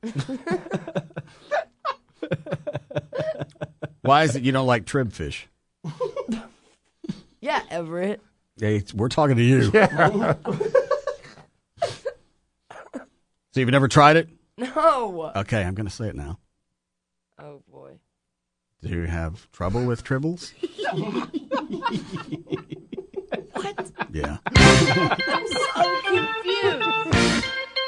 Why is it you don't like trib fish? Yeah, Everett. Hey, we're talking to you. So you've never tried it? No. Okay, I'm going to say it now. Oh boy. Do you have trouble with tribbles? What? Yeah. I'm so confused.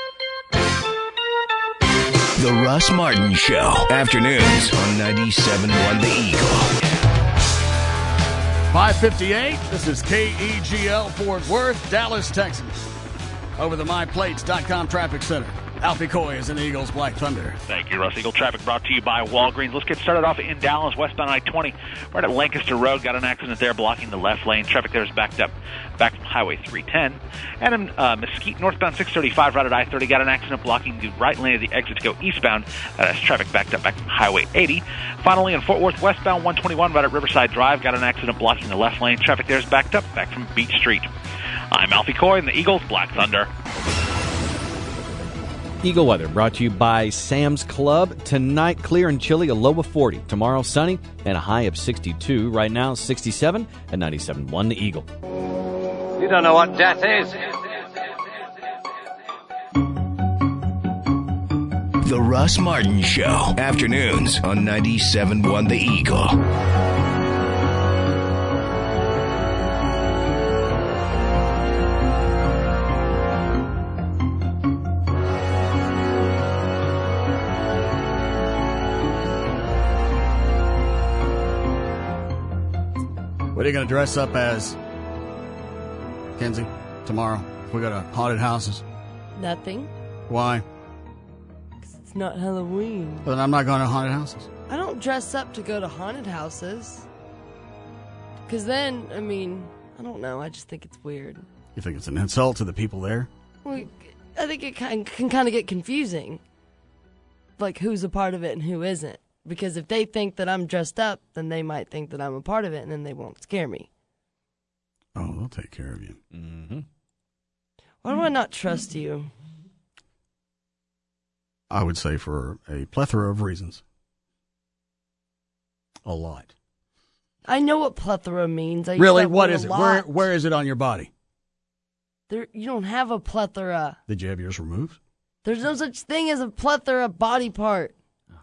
The Russ Martin Show. Afternoons on ninety-seven point one The Eagle. five fifty-eight. This is K E G L Fort Worth, Dallas, Texas. Over the my plates dot com traffic center. Alfie Coy is in the Eagles Black Thunder. Thank you, Russ. Eagle traffic brought to you by Walgreens. Let's get started off in Dallas, westbound I twenty. Right at Lancaster Road, got an accident there blocking the left lane. Traffic there is backed up back from Highway three ten. And in uh, Mesquite, northbound six thirty-five, right at I thirty, got an accident blocking the right lane of the exit to go eastbound. That has traffic backed up back from Highway eighty. Finally, in Fort Worth, westbound one twenty-one, right at Riverside Drive, got an accident blocking the left lane. Traffic there is backed up back from Beach Street. I'm Alfie Coy in the Eagles Black Thunder. Eagle weather brought to you by Sam's Club. Tonight, clear and chilly, a low of forty. Tomorrow, sunny and a high of sixty-two. Right now, sixty-seven and ninety-seven point one The Eagle. You don't know what death is. The Russ Martin Show. Afternoons on ninety-seven point one The Eagle. What are you going to dress up as, Kenzie, tomorrow? If we go to haunted houses. Nothing. Why? It's not Halloween. Then I'm not going to haunted houses. I don't dress up to go to haunted houses. Because then, I mean, I don't know. I just think it's weird. You think it's an insult to the people there? Well, I think it can, can kind of get confusing. Like, who's a part of it and who isn't. Because if they think that I'm dressed up, then they might think that I'm a part of it, and then they won't scare me. Oh, they'll take care of you. Mm-hmm. Why do I not trust you? I would say for a plethora of reasons. A lot. I know what plethora means. I use Really? that What word is a it? lot. Where Where is it on your body? There, you don't have a plethora. Did you have yours removed? There's no such thing as a plethora body part.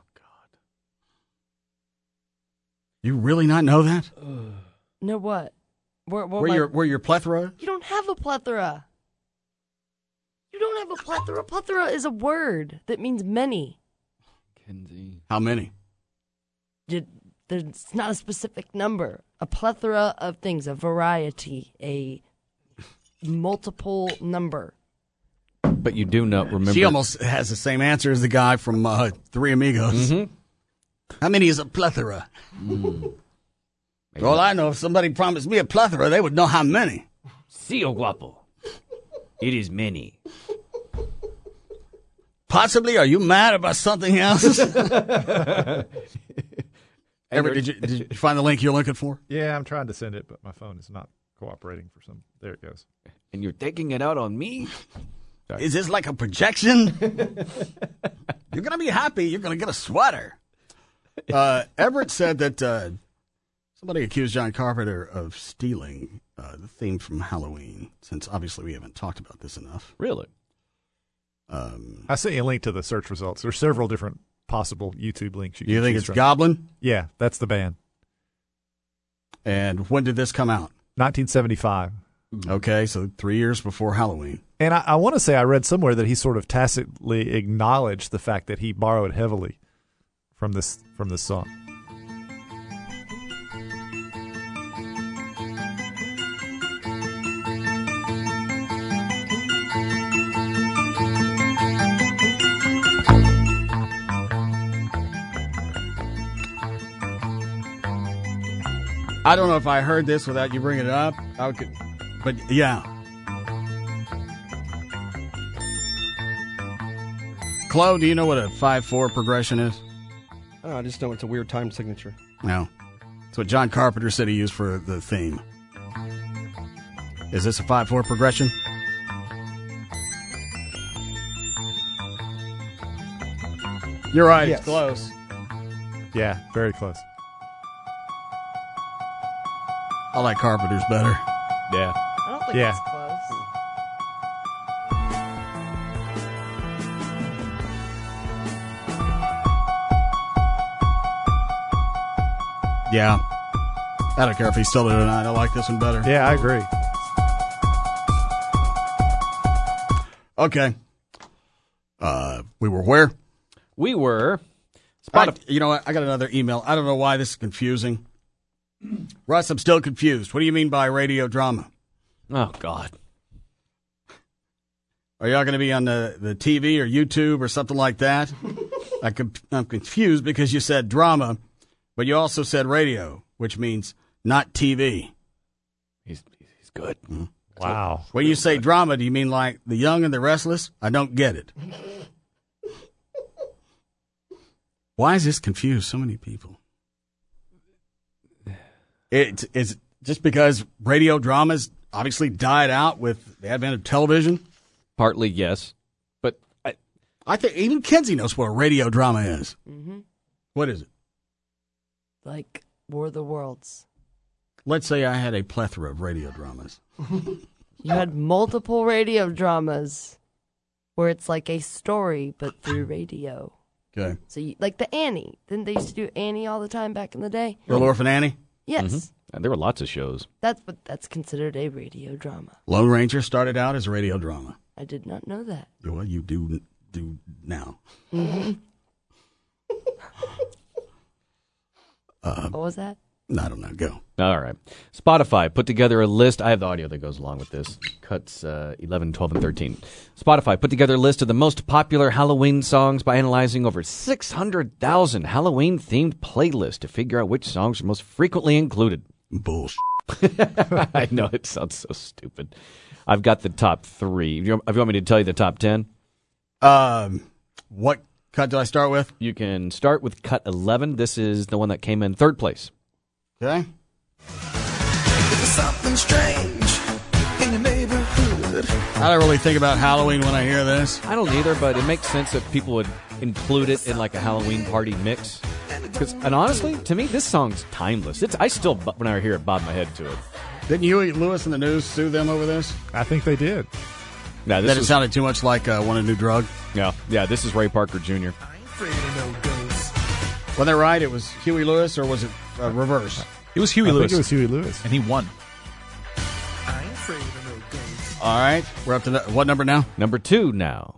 You really not know that? No what? Where, where, Where my- your Where your plethora? You don't have a plethora. You don't have a plethora. Plethora is a word that means many. Kenzie. How many? You, there's not a specific number. A plethora of things, a variety, a multiple number. But you do know, remember. She almost has the same answer as the guy from uh, Three Amigos. Mm-hmm. How many is a plethora? Mm. All I know, if somebody promised me a plethora, they would know how many. Sio guapo. It is many. Possibly, are you mad about something else? Ever, did, you, did you find the link you're looking for? Yeah, I'm trying to send it, but my phone is not cooperating for some. There it goes. And you're taking it out on me? Is this like a projection? You're going to be happy. You're going to get a sweater. Uh, Everett said that uh, somebody accused John Carpenter of stealing uh, the theme from Halloween, since obviously we haven't talked about this enough. Really? Um, I sent you a link to the search results. There's several different possible YouTube links. You do you can think choose it's from. Goblin? Yeah, that's the band. And when did this come out? nineteen seventy-five. Okay, so three years before Halloween. And I, I want to say I read somewhere that he sort of tacitly acknowledged the fact that he borrowed heavily from this from this song. I don't know if I heard this without you bringing it up. I could, but yeah. Chloe, do you know what a five four progression is? Oh, I just know it's a weird time signature. No. It's what John Carpenter said he used for the theme. Is this a five four progression? You're right, Yes. it's close. Yeah, very close. I like Carpenter's better. Yeah. I don't think Yeah. it's close. Yeah. I don't care if he stole it or not. I like this one better. Yeah, I agree. Okay. Uh, we were where? We were. I, you know what? I got another email. I don't know why this is confusing. Russ, I'm still confused. What do you mean by radio drama? Oh, God. Are y'all going to be on the, the T V or YouTube or something like that? I com- I'm confused because you said drama, but you also said radio, which means not T V. He's he's good. Mm-hmm. Wow. When you say drama, do you mean like The Young and the Restless? I don't get it. Why is this confused so many people? It, it's just because radio dramas obviously died out with the advent of television? Partly, yes. But I, I think even Kenzie knows what a radio drama is. Mm-hmm. What is it? Like War of the Worlds. Let's say I had a plethora of radio dramas. You had multiple radio dramas where it's like a story, but through radio. Okay. So, you, like the Annie. Didn't they used to do Annie all the time back in the day? Little Orphan Annie? Yes. Mm-hmm. And there were lots of shows. That's what that's considered a radio drama. Lone Ranger started out as a radio drama. I did not know that. Well, you do do now. Mm-hmm. uh, what was that? I don't know. Go. All right. Spotify put together a list. I have the audio that goes along with this. Cuts uh, eleven, twelve, and thirteen. Spotify put together a list of the most popular Halloween songs by analyzing over six hundred thousand Halloween-themed playlists to figure out which songs are most frequently included. Bullshit. I know, it sounds so stupid. I've got the top three. If you, if you want me to tell you the top ten? Um, what cut do I start with? You can start with cut eleven. This is the one that came in third place. Okay. There's something strange in your neighborhood. I don't really think about Halloween when I hear this. I don't either, but it makes sense that people would include it in like a Halloween party mix. Because, and honestly, to me, this song's timeless. It's I still, when I hear it, bob my head to it. Didn't Huey Lewis and the News sue them over this? I think they did. Nah, this that was, it sounded too much like uh, Want a New Drug? Yeah, yeah. This is Ray Parker Junior Wasn't that right? It was Huey Lewis, or was it uh, reverse? It was Huey I Lewis. think it was Huey Lewis. And he won. All right. We're up to no- what number now? Number two now.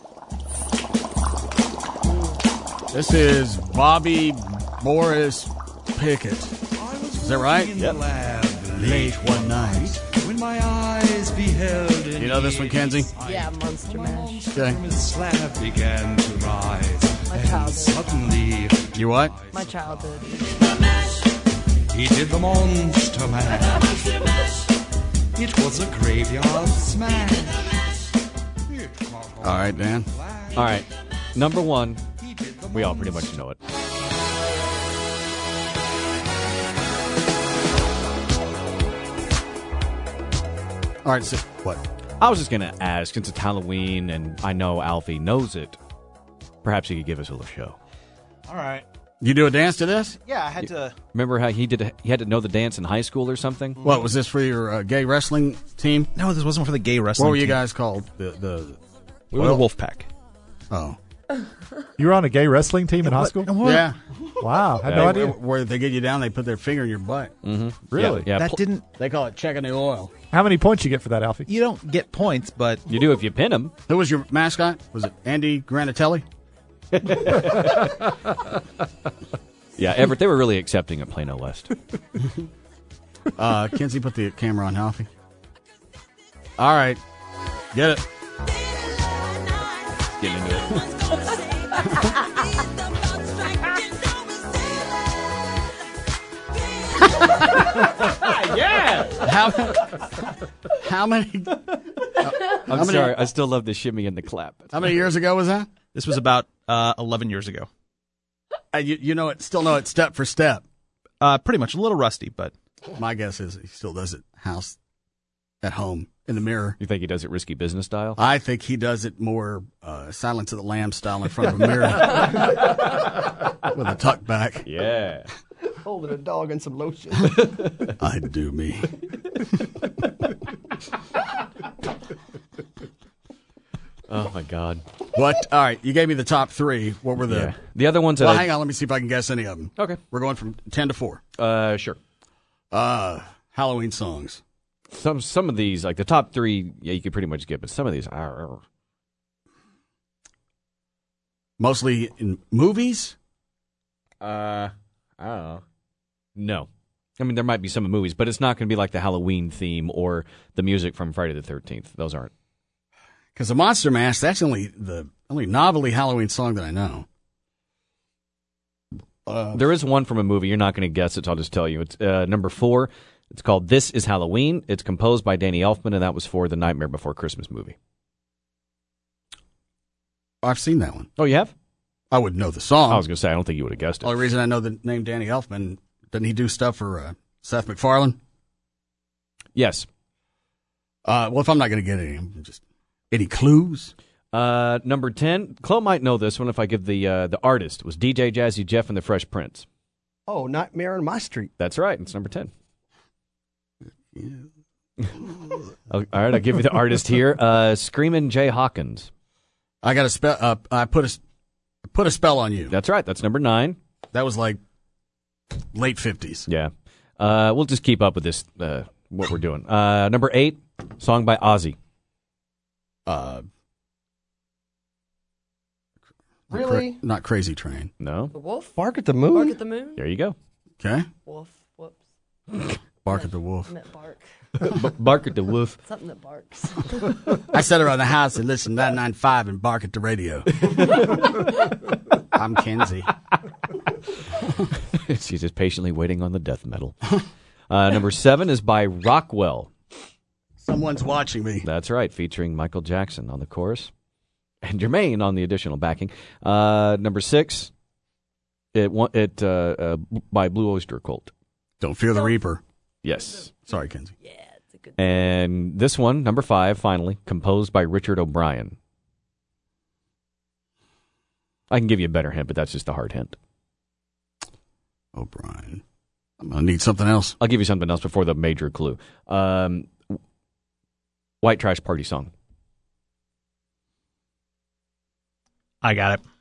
This is Bobby Morris Pickett. Is that right? Yep. Late one night. When my eyes beheld You know this one, Kenzie? Yeah, Monster Mash. Okay. slab began to rise. My childhood. Suddenly, You what? My childhood. he did the monster mash. It was a graveyard smash. All right, Dan. All right. Number one. We all pretty much know it. All right, so what? I was just going to ask, since it's Halloween and I know Alfie knows it, perhaps he could give us a little show. All right. You do a dance to this? Yeah, I had to. Remember how he did? A, he had to know the dance in high school or something? What, was this for your uh, gay wrestling team? No, this wasn't for the gay wrestling What were you team. guys called? The the We were the Wolfpack. Oh. You were on a gay wrestling team in high school? Yeah. Wow, I had Yeah, no idea. Where, where they get you down, they put their finger in your butt. Mm-hmm. Really? Yeah. yeah. That Pl- didn't. They call it checking the oil. How many points you get for that, Alfie? You don't get points, but You do if you pin him. Who was your mascot? Was it Andy Granatelli? Yeah, Everett, they were really accepting at Plano West. Uh, Kenzie, put the camera on Alfie. All right. Get it. Getting into it. Yeah. How, how many? I'm how many, sorry, I still love the shimmy and the clap. How many years ago was that? this was about uh, eleven years ago. Uh, you, you know it. Still know it step for step. Uh, pretty much a little rusty, but My guess is he still does it house at home in the mirror. You think he does it risky business style? I think he does it more uh, Silence of the Lambs style in front of a mirror with a tuck back. Yeah. Holding a dog and some lotion. I do me. Oh my God. What? All right, you gave me the top three. What were the? Yeah. The other ones that Well, I- hang on. Let me see if I can guess any of them. Okay. We're going from ten to four. Uh, sure. Uh, Halloween songs. Some some of these, like the top three, yeah, you could pretty much get, but some of these are. Mostly in movies. Uh, I don't know. No. I mean, there might be some in movies, but it's not going to be like the Halloween theme or the music from Friday the thirteenth. Those aren't. Because the Monster Mash, that's only the only novelty Halloween song that I know. Uh, There is one from a movie. You're not going to guess it, so I'll just tell you. It's uh, number four. It's called This Is Halloween. It's composed by Danny Elfman, and that was for the Nightmare Before Christmas movie. I've seen that one. Oh, you have? I would know the song. I was going to say, I don't think you would have guessed it. Only reason I know the name Danny Elfman, doesn't he do stuff for uh, Seth MacFarlane? Yes. Uh, well, if I'm not going to get any, just any clues? Uh, number ten. Chloe might know this one if I give the uh, the artist. It was D J Jazzy Jeff and the Fresh Prince. Oh, Nightmare on My Street. That's right. It's number ten. All right, I'll give you the artist here. Uh, Screamin' Jay Hawkins. I got to spell. Uh, I put a Put a Spell on You. That's right. That's number nine. That was like late fifties. Yeah. Uh, we'll just keep up with this, uh, what we're doing. Uh, number eight, song by Ozzy. Uh, Really? Cra- not Crazy Train. No. The Wolf? Bark at the Moon? Bark at the Moon? There you go. Okay. Wolf. Whoops. Bark at the Wolf. I meant bark. B- bark at the wolf. Something that barks. I sit around the house and listen to nine ninety-five and bark at the radio. I'm Kenzie. She's just patiently waiting on the death metal. Uh, number seven is by Rockwell. Someone's watching me. That's right, featuring Michael Jackson on the chorus and Jermaine on the additional backing. Uh, number six, it it uh, uh, by Blue Oyster Cult. Don't Fear the Reaper. Yes. Sorry, Kenzie. Yeah, it's a good. And this one, number five, finally, composed by Richard O'Brien. I can give you a better hint, but that's just a hard hint. O'Brien. I'm going to need something else. I'll give you something else before the major clue. Um, White Trash Party song. I got it.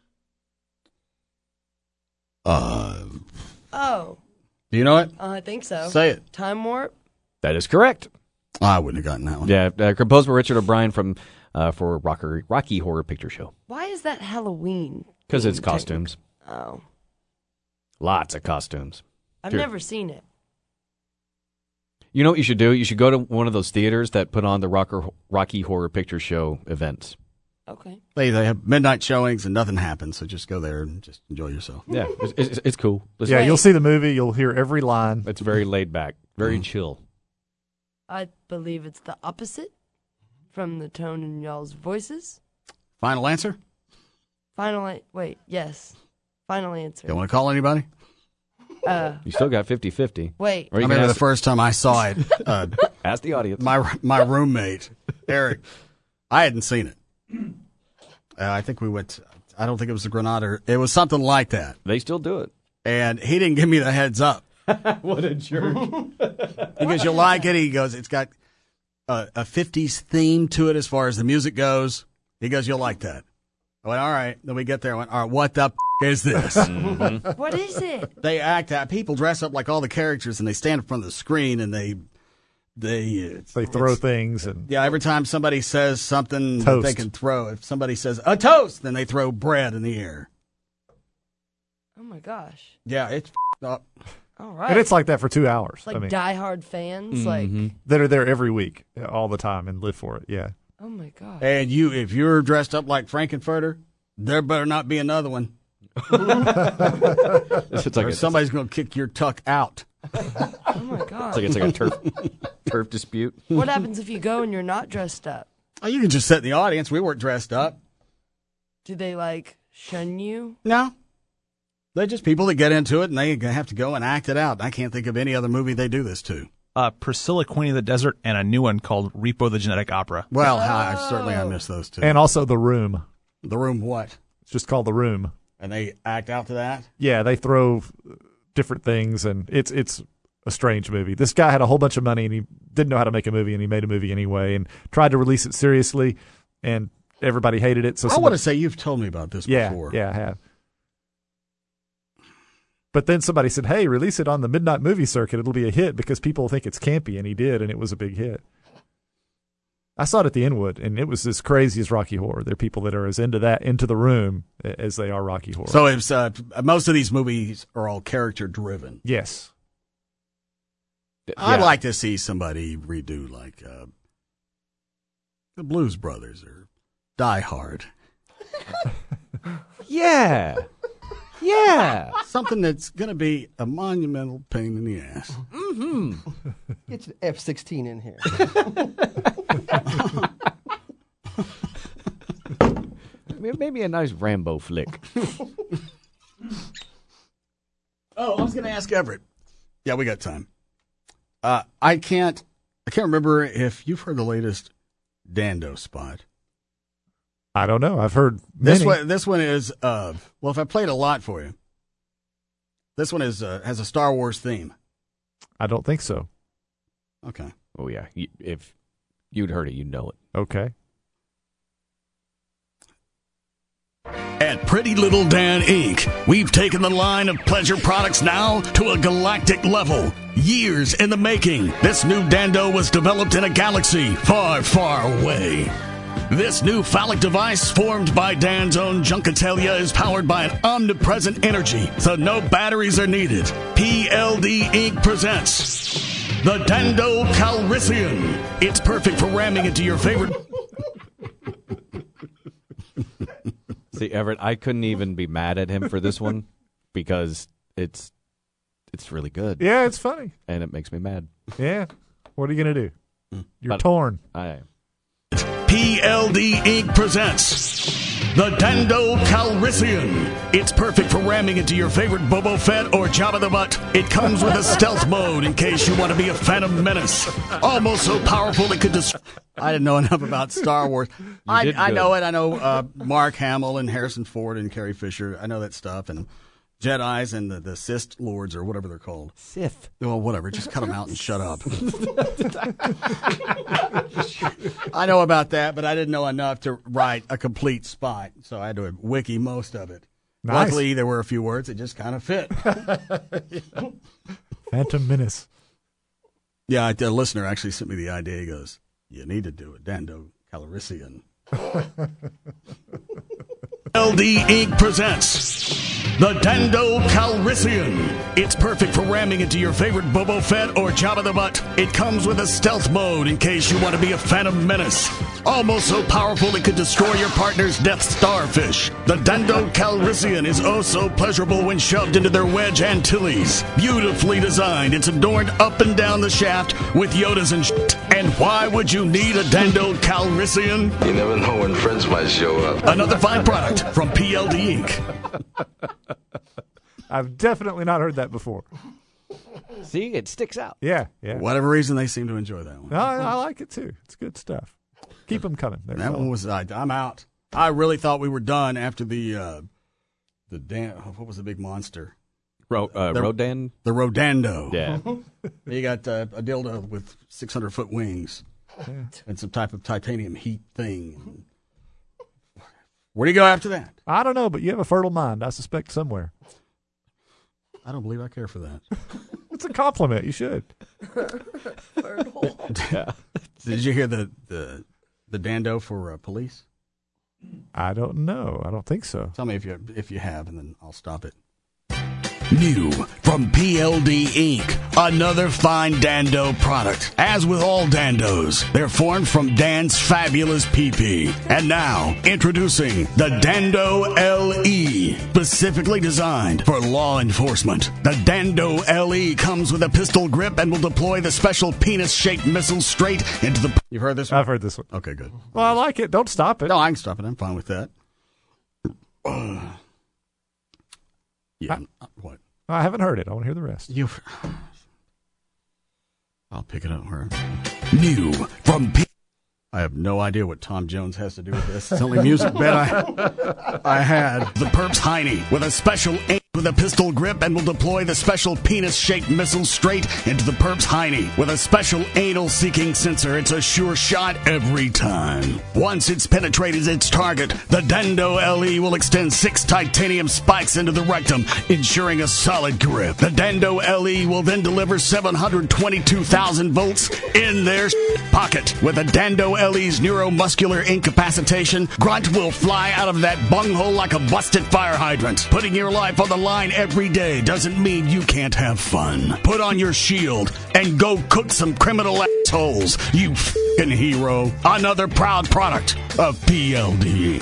Uh, Oh. do you know it? Uh, I think so. Say it. Time Warp? That is correct. I wouldn't have gotten that one. Yeah, uh, composed by Richard O'Brien from uh, for Rocker, Rocky Horror Picture Show. Why is that Halloween? Because it's themed costumes. technique? Oh. Lots of costumes. I've Sure. never seen it. You know what you should do? You should go to one of those theaters that put on the Rocker, Rocky Horror Picture Show events. Okay. They, they have midnight showings and nothing happens, so just go there and just enjoy yourself. Yeah, it's, it's, it's cool. Listen, Yeah, you'll see the movie. You'll hear every line. It's very laid back, very chill. I believe it's the opposite from the tone in y'all's voices. Final answer? Final, a- wait, yes. Final answer. You want to call anybody? Uh, You still got fifty-fifty. Wait. I remember the first time I saw it. Uh, Ask the audience. My my roommate, Eric, I hadn't seen it. Uh, I think we went, I don't think it was the Granada. It was something like that. They still do it. And he didn't give me the heads up. What a jerk. He goes, you'll like it. He goes, it's got a, a fifties theme to it as far as the music goes. He goes, you'll like that. I went, all right. Then we get there. I went, all right, what the f- is this? Mm-hmm. What is it? They act out. People dress up like all the characters, and they stand in front of the screen, and they they uh, They throw things and yeah. Every time somebody says something that Toast. they can throw, if somebody says a toast, then they throw bread in the air. Oh my gosh. Yeah, it's f- up. All right. and it's like that for two hours. like I mean, diehard fans. Like, that are there every week, all the time, and live for it. Yeah. oh my gosh. And you, if you're dressed up like Frankenfurter, there better not be another one. It's like or a, somebody's going to kick your tuck out. Oh my gosh. It's like, it's like a turf, turf dispute. What happens if you go and you're not dressed up? Oh, you can just sit in the audience. We weren't dressed up. Do they like shun you? No. They're just people that get into it, and they have to go and act it out. I can't think of any other movie they do this to. Uh, Priscilla, Queen of the Desert, and a new one called Repo the Genetic Opera. Well, I, certainly I missed those two. And also The Room. The Room what? It's just called The Room. And they act out to that? Yeah, they throw different things, and it's it's a strange movie. This guy had a whole bunch of money, and he didn't know how to make a movie, and he made a movie anyway, and tried to release it seriously, and everybody hated it. So I somebody- want to say you've told me about this yeah, before. Yeah, I have. But then somebody said, hey, release it on the midnight movie circuit. It'll be a hit because people think it's campy, and he did, and it was a big hit. I saw it at the Inwood, and it was as crazy as Rocky Horror. There are people that are as into that, into the room, as they are Rocky Horror. So it's, uh, most of these movies are all character-driven. Yes. I'd Yeah. like to see somebody redo, like, uh, the Blues Brothers or Die Hard. Yeah. Yeah. Something that's going to be a monumental pain in the ass. Mm-hmm. Get your F sixteen in here. Maybe a nice Rambo flick. Oh, I was going to ask Everett. Yeah, we got time. Uh, I can't. I can't remember if you've heard the latest Dando spot. I don't know. I've heard many. This one. This one is. Uh, well, if I played a lot for you, this one is uh, has a Star Wars theme. I don't think so. Okay. Oh yeah. You, if you'd heard it, you'd know it. Okay. At Pretty Little Dan Incorporated, we've taken the line of pleasure products now to a galactic level. Years in the making, this new Dando was developed in a galaxy far, far away. This new phallic device, formed by Dan's own Junkatelia, is powered by an omnipresent energy, so no batteries are needed. P L D Incorporated presents the Dando Calrissian. It's perfect for ramming into your favorite... See, Everett, I couldn't even be mad at him for this one because it's it's really good. Yeah, it's funny. And it makes me mad. Yeah. What are you going to do? You're But torn. I am. P L D Incorporated presents the Dando Calrissian. It's perfect for ramming into your favorite Boba Fett or Jabba the Hutt. It comes with a stealth mode in case you want to be a Phantom Menace. Almost so powerful it could destroy... I didn't know enough about Star Wars. I, did I good. know it. I know uh, Mark Hamill and Harrison Ford and Carrie Fisher. I know that stuff. And Jedis and the, the Sith Lords or whatever they're called. Sith. Well, whatever. Just cut them out and shut up. I know about that, but I didn't know enough to write a complete spot. So I had to wiki most of it. Nice. Luckily, there were a few words that just kind of fit. Phantom Menace. Yeah, a listener actually sent me the idea. He goes, you need to do a Dando Calrissian. L D Incorporated presents the Dando Calrissian. It's perfect for ramming into your favorite Boba Fett or Jabba the Hutt. It comes with a stealth mode in case you want to be a Phantom Menace. Almost so powerful it could destroy your partner's Death Starfish. The Dando Calrissian is oh so pleasurable when shoved into their Wedge Antilles. Beautifully designed, it's adorned up and down the shaft with Yodas and shit. And why would you need a Dando Calrissian? You never know when friends might show up. Another fine product from P L D Incorporated. I've definitely not heard that before. See, it sticks out. Yeah, yeah. For whatever reason, they seem to enjoy that one. No, I, I like it too. It's good stuff. Keep them coming. There, That fella. one was. I, I'm out. I really thought we were done after the uh, the dan- what was the big monster? Ro- uh, the, Rodan? The Rodando. Yeah. You got uh, a dildo with six hundred foot wings Yeah. and some type of titanium heat thing. Where do you go after that? I don't know, but you have a fertile mind, I suspect, somewhere. I don't believe I care for that. It's a compliment. You should. Yeah. Did you hear the the, the Dando for uh, police? I don't know. I don't think so. Tell me if you if you have, and then I'll stop it. New from P L D Incorporated, another fine Dando product. As with all Dandos, they're formed from Dan's fabulous pee-pee. And now, introducing the Dando L E, specifically designed for law enforcement. The Dando L E comes with a pistol grip and will deploy the special penis-shaped missile straight into the... You've heard this one? I've heard this one. Okay, good. Well, I like it. Don't stop it. No, I can stop it. I'm fine with that. Yeah, I, what? I haven't heard it. I want to hear the rest. You, I'll pick it up. Her new from P. I have no idea what Tom Jones has to do with this. It's the only music bet I, I had. The Perps Heine with a special aim with a pistol grip and will deploy the special penis-shaped missile straight into the Perps Heine. With a special anal-seeking sensor, it's a sure shot every time. Once it's penetrated its target, the Dando L E will extend six titanium spikes into the rectum, ensuring a solid grip. The Dando L E will then deliver seven hundred twenty-two thousand volts in their pocket. With a Dando L E's neuromuscular incapacitation, Grunt will fly out of that bunghole like a busted fire hydrant. Putting your life on the line every day doesn't mean you can't have fun. Put on your shield and go cook some criminal assholes, you f***ing hero. Another proud product of P L D.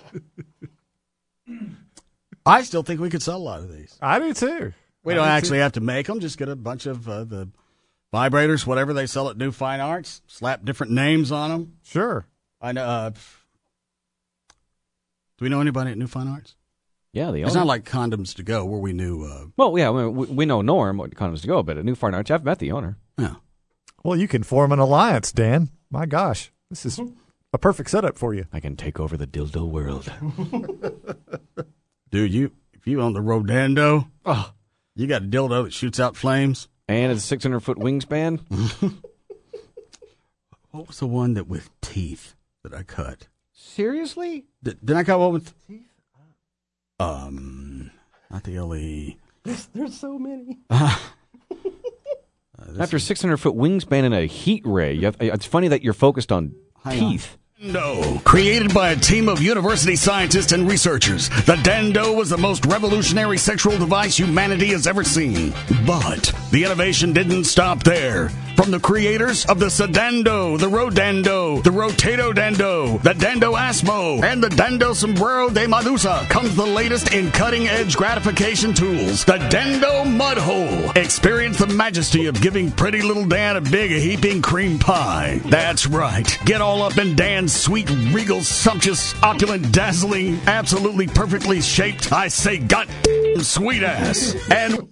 I still think we could sell a lot of these. I do too. We I don't do actually too. have to make them. Just get a bunch of uh, the vibrators, whatever they sell at New Fine Arts. Slap different names on them. Sure. I know. Uh, do we know anybody at New Fine Arts? Yeah, the It's owner. not like Condoms to Go, where we knew. Uh, Well, yeah, we, we know Norm, what condoms to go, but at New Fine Arts, I've met the owner. Yeah. Well, you can form an alliance, Dan. My gosh, this is a perfect setup for you. I can take over the dildo world. Dude, you if you own the Rodando, oh, you got a dildo that shoots out flames. And it's a six hundred foot wingspan. What was the one that with teeth that I cut? Seriously? Did, did I cut one with teeth? Um, not the L E. There's, there's so many. Uh, After six hundred foot wingspan and a heat ray, you have, it's funny that you're focused on teeth. Dando. Created by a team of university scientists and researchers, the Dando was the most revolutionary sexual device humanity has ever seen. But the innovation didn't stop there. From the creators of the Sedando, the Rodando, the Rotato Dando, the Dando Asmo, and the Dando Sombrero de Medusa comes the latest in cutting-edge gratification tools, the Dando Mud Hole. Experience the majesty of giving pretty little Dan a big heaping cream pie. That's right. Get all up in Dan's sweet, regal, sumptuous, opulent, dazzling, absolutely perfectly shaped, I say god sweet ass. And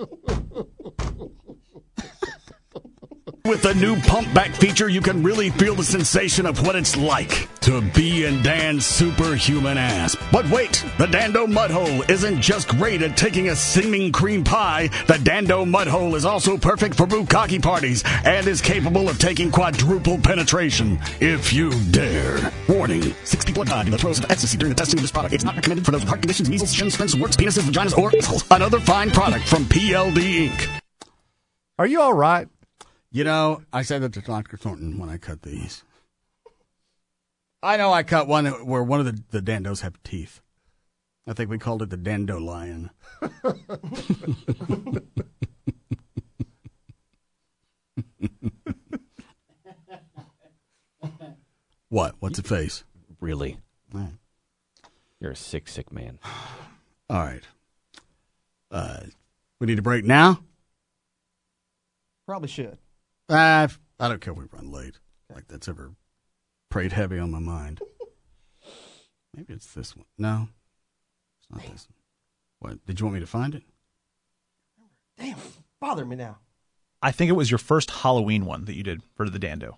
with the new pump back feature, you can really feel the sensation of what it's like to be in Dan's superhuman ass. But wait, the Dando Mud Hole isn't just great at taking a steaming cream pie. The Dando Mud Hole is also perfect for bukkake parties and is capable of taking quadruple penetration if you dare. Warning, six people have died in the throes of ecstasy during the testing of this product. It's not recommended for those with heart conditions, measles, shins, splints, warts, penises, vaginas, or assholes. Another fine product from P L D Incorporated. Are you all right? You know, I said that to Doctor Thornton when I cut these. I know I cut one where one of the, the Dandos have teeth. I think we called it the Dando Lion. What? What's the face? Really? Right. You're a sick, sick man. All right. Uh, we need a break now? Probably should. Uh, I don't care if we run late. Like that's ever preyed heavy on my mind. Maybe it's this one. No, it's not this one. What? Did you want me to find it? Damn, bother me now. I think it was your first Halloween one that you did for the Dando.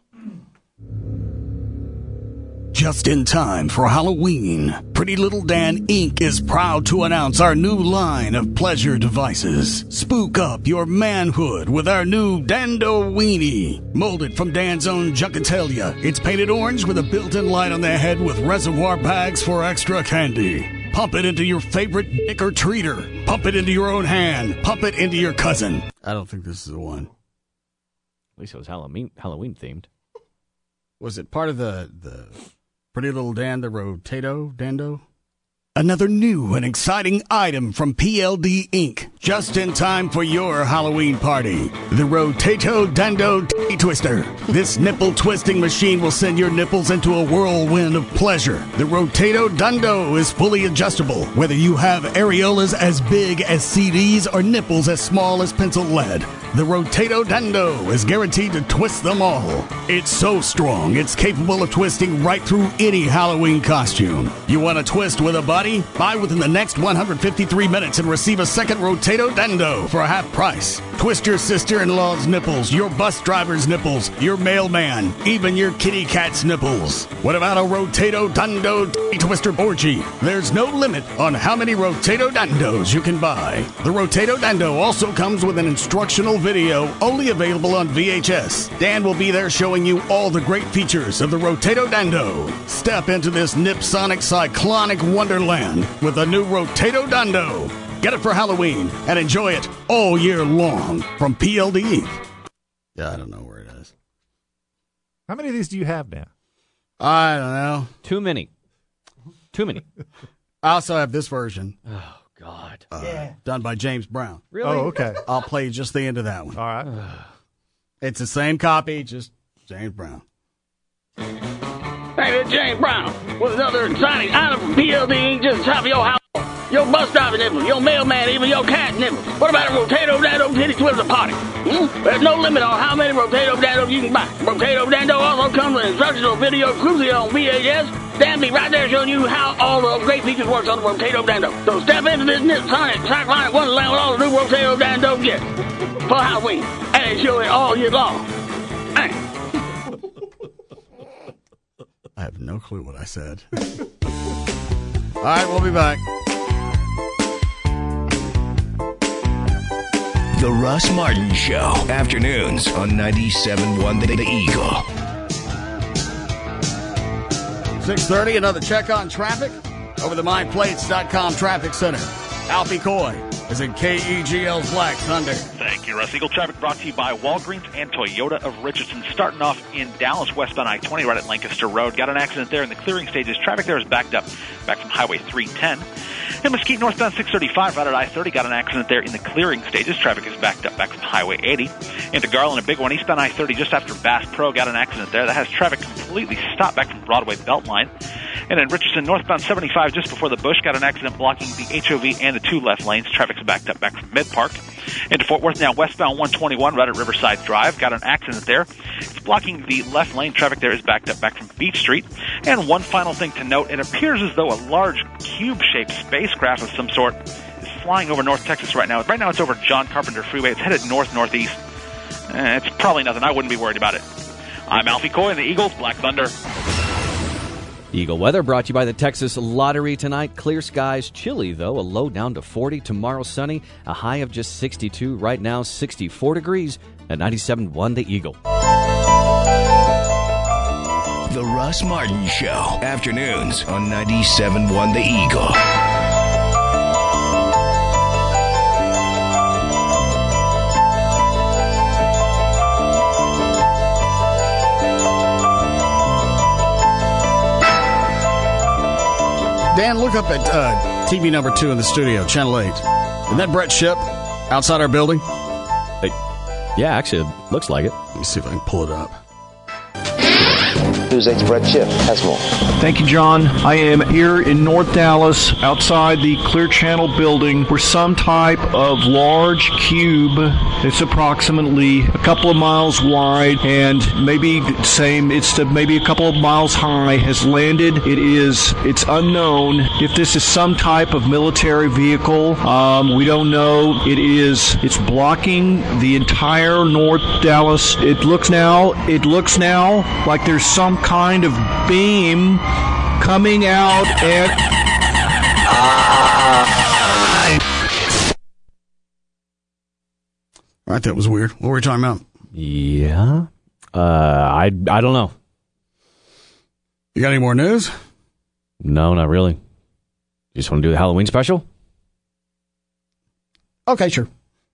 Just in time for Halloween, Pretty Little Dan Incorporated is proud to announce our new line of pleasure devices. Spook up your manhood with our new Dando Weenie. Molded from Dan's own Junkatelia, it's painted orange with a built-in light on the head with reservoir bags for extra candy. Pump it into your favorite dick or treater. Pump it into your own hand. Pump it into your cousin. I don't think this is the one. At least it was Halloween Halloween themed. Was it part of the the Pretty Little Dan, the Rotato Dando? Another new and exciting item from P L D Incorporated. Just in time for your Halloween party. The Rotato Dando Titty Twister. This nipple twisting machine will send your nipples into a whirlwind of pleasure. The Rotato Dando is fully adjustable, whether you have areolas as big as C Ds or nipples as small as pencil lead. The Rotato Dando is guaranteed to twist them all. It's so strong, it's capable of twisting right through any Halloween costume. You want to twist with a buddy? Buy within the next one hundred fifty-three minutes and receive a second Rotato Dando for a half price. Twist your sister-in-law's nipples, your bus driver's nipples, your mailman, even your kitty cat's nipples. What about a Rotato Dando Titty Twister orgy? There's no limit on how many Rotato Dandos you can buy. The Rotato Dando also comes with an instructional video only available on V H S. Dan will be there showing you all the great features of the Rotato Dando. Step into this Nipsonic cyclonic wonderland with a new Rotato Dando. Get it for Halloween and enjoy it all year long from P L D Incorporated. Yeah, I don't know where it is. How many of these do you have now? I don't know. Too many. Too many. I also have this version. Oh, God. Uh, Yeah. Done by James Brown. Really? Oh, okay. I'll play just the end of that one. All right. It's the same copy, just James Brown. Hey, it's James Brown with another exciting item from P L D Incorporated just top of your house. Your bus driver nipples, your mailman, even your cat nipples. What about a Rotato Dando Titty Twister party? Hmm? There's no limit on how many Rotato Dandos you can buy. Rotato Dando also comes with instructional video exclusively on V H S. Dan be right there showing you how all the great features works on the Rotato Dando. So step into this Nipsonic cyclonic wonderland with all the new Rotato Dando get for Halloween. And enjoy it all year long. Hey. I have no clue what I said. All right, we'll be back. The Russ Martin Show. Afternoons on ninety-seven point one The Eagle. six thirty, another check on traffic. over the my plates dot com traffic center. Alfie Coy is in K E G L's Black Thunder. Thank you, Russ. Eagle traffic brought to you by Walgreens and Toyota of Richardson. Starting off in Dallas, westbound I twenty, right at Lancaster Road. Got an accident there in the clearing stages. Traffic there is backed up, back from Highway three ten. In Mesquite, northbound six thirty-five, right at I thirty. Got an accident there in the clearing stages. Traffic is backed up, back from Highway eighty. Into Garland, a big one, eastbound I thirty, just after Bass Pro. Got an accident there. That has traffic completely stopped, back from Broadway Beltline. And in Richardson, northbound seventy-five, just before the Bush, got an accident blocking the H O V and the two left lanes. Traffic's backed up, back from Mid-Park. Into Fort Worth now, westbound one twenty-one, right at Riverside Drive. Got an accident there. It's blocking the left lane. Traffic there is backed up, back from Beach Street. And one final thing to note, it appears as though a large cube-shaped spacecraft of some sort is flying over North Texas right now. Right now it's over John Carpenter Freeway. It's headed north-northeast. Eh, it's probably nothing. I wouldn't be worried about it. I'm Alfie Coy in the Eagles Black Thunder. Eagle weather brought to you by the Texas Lottery tonight. Clear skies, chilly though, a low down to forty. Tomorrow sunny, a high of just sixty-two. Right now sixty-four degrees at ninety-seven point one The Eagle. The Russ Martin Show, afternoons on ninety-seven point one The Eagle. Dan, look up at uh, T V number two in the studio, Channel eight. Isn't that Brett Shipp outside our building? Hey, yeah, actually, it looks like it. Let me see if I can pull it up. News eight's Brett Shipp has more. Thank you, John. I am here in North Dallas, outside the Clear Channel building, where some type of large cube that's approximately a couple of miles wide and maybe same, it's to maybe a couple of miles high, has landed. It is, it's unknown if this is some type of military vehicle. Um, we don't know. It is, it's blocking the entire North Dallas. It looks now, it looks now like there's some kind of beam coming out and All right, that was weird. What were we talking about? Yeah. Uh, I, I don't know. You got any more news? No, not really. You just want to do the Halloween special? Okay, sure.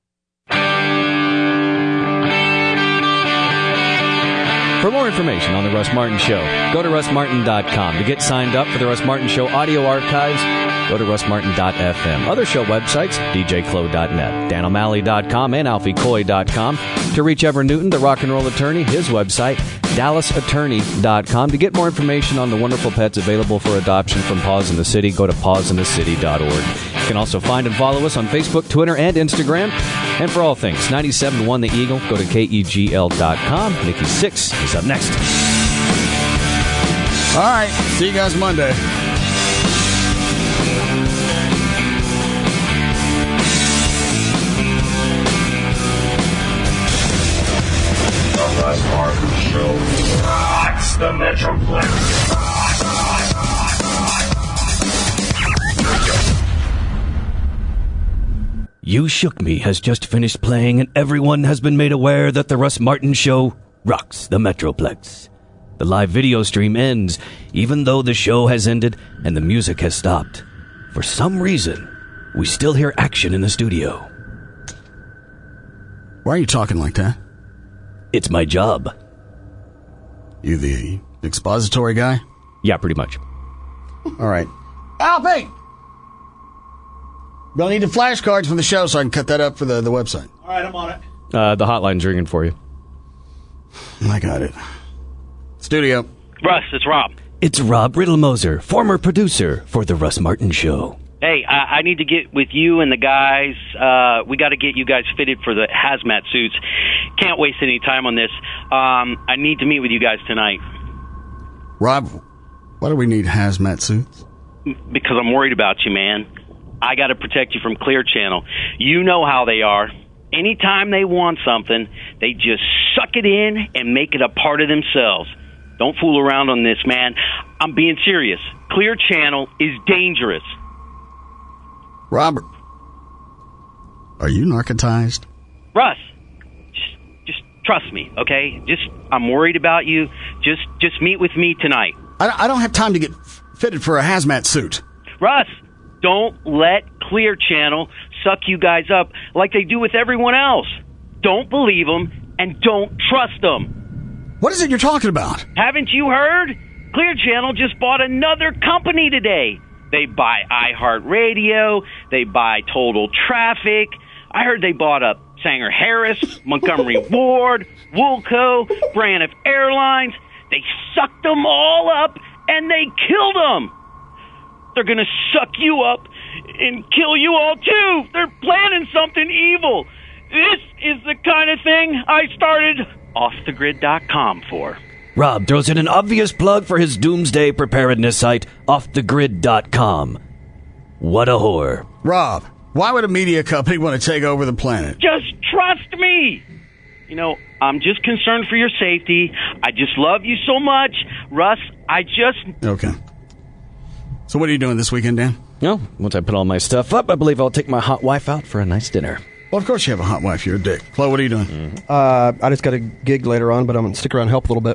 For more information on The Russ Martin Show, go to russ martin dot com. To get signed up for The Russ Martin Show audio archives, go to russ martin dot f m. Other show websites, d j clo dot net, dan o'malley dot com, and alfie coy dot com. To reach Ever Newton, the rock and roll attorney, his website, dallas attorney dot com. To get more information on the wonderful pets available for adoption from Paws in the City, go to paws in the city dot org. You can also find and follow us on Facebook, Twitter, and Instagram. And for all things ninety-seven point one The Eagle, go to K E G L dot com. Nikki Six is up next. All right. See you guys Monday. The Russ Martin Show rocks the Metroplex. You Shook Me has just finished playing, and everyone has been made aware that the Russ Martin Show rocks the Metroplex. The live video stream ends, even though the show has ended and the music has stopped. For some reason, we still hear action in the studio. Why are you talking like that? It's my job. You the expository guy? Yeah, pretty much. All right. Alfie! We'll need the flashcards from the show so I can cut that up for the, the website. All right, I'm on it. Uh, the hotline's ringing for you. I got it. Studio. Russ, it's Rob. It's Rob Riddlemoser, former producer for The Russ Martin Show. Hey, I, I need to get with you and the guys. Uh, we got to get you guys fitted for the hazmat suits. Can't waste any time on this. Um, I need to meet with you guys tonight. Rob, why do we need hazmat suits? Because I'm worried about you, man. I got to protect you from Clear Channel. You know how they are. Anytime they want something, they just suck it in and make it a part of themselves. Don't fool around on this, man. I'm being serious. Clear Channel is dangerous. Robert, are you narcotized? Russ, just, just trust me, okay? Just, I'm worried about you. Just, just meet with me tonight. I, I don't have time to get fitted for a hazmat suit. Russ, don't let Clear Channel suck you guys up like they do with everyone else. Don't believe them and don't trust them. What is it you're talking about? Haven't you heard? Clear Channel just bought another company today. They buy iHeartRadio. They buy Total Traffic. I heard they bought up Sanger Harris, Montgomery Ward, Woolco, Braniff Airlines. They sucked them all up and they killed them. They're going to suck you up and kill you all too. They're planning something evil. This is the kind of thing I started off the grid dot com for. Rob throws in an obvious plug for his doomsday preparedness site, off the grid dot com. What a whore. Rob, why would a media company want to take over the planet? Just trust me. You know, I'm just concerned for your safety. I just love you so much. Russ, I just... Okay. So what are you doing this weekend, Dan? No, once I put all my stuff up, I believe I'll take my hot wife out for a nice dinner. Well, of course you have a hot wife. You're a dick. Chloe, what are you doing? Mm-hmm. Uh, I just got a gig later on, but I'm going to stick around and help a little bit.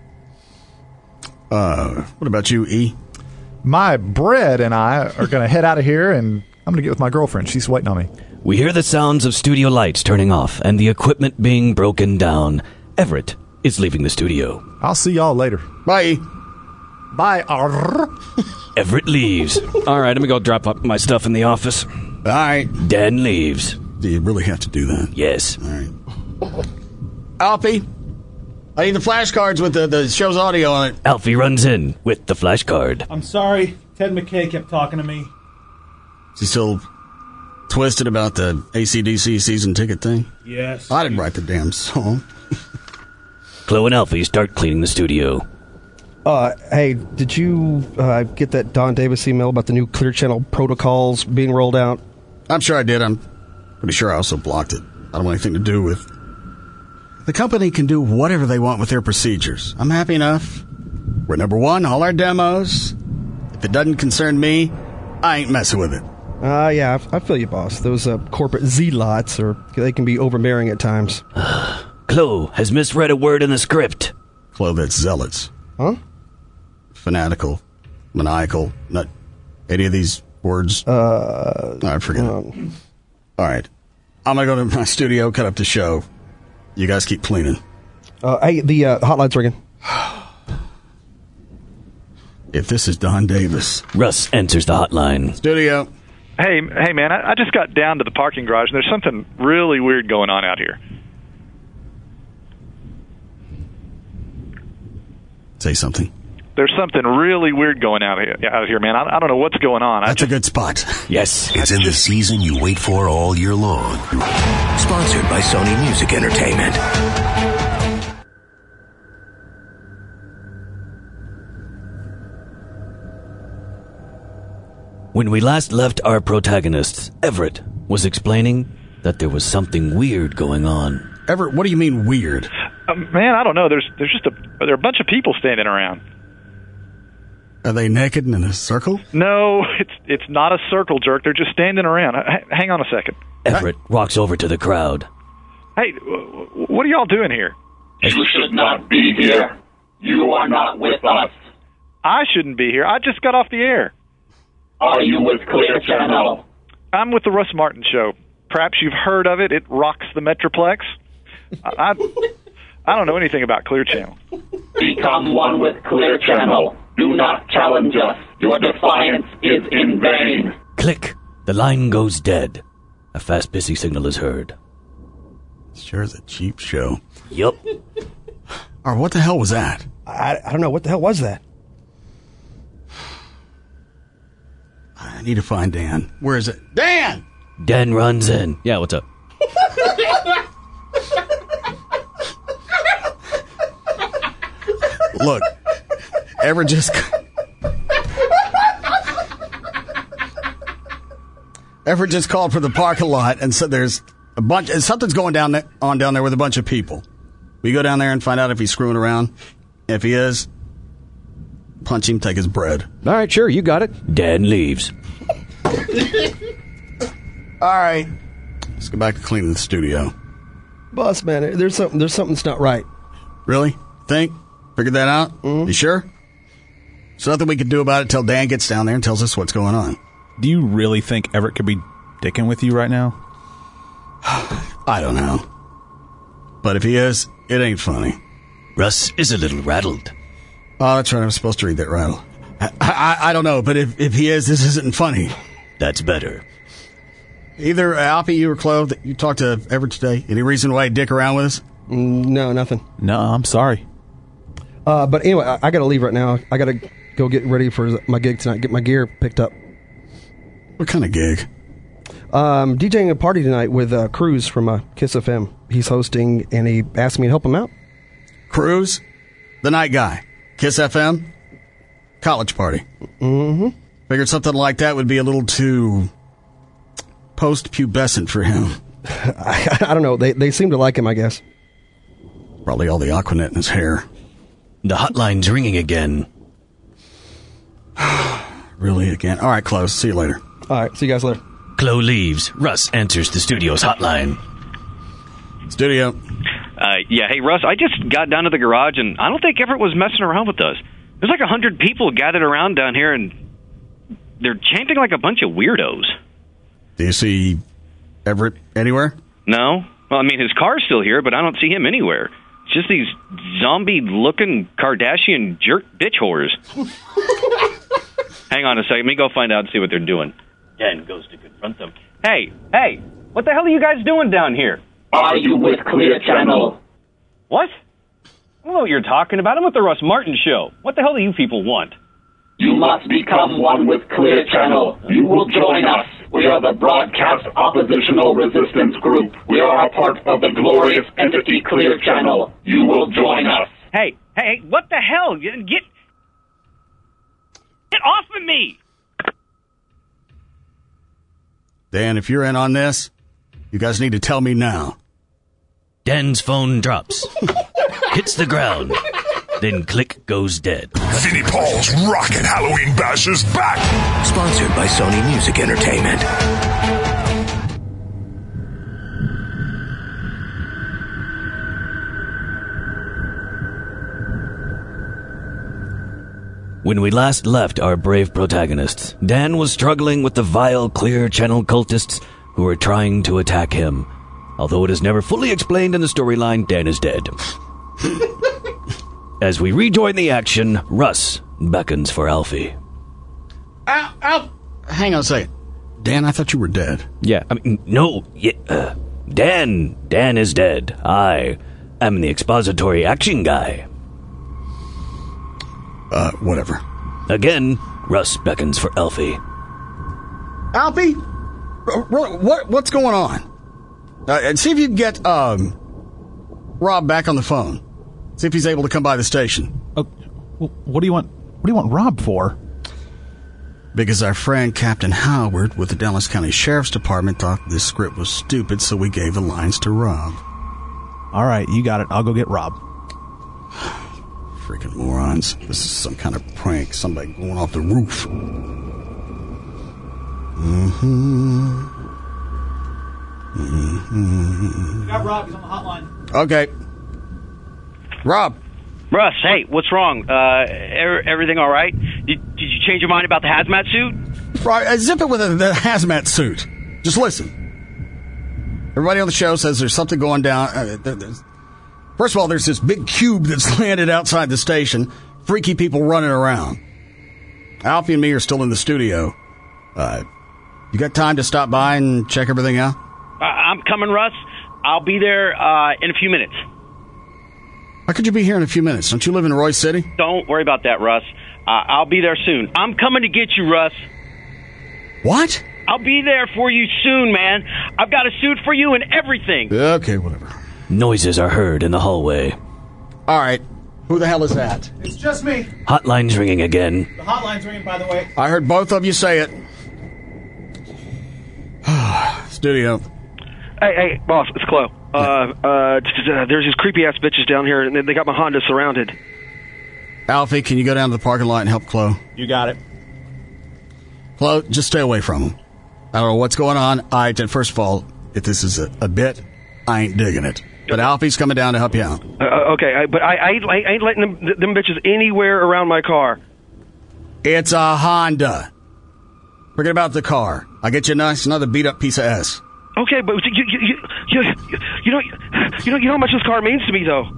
Uh, what about you, E? My bread and I are going to head out of here, and I'm going to get with my girlfriend. She's waiting on me. We hear the sounds of studio lights turning off and the equipment being broken down. Everett is leaving the studio. I'll see y'all later. Bye, E. Bye. Arr. Everett leaves. All right, let me go drop up my stuff in the office. All right. Dan leaves. Do you really have to do that? Yes. All right. Alfie, I need the flashcards with the, the show's audio on it. Alfie runs in with the flashcard. I'm sorry. Ted McKay kept talking to me. Is he still twisted about the A C D C season ticket thing? Yes. I didn't write the damn song. Chloe and Alfie start cleaning the studio. Uh, hey, did you uh, get that Don Davis email about the new Clear Channel protocols being rolled out? I'm sure I did. I'm pretty sure I also blocked it. I don't want anything to do with... The company can do whatever they want with their procedures. I'm happy enough. We're number one, all our demos. If it doesn't concern me, I ain't messing with it. Uh, yeah, I, I feel you, boss. Those uh, corporate zealots, or they can be overbearing at times. Chloe has misread a word in the script. Chloe, that's zealots. Huh? Fanatical, maniacal, not any of these words. Uh, I forget. Um, all right. I'm going to go to my studio, cut up the show. You guys keep cleaning. Uh, hey, the uh, hotline's ringing. If this is Don Davis. Russ answers the hotline. Studio. Hey, hey, man, I, I just got down to the parking garage, and there's something really weird going on out here. Say something. There's something really weird going out here, out here man. I, I don't know what's going on. That's I just, a good spot. Yes. It's in the season you wait for all year long. Sponsored by Sony Music Entertainment. When we last left our protagonists, Everett was explaining that there was something weird going on. Everett, what do you mean weird? uh, man, I don't know. There's there's just a there are a bunch of people standing around. Are they naked and in a circle? No, it's it's not a circle jerk. They're just standing around. H- hang on a second. Everett I- walks over to the crowd. Hey, w- what are y'all doing here? You should not be here. You are not with us. I shouldn't be here. I just got off the air. Are you with Clear Channel? I'm with the Russ Martin Show. Perhaps you've heard of it. It rocks the Metroplex. I, I, I don't know anything about Clear Channel. Become one with Clear Channel. Do not challenge us. Your defiance is in vain. Click. The line goes dead. A fast, busy signal is heard. Sure is a cheap show. Yup. Or what the hell was that? I, I don't know. What the hell was that? I need to find Dan. Where is it? Dan! Dan runs in. Yeah, what's up? Look, Everett just... Everett just called for the parking lot and said there's a bunch... Something's going down there, on down there with a bunch of people. We go down there and find out if he's screwing around. If he is, punch him, take his bread. All right, sure, you got it. Dan leaves. All right. Let's go back to cleaning the studio. Boss, man, there's something, there's something that's not right. Really? Think? Figured that out? Mm-hmm. You sure? There's nothing we can do about it till Dan gets down there and tells us what's going on. Do you really think Everett could be dicking with you right now? I don't know. But if he is, it ain't funny. Russ is a little rattled. Oh, that's right. I was supposed to read that rattle. I, I, I don't know, but if, if he is, this isn't funny. That's better. Either Alfie, you or Chloe, that you talked to Everett today. Any reason why he'd dick around with us? Mm, no, nothing. No, I'm sorry. Uh, but anyway, I, I got to leave right now. I got to go get ready for my gig tonight, get my gear picked up. What kind of gig? Um, DJing a party tonight with uh, Cruz from uh, Kiss F M. He's hosting, and he asked me to help him out. Cruz? The night guy. Kiss F M? College party. Mm-hmm. Figured something like that would be a little too post-pubescent for him. I, I don't know. They, they seem to like him, I guess. Probably all the Aquanet in his hair. The hotline's ringing again. Really again? All right, close. See you later. All right, see you guys later. Chloe leaves. Russ enters the studio's hotline. Studio. Uh, yeah, hey, Russ, I just got down to the garage, and I don't think Everett was messing around with us. There's like a hundred people gathered around down here, and they're chanting like a bunch of weirdos. Do you see Everett anywhere? No. Well, I mean, his car's still here, but I don't see him anywhere. It's just these zombie-looking Kardashian jerk bitch whores. Hang on a second. Let me go find out and see what they're doing. Dan goes to confront them. Hey, hey, what the hell are you guys doing down here? Are you with Clear Channel? What? I don't know what you're talking about. I'm with the Russ Martin Show. What the hell do you people want? You must become one with Clear Channel. You will join us. We are the Broadcast Oppositional Resistance Group. We are a part of the glorious entity Clear Channel. You will join us. Hey, hey, what the hell? Get, get, get off of me! Dan, if you're in on this, you guys need to tell me now. Dan's phone drops, hits the ground, then click goes dead. Vinnie Paul's Rockin' Halloween Bash is back! Sponsored by Sony Music Entertainment. When we last left our brave protagonists, Dan was struggling with the vile Clear Channel cultists who were trying to attack him. Although it is never fully explained in the storyline, Dan is dead. As we rejoin the action, Russ beckons for Alfie. Al, Al, hang on a second. Dan, I thought you were dead. Yeah, I mean, no, yeah, uh, Dan, Dan is dead. I am the expository action guy. Uh, whatever. Again, Russ beckons for Alfie. Alfie? What, what's going on? Uh, and see if you can get um, Rob back on the phone. See if he's able to come by the station. Uh, what do you want? What do you want Rob for? Because our friend Captain Howard with the Dallas County Sheriff's Department thought this script was stupid, so we gave the lines to Rob. All right, you got it. I'll go get Rob. Freaking morons. This is some kind of prank. Somebody going off the roof. Mm-hmm. Mm-hmm. Got Rob. He's on the hotline. Okay. Rob. Russ, hey, what's wrong? Uh, er- everything all right? Did, did you change your mind about the hazmat suit? Right, uh, zip it with a, the hazmat suit. Just listen. Everybody on the show says there's something going down. Uh, there, there's, first of all, there's this big cube that's landed outside the station. Freaky people running around. Alfie and me are still in the studio. Uh, you got time to stop by and check everything out? Uh, I'm coming, Russ. I'll be there uh, in a few minutes. How could you be here in a few minutes? Don't you live in Roy City? Don't worry about that, Russ. Uh, I'll be there soon. I'm coming to get you, Russ. What? I'll be there for you soon, man. I've got a suit for you and everything. Okay, whatever. Noises are heard in the hallway. All right. Who the hell is that? It's just me. Hotline's ringing again. The hotline's ringing, by the way. I heard both of you say it. Studio. Hey, hey, boss, it's Chloe. Uh, uh, there's these creepy-ass bitches down here, and they got my Honda surrounded. Alfie, can you go down to the parking lot and help Chloe? You got it. Chloe, just stay away from him. I don't know what's going on. I, first of all, if this is a, a bit, I ain't digging it. But Alfie's coming down to help you out. Uh, okay, I, but I, I, I ain't letting them, them bitches anywhere around my car. It's a Honda. Forget about the car. I'll get you a nice, another beat-up piece of S. Okay, but you, you, you, you, you, know, you know, you know how much this car means to me, though.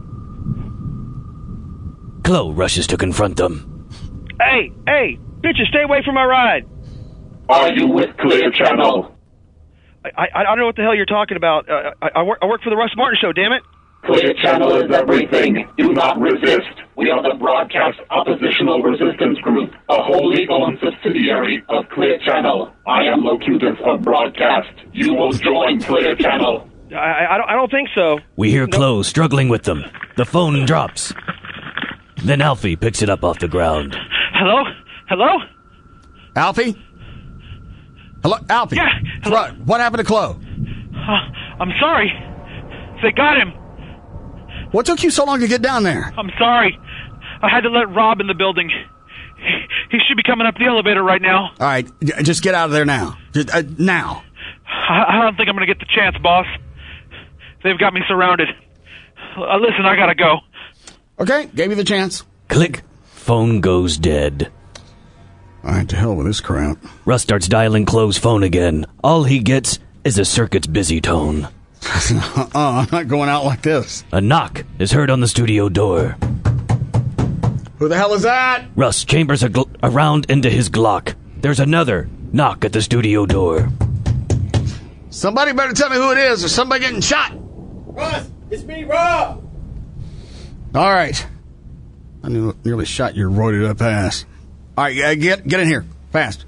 Chloe rushes to confront them. Hey, hey, bitches, stay away from my ride. Are you with Clear Channel? I, I, I don't know what the hell you're talking about. Uh, I, I, work, I work for the Russ Martin Show, damn it. Clear Channel is everything. Do not resist. We are the Broadcast Oppositional Resistance Group, a wholly owned subsidiary of Clear Channel. I am Locutus of Broadcast. You will join Clear Channel. I, I, don't, I don't think so. We hear Chloe struggling with them. The phone drops. Then Alfie picks it up off the ground. Hello? Hello? Alfie? Hello, Alfie? Yeah. Hello? What, what happened to Chloe? Uh, I'm sorry. They got him. What took you so long to get down there? I'm sorry. I had to let Rob in the building. He, he should be coming up the elevator right now. All right, just get out of there now. Just, uh, now. I, I don't think I'm going to get the chance, boss. They've got me surrounded. Uh, listen, I got to go. Okay, gave you the chance. Click. Phone goes dead. All right, to hell with this crap. Russ starts dialing Chloe's phone again. All he gets is a circuit's busy tone. uh-uh, I'm not going out like this. A knock is heard on the studio door. Who the hell is that? Russ chambers a gl- around into his Glock. There's another knock at the studio door. Somebody better tell me who it is, or somebody getting shot. Russ, it's me, Rob. All right. I nearly shot your roided up ass. All right, uh, get get in here, fast.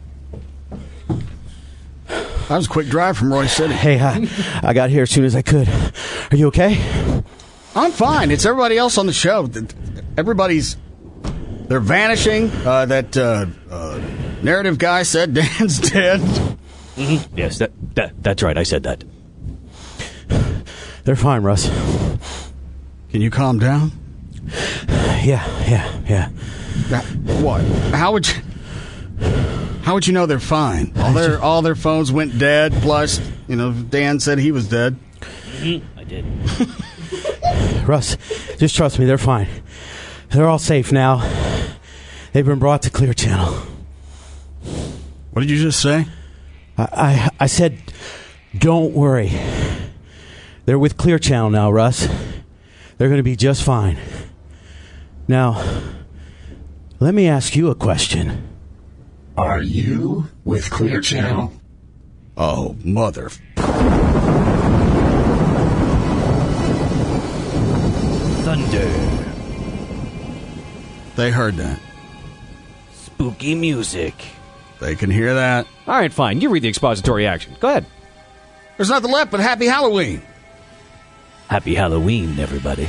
That was a quick drive from Roy City. Hey, I, I got here as soon as I could. Are you okay? I'm fine. It's everybody else on the show. Everybody's, they're vanishing. Uh, that uh, uh, narrative guy said Dan's dead. Mm-hmm. Yes, that, that that's right. I said that. They're fine, Russ. Can you calm down? Yeah, yeah, yeah. Uh, what? How would you... How would you know they're fine? All their all their phones went dead. Plus, you know, Dan said he was dead. Mm-hmm. I did. Russ, just trust me. They're fine. They're all safe now. They've been brought to Clear Channel. What did you just say? I I, I said, don't worry. They're with Clear Channel now, Russ. They're going to be just fine. Now, let me ask you a question. Are you with Clear Channel? Oh, mother. Thunder. They heard that. Spooky music. They can hear that. All right, fine. You read the expository action. Go ahead. There's nothing left but Happy Halloween. Happy Halloween, everybody.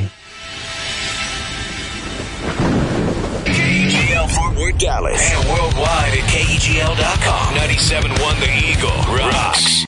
K E G L Fort Worth, Dallas, and worldwide at K E G L dot com. ninety-seven point one The Eagle rocks.